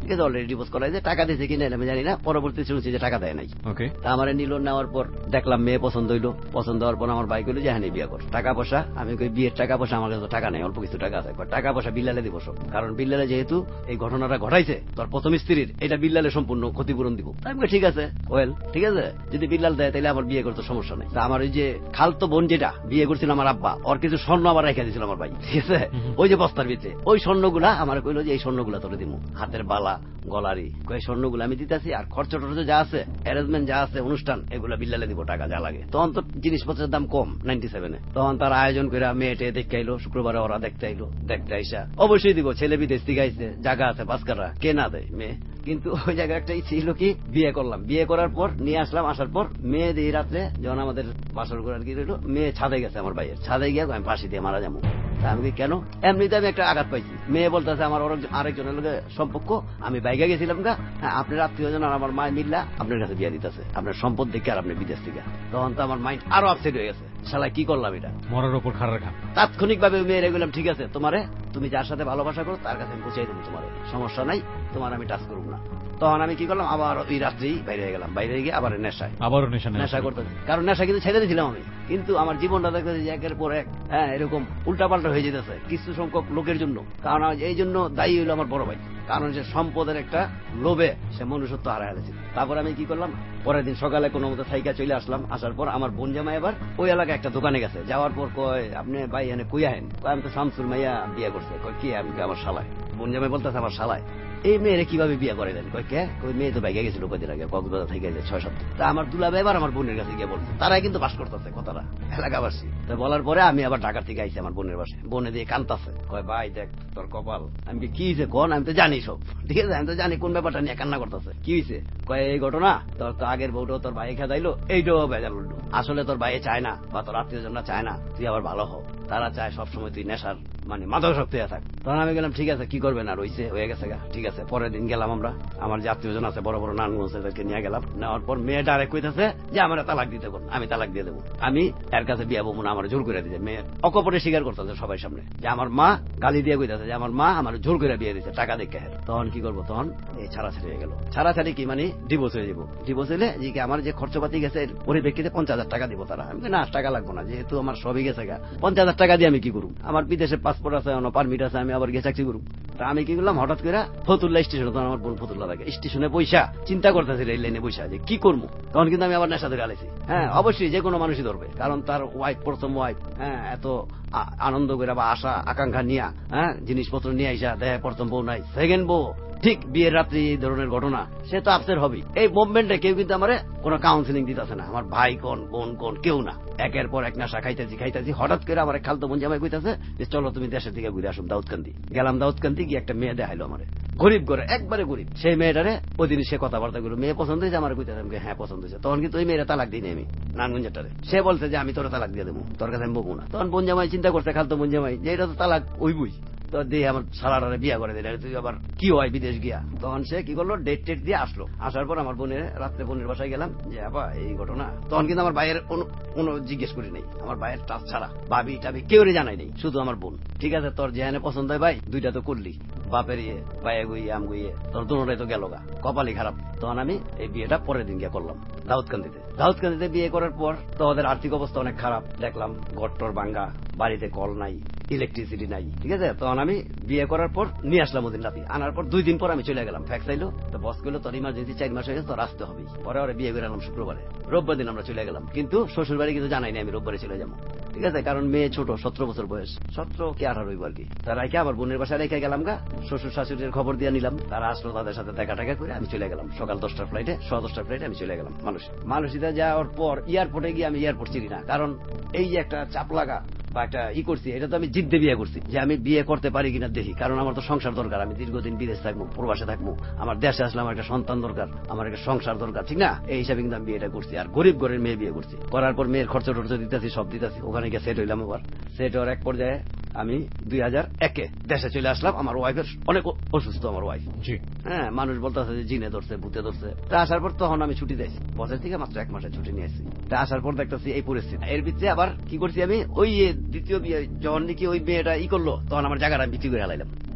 ঠিক আছে, অলরেডি ডিভোর্স করাই যে টাকা দিয়েছে কিনা আমি জানি না, পরবর্তী শুনছি যে টাকা দেয় নাই। ওকে, আমার নিল, নেওয়ার পর দেখলাম মেয়ে পছন্দ হইলো, পছন্দ হওয়ার পর আমার ভাই কইলো যে হ্যাঁ বিয়ে কর, টাকা পয়সা। আমি কই বিয়ের টাকা পয়সা আমার কাছে টাকা নেই, অল্প কিছু টাকা আছে। টাকা পয়সা বিল্লালে দিব সব, কারণ বিল্লালে যেহেতু এই ঘটনাটা ঘটাইছে তোর প্রথম স্ত্রীর, এটা বিল্লালে সম্পূর্ণ ক্ষতিপূরণ দিব। আমি কই ঠিক আছে, ওয়েল ঠিক আছে, যদি বিল্লাল দেয় তাহলে আমার বিয়ে করতে সমস্যা নেই। আমার ওই যে খালতো বোন যেটা বিয়ে করছিল আমার আব্বা, ওর কিছু স্বর্ণ আবার রেখে দিয়েছিল আমার ভাই, ঠিক আছে, ওই যে বস্তার ভিতরে ওই স্বর্ণগুলা আমার কইলো যে এই স্বর্ণগুলা তোরে দিব, হাতের বালা গলারি, কই স্বর্ণগুলো আমি দিতেছি, আর খরচ টরচ যা আছে অ্যারেঞ্জমেন্ট যা আছে অনুষ্ঠান এগুলা বিল্লালে দিব, টাকা যা লাগে। তখন তো জিনিসপত্রের দাম কম 97-এ, তখন তার আয়োজন করে মেয়েটে দেখতে আইলো, শুক্রবারে ওরা দেখতে আইলো, দেখতে আইসা অবশ্যই দিব, ছেলে বিদেশ থেকে আইছে, জায়গা আছে বাসকারা, কে না দেয় মেয়ে। কিন্তু ওই জায়গা একটাই ছিল কি, বিয়ে করলাম, বিয়ে করার পর নিয়ে আসলাম, আসার পর মেয়ে দিয়ে রাত্রে যখন আমাদের বাসর করার কি রইল, মেয়ে ছাদে গেছে আমার ভাইয়ের, ছাদে গিয়ে আমি ফাঁসি দিয়ে মারা যাবো। আমি কেন, এমনিতে আমি একটা আঘাত পাইছি। মেয়ে বলতেছে আমার আরেকজনের লোকের সম্পর্ক, আমি বাইকে গেছিলাম গা, হ্যাঁ আপনার আত্মীয়জন আর আমার মা মিল্লা আপনার কাছে বিয়ে দিতেছে, আপনার সম্পদ দেখে আর আপনি বিদেশ থেকে। তখন তো আমার মাইন্ড আরো আপসেট হয়ে গেছে, শালা কি করলাম এটা, মরার ওপর খাড়া খা। তাৎক্ষণিক ভাবে মেয়েরে গেলাম, ঠিক আছে তুমি যার সাথে ভালোবাসা করো তার কাছে আমি বুঝাই দেবো, তোমার সমস্যা নাই, তোমার আমি টাচ করব না। তখন আমি কি করলাম, আবার ওই রাত্রেই বাইরে গেলাম, বাইরে গিয়ে আবার আবারও নেশা করতেছি, কারণ নেশা কিন্তু ছেড়ে দিয়েছিলাম আমি, কিন্তু আমার জীবনটা দেখতেছি যে একের পর এক হ্যাঁ এরকম উল্টাপাল্টা হয়ে যেতেছে কিছু সংখ্যক লোকের জন্য। কারণ এই জন্য দায়ী হইল আমার বড় ভাই, কারণ সে সম্পদের একটা লোভে সে মনুষ্যত্ব হারায় ফেলেছিল। তারপর আমি কি করলাম, পরের দিন সকালে কোনো মতো সাইকেল চলে আসলাম, আসার পর আমার বোন জামাই এবার ওই এলাকায় একটা দোকানে গেছে, যাওয়ার পর কয় আপনি ভাই এনে কই আহেন, আমি তো শামসুর মাইয়া বিয়ে করছে, কয় কি আমি আমার শালায়, বোন জামাই বলতেছে আমার শালায়, এই মেয়েরে কিভাবে বিয়ে করে দেন, কয় কে, ওই মেয়ে তো বাইকে গেছিল কদিন আগে কক্সবাজার থেকে 6-7। তা আমার দুলাভাই এবার আমার বোনের কাছে গিয়ে বলছে, তারাই কিন্তু বাস করতেছে কথাটা এলাকাবাসী। তো বলার পরে আমি আবার ঢাকা থেকে আইছি আমার বোনের বাসে, বোনে দিয়ে কান্তাছে, কয় ভাই দেখ তোর কপাল। আমি কি হয়েছে কোন, আমি তো জানি সব, ঠিক আছে আমি তো জানি কোন ব্যাপারটা নিয়ে কান্না করতেছে, কি হয়েছে, কয় এই ঘটনা, তোর তো আগের বউটাও তোর ভাই খেদাইলো, এইটাও বেজাল উল্টো, আসলে তোর ভাইয়ে চায় না বা তোর আত্মীয়জনরা চায় না তুই আবার ভালো হও, তারা চায় সবসময় তুই নেশার মানে মাদকাসক্ত হয়ে থাক। তখন আমি গেলাম ঠিক আছে কি করবেন, আর রয়েছে হয়ে গেছে গা, ঠিক আছে। পরের দিন গেলাম আমরা, আমার যে আত্মীয়জন আছে বড় বড় নানগঞ্জ তাদেরকে নিয়ে গেলাম, নেওয়ার পর মেয়ে ডাইরেক্ট কইতেছে যে আমার তালাক দিতে কোন, আমি তালাক দিয়ে দেবো, আমি এর কাছে বিয়ে বমু না, আমার জোর করে দিয়েছে। মেয়ের অকপটে স্বীকার করতেছে সবাই সামনে যে আমার মা গালি দিয়ে কইতেছে যে আমার মা আমার জোর করে বিয়ে দিয়েছে টাকা দেখে। তখন কি করবো, তখন এই ছাড়াছাড়ি হয়ে গেল। ছাড়াছাড়ি কি মানে ডিভোর্স হয়ে যাবো। ডিভোর্স হলে যে আমার যে খরচপাতি গেছে পরিপ্রেক্ষিতে 50,000 টাকা দিব তারা। আমি না টাকা লাগবো না, যেহেতু আমার সবই গেছে গা, 50,000 টাকা দিয়ে আমি কি করুম, আমার বিদেশে পাসপোর্ট আছে, পারমিট আছে, আমি আবার গিয়ে চাকরি করুম। তা আমি কি করলাম, হঠাৎ করে ফতুল্লা স্টেশনে, তখন আমার বোন ফতুল্লা থাকে, স্টেশনে বৈশা চিন্তা করতেছি রেল লাইনে বৈশা যে কি করবো। তখন কিন্তু আমি আবার নেশা ধরে আলেছি। হ্যাঁ অবশ্যই যে কোনো মানুষই ধরবে, কারণ তার ওয়াইফ প্রথম ওয়াইফ, হ্যাঁ এত আনন্দ করে বা আশা আকাঙ্ক্ষা নিয়ে হ্যাঁ জিনিসপত্র নিয়ে আইসা দেখে প্রথম বউ নাই, সেকেন্ড বউ ঠিক বিয়ের রাত্রি এই ধরনের ঘটনা, সে তো আপসেট হবে। এই মুভমেন্টে কেউ কিন্তু আমার কোনো কাউন্সিলিং দিতেছে না, আমার ভাই কোন বোন কোন কেউ না, একের পর এক নেশা খাইতেছি। হঠাৎ করে আমার খালতো বোন জামাই কইতাছে যে চলো তুমি দেশের দিকে ঘুরে আসুন দাউদকান্দি। গেলাম দাউদকান্দি গিয়ে একটা মেয়ে দেখাইলো আমার, গরিব ঘরে একবারে গরিব। সেই মেয়েটারে ওই দিন সে কথাবার্তা গুলো, মেয়ে পছন্দ হয়েছে আমার কইতেছে, আমি হ্যাঁ পছন্দ হয়েছে। তখন কিন্তু ওই মেয়েরা তালাক দিই আমি নানগঞ্জেরটারে, সে বলছে যে আমি তোর তালাক দিয়ে দেবো, তোর কাছে আমি বকবো না। তখন বোন জামাই চিন্তা করছে, খালতো বোন জামাই, যে এটা তো তালাক ওই বুঝ, তো দিয়ে আমার সালারে বিয়া করে দিলে তুই আবার কি হয় বিদেশ গিয়া। তখন সে কি করলো, ডেট টেট দিয়ে আসলো। আসার পর আমার বোনের রাত্রে বোনের বাসায় গেলাম যে আবা এই ঘটনা। তখন কিন্তু আমার ভাইয়ের কোনো জিজ্ঞেস করি নাই, আমার ভাইয়ের টাচ ছাড়া ভাবি টাবি কেউ জানাই নেই, শুধু আমার বোন। ঠিক আছে তোর যেখানে পছন্দ হয় ভাই, দুইটা তো করলি, বাপের ইয়ে ভাইয়ে গুইয়ে আম গুইয়ে, তোর দুটোটাই তো গেল গা, কপালই খারাপ। তখন আমি এই বিয়েটা পরের দিন গিয়ে করলাম দাউদকান্দিতে। বিয়ে করার পর তো ওদের আর্থিক অবস্থা অনেক খারাপ, দেখলাম গট্টর ভাঙ্গা, বাড়িতে কল নাই, ইলেকট্রিসিটি নাই। ঠিক আছে, তখন আমি বিয়ে করার পর নিয়ে আসলাম ওদিন রাতে। আনার পর 2 দিন পর আমি চলে গেলাম, ফ্যাক্স আইলো, তো বস কইলো তোর ইমার্জেন্সি 4 মাস হয়ে গেছে, তোর আসতে হবে। পরে ওরা বিয়ে করে আনলাম শুক্রবারে, রোববার দিন আমরা চলে গেলাম। কিন্তু শ্বশুর বাড়ি কিন্তু জানাই না আমি রোববারে চলে যাবো। ঠিক আছে, কারণ মেয়ে ছোট, 17 বছর বয়স, 17 কি 18 হইব আর কি। তারা রেখে আবার বোনের বাসায় রেখে গেলাম গা, শ্বশুর শাশুড়ির খবর দিয়ে নিলাম। তারা আসলো, তাদের সাথে দেখা টাকা করে আমি চলে গেলাম। সকাল 10টার ফ্লাইটে, 10:30টার ফ্লাইটে আমি চলে গেলাম মালয়েশিয়া। যাওয়ার পর এয়ারপোর্টে গিয়ে আমি এয়ারপোর্ট চিনি না, কারণ এই যে একটা চাপ লাগা বা একটা করছি, এটা তো আমি জিদ্দে বিয়ে করছি যে আমি বিয়ে করতে পারি কিনা দেখি, কারণ আমার তো সংসার দরকার। আমি দীর্ঘদিন বিদেশ থাকবো, প্রবাসে থাকবো, আমার দেশে আসলে আমার একটা সন্তান দরকার, আমার একটা সংসার দরকার, ঠিক না? এই হিসাবে কিন্তু আমি বিয়েটা করছি। আর গরিব ঘরের মেয়ে বিয়ে করছি। করার পর মেয়ের খরচ টর্চ দিতেছি, সব দিতেছি। ওখানে গিয়ে সেট হইলাম। আবার সেট হওয়ার এক পর্যায়ে আমি 2001-এ দেশে চলে আসলাম। আমার ওয়াইফের অনেক অসুস্থ, আমার ওয়াইফ। হ্যাঁ, মানুষ বলতেছে যে জিনে ধরছে, ভূতে ধরছে। তা আসার পর তখন আমি ছুটি দিয়েছি, বছর থেকে মাত্র 1 মাসের ছুটি নিয়ে আসছি। তা আসার পর দেখতেছি এই পরিস্থিতি। এর ভিতরে আবার কি করছি আমি, ওই দ্বিতীয় বিয়ে যখন নাকি ওই মেয়েটা করলো, তখন আমার জায়গাটা বিক্রি করে হালাইলাম।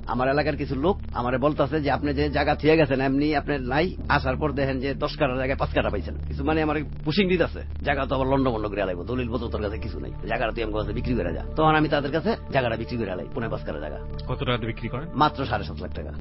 আমার এলাকার কিছু লোক আমারে বলতেছে যে আপনি যে জায়গা থিয়ে গেছেন এমনি আপনি নাই, আসার পর দেখেন যে 10 কাঠার জায়গায় 5 কাঠা পাইছেন। কিছু মানে আমার পুশিং দিতেছে, জায়গা তো আবার লন্ড করে আলাইবো, দলিল পত্র তোর কাছে কিছু নেই, জায়গাটা তুই আমার কাছে বিক্রি করে যা। তখন আমি তাদের কাছে জায়গাটা বিক্রি করে আলাই, 5.5 কাঠা জায়গা। কত টাকা বিক্রি করেন? মাত্র 7.5 লাখ টাকা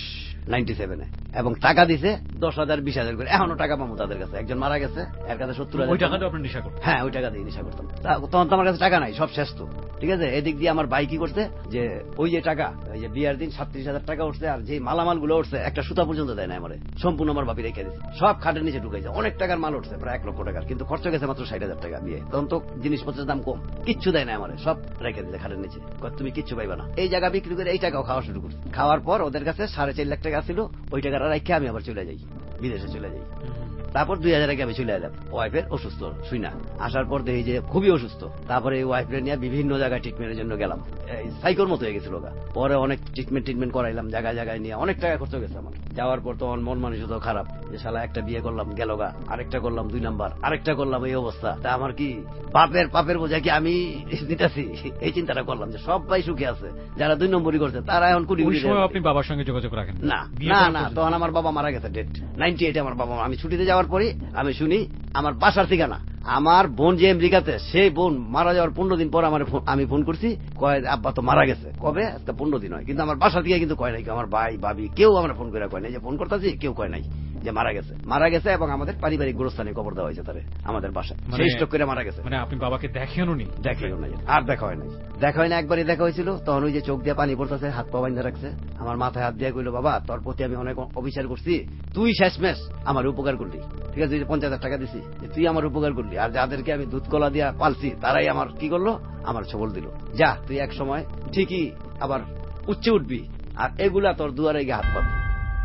97-এ। এবং টাকা দিছে 10,000 20,000 করে। এখনো টাকা পাবো তাদের কাছে। একজন মারা গেছে, এর কাছে 70,000। ওই টাকাটা আপনি নেশা করতেন? হ্যাঁ, ওই টাকা দিয়ে নেশা করতাম। তখন তো আমার কাছে টাকা নাই, সব শেষ তো। ঠিক আছে, এদিক দিয়ে আমার ভাই কি করছে যে ওই যে টাকা, ওই যে বিয়ার দিন 37,000 টাকা উঠছে, আর যে মালামাল গুলো উঠছে একটা সুতা পর্যন্ত দেয় না আমারে, সম্পূর্ণ আমার বাপি রেখে দিচ্ছে, সব খাটের নিচে ঢুকাইছে। অনেক টাকার মাল উঠছে, প্রায় 1 লক্ষ টাকার, কিন্তু খরচ গেছে মাত্র 60,000 টাকা বিয়ে। তখন তো জিনিসপত্রের দাম কম, কিচ্ছু দেয় না আমারে, সব রেখে দিচ্ছে খাটের নিচে, তুমি কিচ্ছু পাইবা না। এই জায়গা বিক্রি করে এই টাকাও খাওয়া শুরু করছে। খাওয়ার পর ওদের কাছে 4.5 লাখ টাকা ছিল, ওই টাকাটা রেখে আমি আবার চলে যাই, বিদেশে চলে যাই। তারপর 2000 আগে আমি চলে এলাম। ওয়াইফের অসুস্থ শুই না, আসার পর দেখি যে খুবই অসুস্থ। তারপরে এই ওয়াইফের নিয়ে বিভিন্ন জায়গায় ট্রিটমেন্টের জন্য গেলাম, সাইকোর মতো হয়ে গেছিল। পরে অনেক ট্রিটমেন্ট করাইলাম, জায়গায় জায়গায় নিয়ে অনেক টাকা খরচ গেছে আমার। যাওয়ার পর তো মন মানসিকতা খারাপ, যে শালা একটা বিয়ে করলাম গেল গা, আরেকটা করলাম 2 নাম্বার, আরেকটা করলাম, এই অবস্থা। তা আমার কি পাপের বোঝা কি আমি নিতেছি? এই চিন্তাটা করলাম যে সব ভাই সুখে আছে, যারা 2 নম্বরই করছে তারা এখন কুড়ি। আপনি বাবার সঙ্গে যোগাযোগ রাখেন? না না, তখন আমার বাবা মারা গেছে, ডেট 98-এ আমার বাবা। আমি ছুটিতে যাওয়ার পরে আমি শুনি আমার বাসার ঠিকানা, আমার বোন যে আমেরিকাতে, সেই বোন মারা যাওয়ার 15 দিন পর আমি ফোন করছি, কয় আব্বা তো মারা গেছে। কবে? আজকে 15 দিন হয়, কিন্তু আমার বাসা থেকে কিন্তু কয় নাই, আমার ভাই ভাবি কেউ আমরা ফোন করে কয় নাই যে ফোন করতেছি, কেউ কয় নাই যে মারা গেছে। এবং আমাদের পারিবারিক গোরস্থানে কবর দেওয়া হয়েছে তারে, আমাদের বাসায়। সেই স্ট্রোক করে মারা গেছে। মানে আপনি বাবাকে দেখেনও নি? দেখেও নাই, আর দেখা হয় না। একবারই দেখা হয়েছিল, তখন ওই যে চোখ দিয়ে পানি পড়তেছে, হাত পা বাঁধা রাখছে, আমার মাথায় হাত দিয়ে কইলো, বাবা তোর প্রতি আমি অনেক অবিচার করছি, তুই শেষমেশ আমার উপকার করলি। ঠিক আছে, 50,000 টাকা দিছি, তুই আমার উপকার করলি, আর যাদেরকে আমি দুধ কলা দিয়া পালছি তারাই আমার কি করলো, আমার সবল দিল। যা, তুই এক সময় ঠিকই আবার উচ্চে উঠবি, আর এগুলা তোর দুয়ারে গিয়ে হাত পাবি।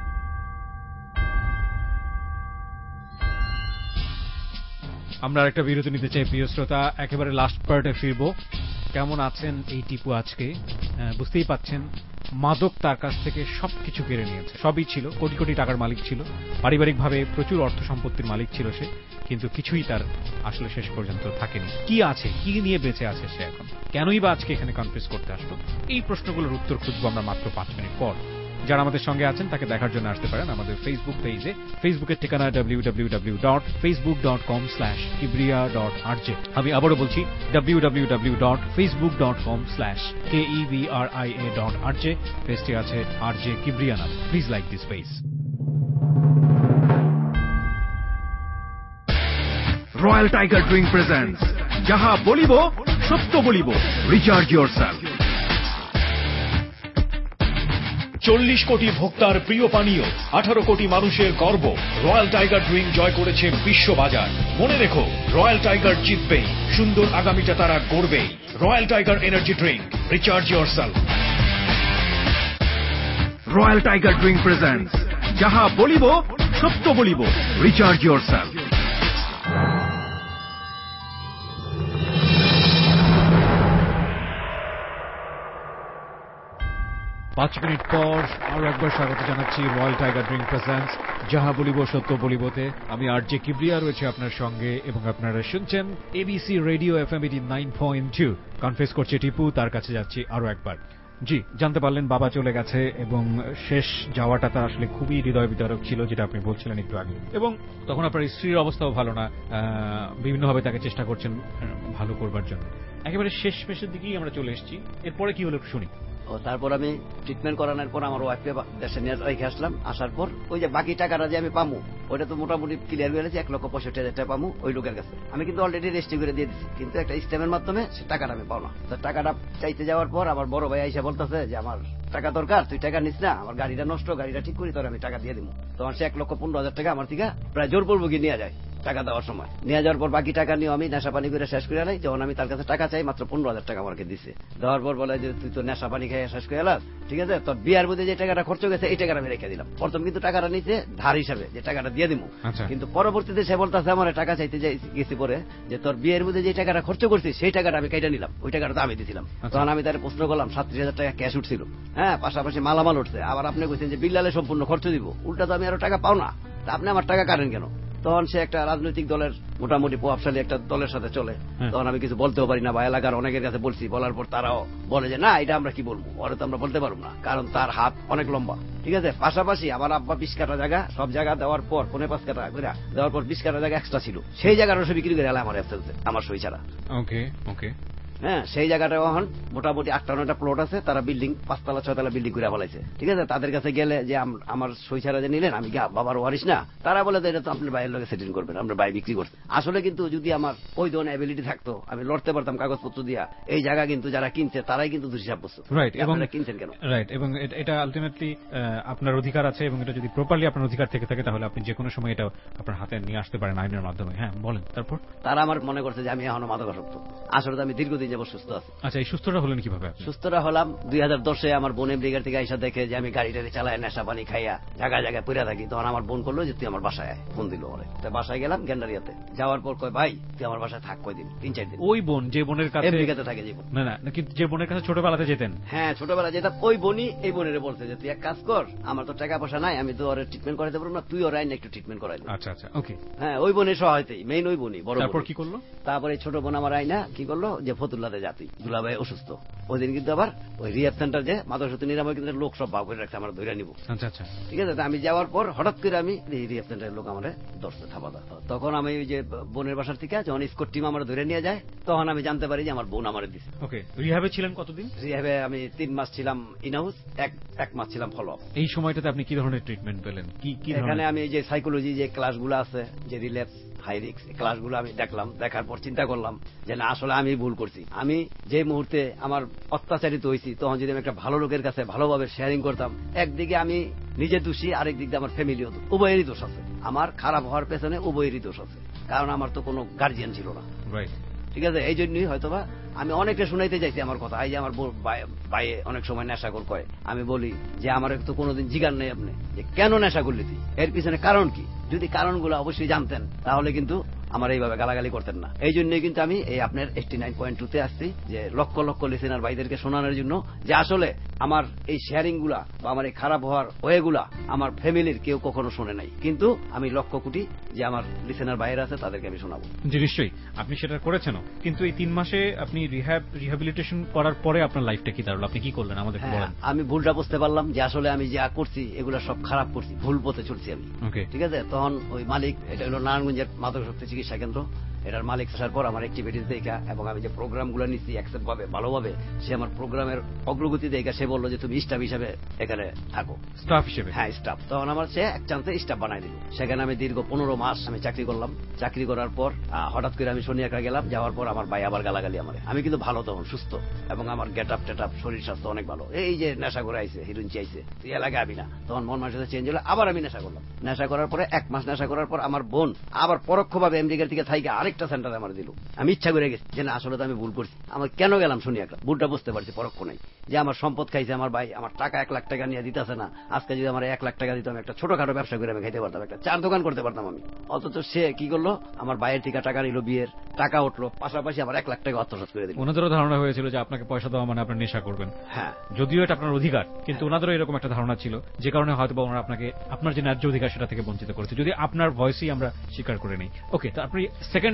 আমরা একটা বিরতি নিতে চাই প্রিয় শ্রোতা, একেবারে লাস্ট পার্টে ফিরবো। কেমন আছেন এই টিপু আজকে? বুঝতেই পাচ্ছেন, মাদক তার কাছ থেকে সবকিছু কেড়ে নিয়েছে। সবই ছিল, কোটি কোটি টাকার মালিক ছিল, পারিবারিকভাবে প্রচুর অর্থ সম্পত্তির মালিক ছিল সে, কিন্তু কিছুই তার আসলে শেষ পর্যন্ত থাকেনি। কি আছে, কি নিয়ে বেঁচে আছে সে এখন? কেনই বা আজকে এখানে কনফেস করতে আসলো? এই প্রশ্নগুলোর উত্তর খুঁজবো আমরা মাত্র 5 মিনিট পর। যারা আমাদের সঙ্গে আছেন তাকে দেখার জন্য আসতে পারেন আমাদের ফেসবুক পেজে। ফেসবুকের ঠিকানা www.facebook.com/kibria.rj। আমি আবারও বলছি www.facebook.com/kebria.rj। পেজটি আছে RJ কিবরিয়া নামে। Please like this page. Royal Tiger drink presents যাহা বলিব সত্য বলিব, রিচার্জ ইয়োরসেলফ। 40 কোটি ভোক্তার প্রিয় পানীয়, 18 কোটি মানুষের গর্ব, রয়্যাল টাইগার ড্রিঙ্ক জয় করেছে বিশ্ববাজার। মনে রেখো, রয়্যাল টাইগার জিতবেই, সুন্দর আগামীটা তারা গড়বেই। Royal Tiger energy drink, recharge yourself. Royal Tiger drink presents যাহা বলিব সত্য বলিব, রিচার্জ ইয়োরসেলফ। 5 মিনিট পর আরো একবার স্বাগত জানাচ্ছি রয়্যাল টাইগার ড্রিঙ্ক প্রেজেন্টস যাহা বলিব সত্য বলিবতে। আমি RJ কিবরিয়া রয়েছে আপনার সঙ্গে, এবং আপনারা শুনছেন ABC রেডিও FM 89.2। কনফেস করছে টিপু, তার কাছে যাচ্ছি আরো একবার। জি, জানতে পারলেন বাবা চলে গেছে, এবং শেষ যাওয়াটা তার আসলে খুবই হৃদয় বিদারক ছিল, যেটা আপনি বলছিলেন একটু আগে। এবং তখন আপনার স্ত্রীর অবস্থাও ভালো না, বিভিন্নভাবে তাকে চেষ্টা করছেন ভালো করবার জন্য। একেবারে শেষের দিকেই আমরা চলে এসেছি, এরপরে কি হলো শুনি। তারপর আমি ট্রিটমেন্ট করানোর পর আমার ওয়াইফকে দেশে নিয়ে রেখে আসলাম। আসার পর ওই যে বাকি টাকাটা যে আমি পাবো, ওইটা তো মোটামুটি ক্লিয়ার হয়ে গেছে, 1,65,000 টাকা পাবো ওই লোকের কাছে। আমি কিন্তু অলরেডি রেজিস্ট্রি করে দিয়ে দিচ্ছি, কিন্তু একটা স্ট্যাম্পের মাধ্যমে সে টাকাটা আমি পাও না। টাকাটা চাইতে যাওয়ার পর আমার বড় ভাই আইসা বলতেছে যে আমার টাকা দরকার, তুই টাকা নিস না, আমার গাড়িটা নষ্ট, গাড়িটা ঠিক করি, তোর আমি টাকা দিয়ে দিব। তখন সে 1,15,000 টাকা আমার থেকে প্রায় জোর পূর্বক নিয়ে যায়। টাকা দেওয়ার সময় নিয়ে যাওয়ার পর বাকি টাকা নিয়ে আমি নেশা পানি করে শেষ করে এলাই। যখন আমি তার কাছে টাকা চাই, মাত্র 15,000 টাকা আমাকে দিচ্ছে। দেওয়ার পর বলে যে তুই তো নেশা পানি খেয়ে শেষ করে এলাস, ঠিক আছে, তোর বিয়ার মধ্যে যে টাকাটা খরচ গেছে এই টাকাটা আমি রেখে দিলাম। প্রথম কিন্তু টাকাটা নিচে ধার হিসাবে যে টাকাটা দিয়ে দিব, কিন্তু পরবর্তীতে সে বলতেছে আমার টাকা চাইতে গেছি পরে যে তোর বিয়ের মধ্যে যে টাকাটা খরচ করছি সেই টাকাটা আমি কেটে নিলাম, ওই টাকাটা তো আমি দিছিলাম। তখন আমি তার প্রশ্ন করলাম, 37,000 টাকা ক্যাশ উঠছিল, হ্যাঁ, পাশাপাশি মালামাল উঠছে, আবার আপনি বলছেন যে বিল্লালে সম্পূর্ণ খরচ দিব, উল্টা তো আমি আরো টাকা পাও না, তা আপনি আমার টাকা কাটেন কেন? তখন সে একটা রাজনৈতিক দলের মোটামুটি প্রভাবশালী একটা দলের সাথে চলে। তখন আমি কিছু বলতেও পারি না, বা এলাকার অনেকের কাছে বলছি, বলার পর তারাও বলে যে না এটা আমরা কি বলবো, ওরা তো আমরা বলতে পারবো না, কারণ তার হাত অনেক লম্বা। ঠিক আছে, পাশাপাশি আমার আব্বা 20 কাঠা জায়গা, সব জায়গা দেওয়ার পর 5.5 কাঠা করে দেওয়ার পর 20 কাঠা জায়গা এক্সট্রা ছিল, সেই জায়গাটা সে বিক্রি করে আমার ফেলছে আমার সই ছাড়া। ওকে ওকে। হ্যাঁ, সেই জায়গাটা এখন মোটামুটি 8-9টা প্লট আছে, তারা বিল্ডিং 5 তলা 6 তলা বিল্ডিং করে ফেলাইছে। ঠিক আছে, তাদের কাছে গেলে যে আমার সই ছাড়া যে নিলেন, আমি কি বাবার ওয়ারিশ না? তারা বলে এটা তো আপনার ভাইয়ের লোকে সেটিং করবেন, আমরা ভাই বিক্রি করতে। আসলে কিন্তু যদি আমার ওই ধরনের অ্যাবিলিটি থাকতো, আমি লড়তে পারতাম কাগজপত্র দিয়া, এই জায়গা কিন্তু যারা কিনছে তারাই কিন্তু দোষী সাব্যস্ত। রাইট, এবং কিনছেন কেন? রাইট, এবং এটা আলটিমেটলি আপনার অধিকার আছে, এবং এটা যদি প্রপারলি আপনার অধিকার থেকে থাকে তাহলে আপনি যে কোনো সময় এটা আপনার হাতে নিয়ে আসতে পারেন আইনের মাধ্যমে। হ্যাঁ বলেন, তারপর? তারা আমার মনে করছে যে আমি এখনো মাদকাসক্ত। আসলে তো আমি দীর্ঘদিন যাবত সুস্থ আছি। আচ্ছা, এই সুস্থটা হলেন কিভাবে? সুস্থরা হলাম 2010-এ আমার বোনের ব্রিগেড থেকে আইসা দেখে যে আমি গাড়ি টাড়ি চালায় নেশা পানি খাইয়া জায়গায় জায়গায় পড়ে থাকি। তখন আমার বোন করলো যে তুই আমার বাসায় আয়, ফোন দিল ওরে। বাসায় গেলাম গেন্ডারিয়াতে, যাওয়ার পর কয় ভাই তুই আমার বাসায় থাক কয়দিন, 3-4 দিন। ওই বোন যে বোনের কাছে ব্রিগেডে থাকে, যে বোন না না নাকি যে বোনের কাছে ছোটবেলাতে যেতেন? হ্যাঁ, ছোটবেলা যেতাম, ওই বোনই এই বোনের বলছে যে তুই এক কাজ কর, আমার তো টাকা পয়সা নাই, আমি তো ওর ট্রিটমেন্ট করাইতে পারবো না, তুই ওর আইন একটু ট্রিটমেন্ট করাই। আচ্ছা আচ্ছা, ওকে। হ্যাঁ, ওই বোনের সহায়তাই, মেইন ওই বোনই, বড়। তারপর কি করলো? তারপরে ছোট বোন আমার আইনা কি করলো যে ফতুল্লাতে যা, তুই দুলাভাই অসুস্থ। ওই দিন কিন্তু আবার ওই রিহাব সেন্টার যে মাদকাসক্ত নিরাময় কেন্দ্রের লোক সব ভাগ করে রাখছে, আমার ধরে নিব। আচ্ছা আচ্ছা, ঠিক আছে। আমি যাওয়ার পর হঠাৎ করে আমি রিহাব সেন্টারের লোক আমার ধরছে থাপাদা। তখন আমি ওই যে বোনের বাসার থেকে যখন স্কোর টিম আমার ধরে নিয়ে যায়, তখন আমি জানতে পারি যে আমার বোন আমার দিচ্ছে। ওকে। রিহাবে ছিলেন কতদিন? রিহাবে আমি 3 মাস ছিলাম ইনহাউস, এক মাস ছিলাম ফলো আপ। এই সময়টাতে আপনি কি ধরনের ট্রিটমেন্ট পেলেন? কি এখানে আমি যে সাইকোলজি যে ক্লাসগুলো আছে, যে রিল্যাপস হাই রিস্ক ক্লাসগুলো আমি দেখলাম, দেখার পর চিন্তা করলাম যে না আসলে আমি ভুল করছি। আমি যে মুহূর্তে আমার অত্যাচারিত হয়েছি, তখন যদি আমি একটা ভালো লোকের কাছে ভালোভাবে শেয়ারিং করতাম, একদিকে আমি নিজে দোষী, আরেক দিক দিয়ে আমার ফ্যামিলিও, উভয়েরই দোষ আছে। আমার খারাপ হওয়ার পেছনে উভয়েরই দোষ আছে, কারণ আমার তো কোনো গার্জিয়ান ছিল না। ঠিক আছে, এই জন্যই হয়তোবা আমি অনেকে শুনাইতে চাইছি আমার কথা। এই যে আমার ভাই অনেক সময় নেশাখোর কয়, আমি বলি যে আমার তো কোনোদিন জিজ্ঞান নেই আপনি যে কেন নেশা করলি তুই, এর পিছনে কারণ কি? যদি কারণগুলো অবশ্যই জানতেন তাহলে কিন্তু আমার এইভাবে গালাগালি করতেন না। এই জন্যই কিন্তু আমি এই আপনার 89.2-তে আসছি, যে লক্ষ লক্ষ লিসেনার ভাইদেরকে শোনানোর জন্য যে আসলে আমার এই শেয়ারিং গুলা বা আমার এই খারাপ হওয়ার ওয়েগুলা আমার ফ্যামিলির কেউ কখনো শোনে নাই, কিন্তু আমি লক্ষ কোটি যে আমার লিসেনার ভাইয়ের আছে তাদেরকে আমি শোনাবো। জি নিশ্চয়ই, আপনি সেটা করেছেন। কিন্তু এই 3 মাসে আপনি রিহ্যাবিলিটেশন করার পরে আপনার লাইফটা কি দাঁড়ালো? আপনি কি করলেন আমাদের বলেন। আমি ভুলটা বুঝতে পারলাম যে আসলে আমি যা করছি এগুলা সব খারাপ করছি, ভুল পথে চলছি আমি। ঠিক আছে, তখন ওই মালিক, এটা হলো নারায়ণগঞ্জের মাদকাসক্ত চিকিৎসা কেন্দ্র, এটার মালিক আসার পর আমার অ্যাক্টিভিটিস দেখা এবং আমি যে প্রোগ্রামগুলো নিচ্ছি অ্যাকসেপ্ট ভাবে ভালোভাবে, সে আমার প্রোগ্রামের অগ্রগতি দেখা সে বললো যে তুমি স্টাফ হিসেবে এখানে থাকো। স্টাফ হিসেবে? হ্যাঁ, স্টাফ। তখন আমার সে এক চান্সে স্টাফ বানাই দিল। সেখানে আমি দীর্ঘ 15 মাস আমি চাকরি করলাম। চাকরি করার পর হঠাৎ করে আমি শনি একা গেলাম, যাওয়ার পর আমার ভাই আবার গালাগালি আমার। আমি কিন্তু ভালো তখন সুস্থ এবং আমার গেট আপ টেট আপ শরীর স্বাস্থ্য অনেক ভালো। এই যে নেশা করে আইছে, হিরোইন চাইছে, তুই এলাকায় আবি না। তখন মন মানুষের চেঞ্জ হলো, আবার আমি নেশা করলাম। নেশা করার পরে 1 মাস নেশা করার পর আমার বোন আবার পরোক্ষভাবে আমেরিকার থেকে থাইকে আরেকটা সেন্টারে আমার দিল। আমি ইচ্ছা করে গেছি যে না আসলে তো আমি ভুল করছি। আমার কেন গেলাম শুনি একটা ভুলটা বুঝতে পারছি পরোক্ষ নাই, যে আমার সম্পদ খাইছে আমার ভাই, আমার টাকা 1 লাখ টাকা নিয়ে দিতেছে না। আজকে যদি আমার 1 লাখ টাকা দিত, আমি একটা ছোটখাটো ব্যবসা করে আমি খাইতে পারতাম, একটা 4 দোকান করতে পারতাম আমি। অথচ সে কি করলো, আমার ভাইয়ের থেকে টাকা নিল, বিয়ের টাকা উঠলো, পাশাপাশি আমার 1 লাখ টাকা আত্মসাৎ করে দিল। ওনাদেরও ধারণা হয়েছিল যে আপনাকে পয়সা দেওয়া মানে আপনি নেশা করবেন। হ্যাঁ, যদিও এটা আপনার অধিকার, কিন্তু ওনাদেরও এরকম একটা ধারণা ছিল, যে কারণে হয়তো বা ওনারা আপনাকে আপনার যে ন্যায্য অধিকার সেটা থেকে বঞ্চিত করেছে, যদি আপনার ভয়েসই আমরা স্বীকার করে নেই। ওকে, তো আপনি সেকেন্ড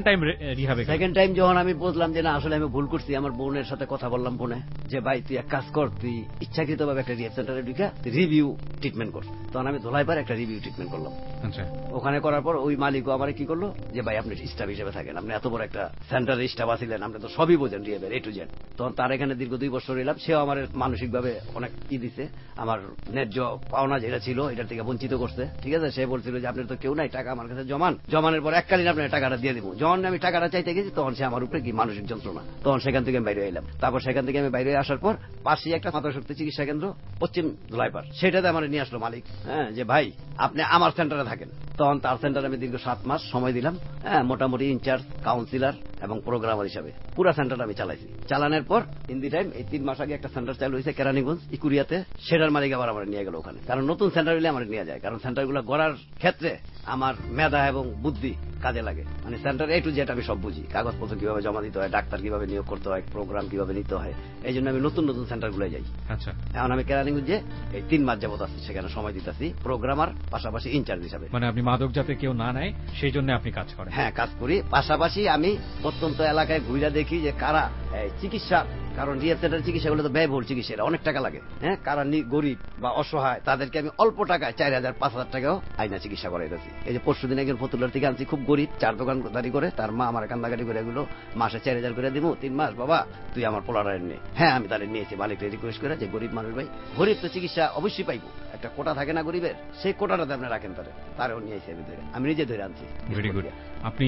টাইম যখন আমি বুঝলাম যে না আসলে আমি ভুল করছি, আমার বোনের সাথে কথা বললাম ফোনে যে ভাই তুই এক কাজ কর, তুই ইচ্ছাকৃতভাবে একটা রিহ্যাব সেন্টারে ঢুকে রিভিউ ট্রিটমেন্ট কর। তখন আমি ধোলাইপার একটা রিভিউ ট্রিটমেন্ট করলাম। ওখানে করার পর ওই মালিকও আমার কি করলো যে ভাই আপনি স্টাফ হিসেবে থাকেন, আপনি এত বড় একটা সেন্টারের স্টাফ আছিলেন, আপনি তো সবই বোঝেন রিহ্যাবের এ টু জেড। তখন তার এখানে দীর্ঘ 2 বছর এলাম। সেও আমার মানসিকভাবে অনেক দিছে, আমার ন্যায্য পাওনা যেটা ছিল এটার থেকে বঞ্চিত করছে। ঠিক আছে, সে বলছিল যে আপনার তো কেউ নাই, টাকা আমার কাছে জমানের পর এককালীন আপনার টাকাটা দিয়ে দিব। যখন আমি টাকাটা চাইতে গেছি তখন সে আমার উপরে কি মানসিক যন্ত্রণা। তখন সেখান থেকে আমি বাইরে এলাম। তারপর সেখান থেকে আমি বাইরে আসার পর পাশেই একটা মাদকাসক্ত চিকিৎসা কেন্দ্র পশ্চিম ধোলাইপার, সেটাতে আমার নিয়ে আসলো মালিক। হ্যাঁ, যে ভাই আপনি আমার সেন্টারে থাকেন। তখন তার সেন্টারে আমি দীর্ঘ 7 মাস সময় দিলাম। হ্যাঁ, মোটামুটি ইনচার্জ, কাউন্সিলর এবং প্রোগ্রামার হিসাবে পুরো সেন্টারটা আমি চালাইছি। চালানোর পর ইন দি টাইম এই 3 মাস আগে একটা সেন্টার চালু হয়েছে কেরানীগঞ্জ ইকুরিয়াতে, সেটার মালিক আবার আমার নিয়ে গেল ওখানে। কারণ নতুন সেন্টার হলে আমার নিয়ে যায়, কারণ সেন্টারগুলো গড়ার ক্ষেত্রে আমার মেধা এবং বুদ্ধি কাজে লাগে। মানে সেন্টার এ টু জেড আমি সব বুঝি, কাগজপত্র কিভাবে জমা দিতে হয়, ডাক্তার কিভাবে নিয়োগ করতে হয়, প্রোগ্রাম কিভাবে নিতে হয়। এই জন্য আমি নতুন নতুন সেন্টারগুলো যাই। আচ্ছা, এখন আমি কেরানীগঞ্জে এই 3 মাস যাবত আছি, সেখানে সময় দিতেছি প্রোগ্রামার পাশাপাশি ইনচার্জ হিসাবে। মানে আপনি মাদক যাতে কেউ না নেয় সেই জন্য আপনি কাজ করেন। হ্যাঁ, কাজ করি। পাশাপাশি আমি প্রত্যন্ত এলাকায় ঘুরে দেখি যে কারা চিকিৎসা, কারণ রিহ্যাব সেন্টারের চিকিৎসাগুলো তো ব্যয়বহুল চিকিৎসা, অনেক টাকা লাগে। হ্যাঁ, কারা গরিব বা অসহায় তাদেরকে আমি অল্প টাকায় 4,000-5,000 টাকাও আইনা চিকিৎসা করাইতেছি। এই যে পরশুদিন একজন ফতুল্লার থেকে আনছি, খুব গরিব, 4 দোকানদারি করে, তার মা আমার কান্দাকাটি করে এগুলো মাসে 4,000 করে দিব, 3 মাস, বাবা তুই আমার পোলারের নে। হ্যাঁ, আমি তাদের নিয়েছি, মালিককে রিকোয়েস্ট করে যে গরিব মানুষ ভাই, গরিব তো চিকিৎসা অবশ্যই পাইবো, একটা কোটা থাকে না গরিবের, সেই কোটাটাতে আপনি রাখেন তারেও নিয়েছি আমি নিজে ধরে আনছি। Very good. আপনি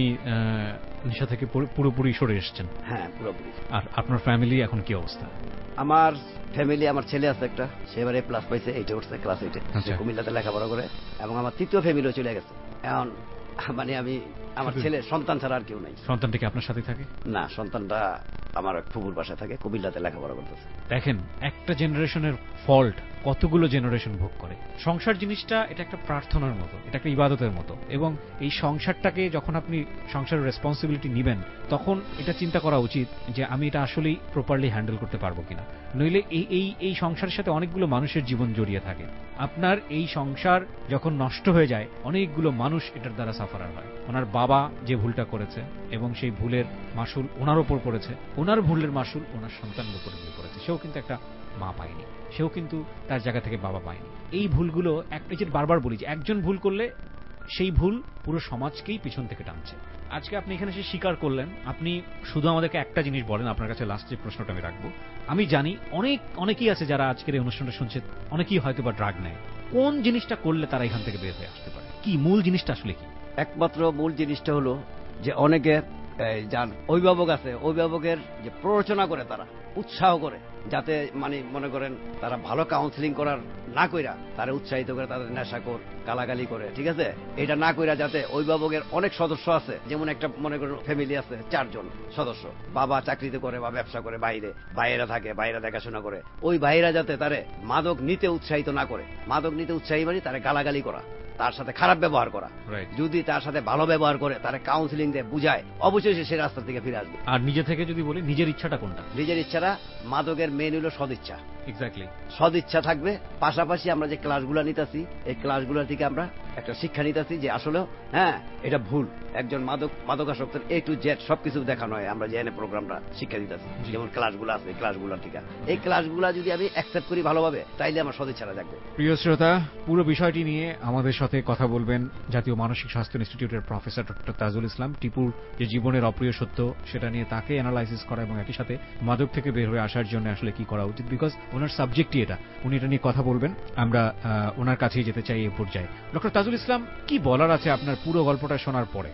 নেশা থেকে পুরোপুরি সরে এসেছেন? হ্যাঁ, পুরোপুরি। আর আপনার ফ্যামিলি এখন কি অবস্থা? আমার ফ্যামিলি, আমার ছেলে আছে একটা, সে এবারে প্লাস পাইছে, 8 উঠছে, ক্লাস 8, কুমিল্লাতে লেখাপড়া করে, এবং আমার তৃতীয় ফ্যামিলিও চলে গেছে। এখন মানে আমি, আমার ছেলে সন্তান ছাড়া আর কেউ নাই। সন্তানটা কি আপনার সাথে থাকে? না, সন্তানটা আমার ফুফুর বাসায় থাকে, কুমিল্লাতে লেখাপড়া করতেছে। দেখেন, একটা জেনারেশনের ফল্ট কতগুলো জেনারেশন ভোগ করে। সংসার জিনিসটা এটা একটা প্রার্থনার মতো, এটা একটা ইবাদতের মতো, এবং এই সংসারটাকে যখন আপনি সংসারের রেসপন্সিবিলিটি নিবেন তখন এটা চিন্তা করা উচিত যে আমি এটা আসলেই প্রপারলি হ্যান্ডেল করতে পারবো কিনা। নইলে এই সংসারের সাথে অনেকগুলো মানুষের জীবন জড়িয়ে থাকে। আপনার এই সংসার যখন নষ্ট হয়ে যায়, অনেকগুলো মানুষ এটার দ্বারা সাফারার হয়। ওনার বাবা যে ভুলটা করেছে এবং সেই ভুলের মাসুল ওনার ওপর পড়েছে, ওনার ভুলের মাসুল ওনার সন্তানের উপর গিয়ে পড়েছে। সেও কিন্তু একটা মা পায়নি, সেও কিন্তু তার জায়গা থেকে বাবা পায়নি। এই ভুলগুলো যে বারবার বলি যে একজন ভুল করলে সেই ভুল পুরো সমাজকেই পিছন থেকে টানছে। আজকে আপনি এখানে এসে স্বীকার করলেন। আপনি শুধু আমাদেরকে একটা জিনিস বলেন, আপনার কাছে লাস্ট যে প্রশ্নটা আমি রাখবো। আমি জানি অনেকেই আছে যারা আজকের এই অনুষ্ঠানটা শুনছে, অনেকেই হয়তো বা ড্রাগ নেয়। কোন জিনিসটা করলে তারা এখান থেকে বের হয়ে আসতে পারে? কি মূল জিনিসটা আসলে কি? একমাত্র মূল জিনিসটা হলো যে অনেকে যার অভিভাবক আছে, অভিভাবকের যে প্ররোচনা করে, তারা উৎসাহ করে, যাতে মানে মনে করেন তারা ভালো কাউন্সিলিং করার না কইরা তারা উৎসাহিত করে, তাদের নেশাখোর গালাগালি করে, ঠিক আছে, এটা না কইরা যাতে অভিভাবকের অনেক সদস্য আছে, যেমন একটা মনে করেন ফ্যামিলি আছে 4 জন সদস্য, বাবা চাকরিতে করে বা ব্যবসা করে, বাইরে থাকে, বাইরে দেখাশোনা করে, ওই ভাইরা যাতে তারে মাদক নিতে উৎসাহিত না করে। মাদক নিতে উৎসাহী মানে তারা গালাগালি করা, তার সাথে খারাপ ব্যবহার করা। যদি তার সাথে ভালো ব্যবহার করে, তারা কাউন্সিলিং দিয়ে বুঝায়, অবশ্যই সে রাস্তা থেকে ফিরে আসবে। আর নিজে থেকে যদি বলি, নিজের ইচ্ছাটা কোনটা? নিজের ইচ্ছাটা, মাদকের মেন হলো সদিচ্ছা। এক্স্যাক্টলি, সদিচ্ছা থাকবে। পাশাপাশি আমরা যে ক্লাসগুলো নিতেছি, এই ক্লাসগুলো থেকে আমরা একটা শিক্ষা নিতেছি যে আসলে হ্যাঁ এটা ভুল। একজন মাদকাসক্তের A to Z সবকিছু দেখানো হয়, আমরা যে এনে প্রোগ্রামটা শিক্ষা দিতেছি, যেমন ক্লাসগুলো আছে, ক্লাসগুলো থেকে এই ক্লাসগুলো যদি আমি অ্যাকসেপ্ট করি ভালোভাবে, তাইলে আমার সদিচ্ছাটা থাকবে। প্রিয় শ্রোতা, পুরো বিষয়টি নিয়ে আমাদের সাথে কথা বলবেন জাতীয় মানসিক স্বাস্থ্য ইনস্টিটিউটের প্রফেসর ডক্টর তাজুল ইসলাম। টিপুর যে জীবনের অপ্রিয় সত্য, সেটা নিয়ে তাকে অ্যানালাইসিস করা এবং একই সাথে মাদক থেকে বের হয়ে আসার জন্য আসলে কি করা উচিত, বিকজ ওনার সাবজেক্টই এটা, উনি এটা নিয়ে কথা বলবেন। আমরা ওনার কাছেই যেতে চাই এই পর্যায়ে। ডক্টর তাজুল ইসলাম, কি বলার আছে আপনার পুরো গল্পটা শোনার পরে?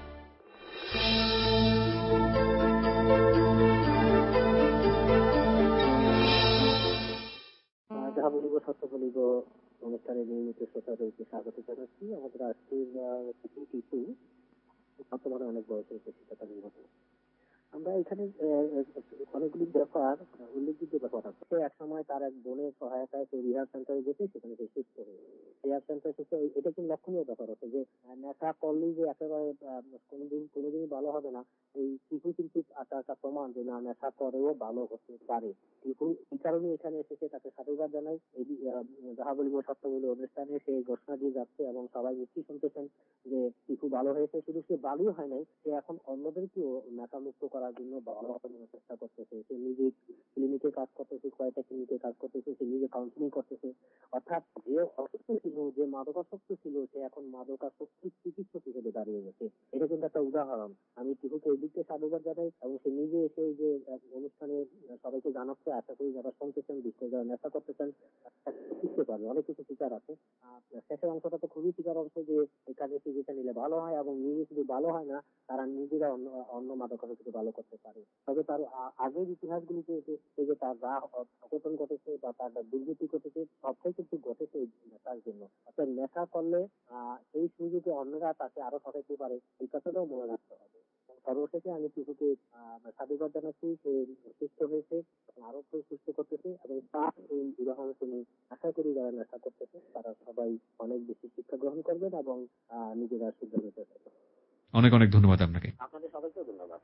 যাহা বলিব সত্য বলিব অনুষ্ঠানে নিয়মিত শ্রোতাদেরকে স্বাগত জানাচ্ছি। আমাদের আজকের টিপু বর্তমানে অনেক বয়স হয়েছে, তাদের মতো আমরা এখানে অনেকগুলি ব্যাপার উল্লেখযোগ্য ব্যাপার আছে। সে এক সময় তার এক বোনের সহায়তায় সে রিহাব সেন্টারে যেতে, সেখানে সে সুস্থ হয়ে রিহাব সেন্টারে সুস্থ। এটা কিন্তু লক্ষণীয় ব্যাপার আছে যে নেশা করলেই যে একেবারে কোনোদিনই ভালো হবে না। এই টিপু কিন্তু একটা প্রমাণ যে না, নেশা করেও ভালো হতে পারে। টিপু এই কারণে এখানে এসেছে, তাকে সাধুবাদ জানাই। এই যাহা বলিব সত্য বলিব অনুষ্ঠানে সে ঘোষণা দিয়ে যাচ্ছে এবং সবাই নিশ্চয়ই শুনতেছেন যে টিপু ভালো হয়েছে। শুধু সে ভালোই হয় নাই, সে এখন অন্যদেরকেও নেশা মুক্ত করার জন্য ভালো করার চেষ্টা করতেছে। সে নিজে ক্লিনিকে কাজ করতেছে, কয়েকটা ক্লিনিকে কাজ করতেছে, সে নিজে কাউন্সিলিং করতেছে। অর্থাৎ যে অসুস্থ ছিল, যে মাদকাসক্ত ছিল, সে এখন মাদকাসক্তির চিকিৎসক হিসেবে দাঁড়িয়ে গেছে। এটা কিন্তু একটা উদাহরণ। আমি টিপুকে এই দিককে সাধুবাদ জানাই এবং সে নিজে এসে এই যে অনুষ্ঠানে সবাইকে জানাচ্ছে। আশা করি যারা শুনতেছেন, বিশেষ করে যারা নেশা করতেছেন, শিখতে পারবে, অনেক কিছু শিকার আছে। শেষের অংশটা তো খুবই শিকার অংশ, যে এখানে চিকিৎসা নিলে ভালো হয় এবং নিজে শুধু ভালো হয় না, তারা নিজেরা অন্য মাদকাসক্তি ভালো করতে পারে। তবে তার আগের ইতিহাসগুলিতে যে তার যা অঘটন ঘটেছে বা তার দুর্নীতি ঘটেছে, সবটাই কিন্তু ঘটেছে এই নেশার জন্য। অর্থাৎ নেশা করলে এই সুযোগে অন্যরা তাকে আরো ঠকাইতে পারে, এই কথাটাও মনে রাখতে হবে। সর্বশেষে আমি টিপুকে সাধুবাদ জানাচ্ছি। সে সুস্থ হয়েছে, আরো সুস্থ করতেছে এবং তার এই উদাহরণ শুনে আশা করি যারা নেশা করতেছে তারা সবাই অনেক বেশি শিক্ষা গ্রহণ করবেন এবং নিজেরা শুধরে নিতে পারবেন। অনেক অনেক ধন্যবাদ আপনাকে। আপনাদের সবাইকে ধন্যবাদ।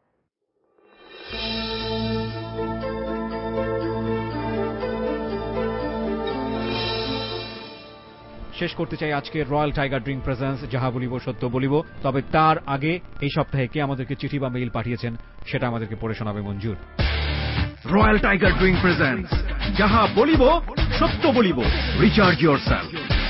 শেষ করতে চাই আজকে রয়্যাল টাইগার ড্রিঙ্ক প্রেজেন্স যাহা বলিব সত্য বলিব। তবে তার আগে এই সপ্তাহে কে আমাদেরকে চিঠি বা মেইল পাঠিয়েছেন সেটা আমাদেরকে পড়ে শোনাবে Manjur. Royal Tiger drink presents যাহা বলিব সত্য বলিব, রিচার্জ ইয়োর সেলফ।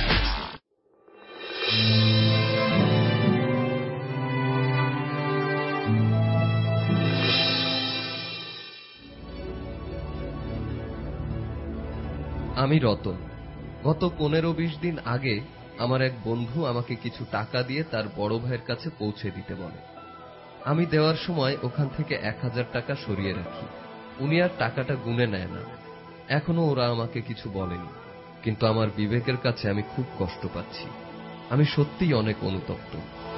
আমি রতন। গত 15-20 দিন আগে আমার এক বন্ধু আমাকে কিছু টাকা দিয়ে তার বড় ভাইয়ের কাছে পৌঁছে দিতে বলে। আমি দেওয়ার সময় ওখান থেকে 1000 টাকা সরিয়ে রাখি। উনি আর টাকাটা গুনে নেয় না। এখনো ওরা আমাকে কিছু বলেনি, কিন্তু আমার বিবেকের কাছে আমি খুব কষ্ট পাচ্ছি। আমি সত্যিই অনেক অনুতপ্ত।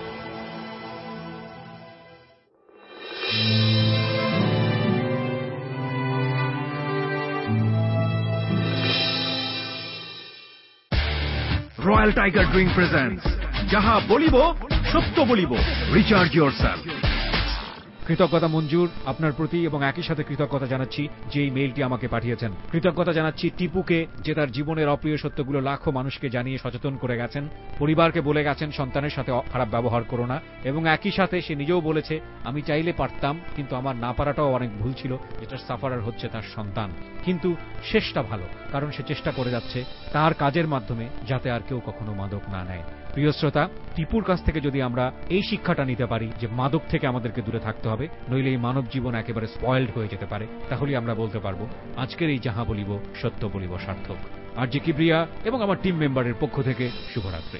রয়্যাল টাইগার ড্রিঙ্ক প্রেজেন্স যাহা বলিব সত্য বলিব, রিচার্জ ইয়োর সেলফ। কৃতজ্ঞতা মঞ্জুর আপনার প্রতি, এবং একই সাথে কৃতজ্ঞতা জানাচ্ছি যে এই মেইলটি আমাকে পাঠিয়েছেন। কৃতজ্ঞতা জানাচ্ছি টিপুকে, যে তার জীবনের অপ্রিয় সত্যগুলো লাখো মানুষকে জানিয়ে সচেতন করে গেছেন, পরিবারকে বলে গেছেন সন্তানের সাথে খারাপ ব্যবহার করো না, এবং একই সাথে সে নিজেও বলেছে আমি চাইলে পারতাম, কিন্তু আমার না পারাটাও অনেক ভুল ছিল, যেটার সাফারার হচ্ছে তার সন্তান। কিন্তু শেষটা ভালো, কারণ সে চেষ্টা করে যাচ্ছে তার কাজের মাধ্যমে যাতে আর কেউ কখনো মাদক না নেয়। প্রিয় শ্রোতা, টিপুর কাছ থেকে যদি আমরা এই শিক্ষাটা নিতে পারি যে মাদক থেকে আমাদেরকে দূরে থাকতে হবে, নইলে এই মানব জীবন একেবারে স্পয়েলড হয়ে যেতে পারে, তাহলে আমরা বলতে পারবো আজকের এই যাহা বলিব সত্য বলিব সার্থক। আর জি কিবরিয়া এবং আমার টিম মেম্বারের পক্ষ থেকে শুভরাত্রি।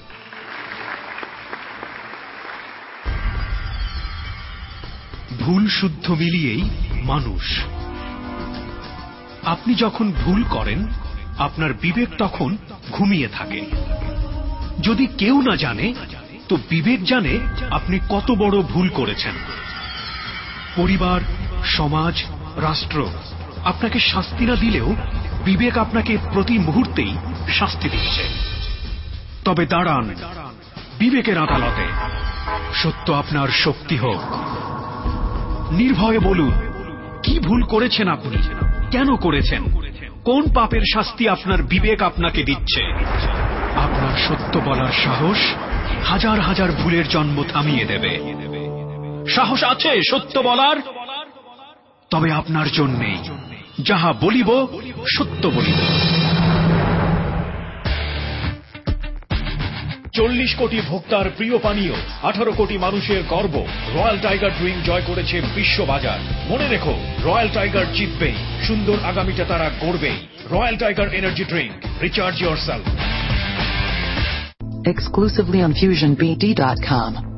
ভুল শুদ্ধ মিলিয়েই মানুষ। আপনি যখন ভুল করেন আপনার বিবেক তখন ঘুমিয়ে থাকে। যদি কেউ না জানে তো বিবেক জানে আপনি কত বড় ভুল করেছেন। পরিবার, সমাজ, রাষ্ট্র আপনাকে শাস্তি না দিলেও বিবেক আপনাকে প্রতি মুহূর্তেই শাস্তি দিচ্ছে। তবে দাঁড়ান বিবেকের আদালতে, সত্য আপনার শক্তি হোক। নির্ভয়ে বলুন কি ভুল করেছেন আপনি, কেন করেছেন, কোন পাপের শাস্তি আপনার বিবেক আপনাকে দিচ্ছে। আপনার সত্য বলার সাহস হাজার হাজার ভুলের জন্ম থামিয়ে দেবে। সাহস আছে সত্য বলার? তবে আপনার জন্যেই যাহা বলিব সত্য বলিব। 40 কোটি ভোক্তার প্রিয় পানীয়, 18 কোটি মানুষের গর্ব, রয়্যাল টাইগার ড্রিঙ্ক জয় করেছে বিশ্ববাজার। মনে রেখো, রয়্যাল টাইগার জিতবেই, সুন্দর আগামীটা তারা গড়বেই। Royal Tiger energy drink, recharge yourself. Exclusively on FusionBD.com.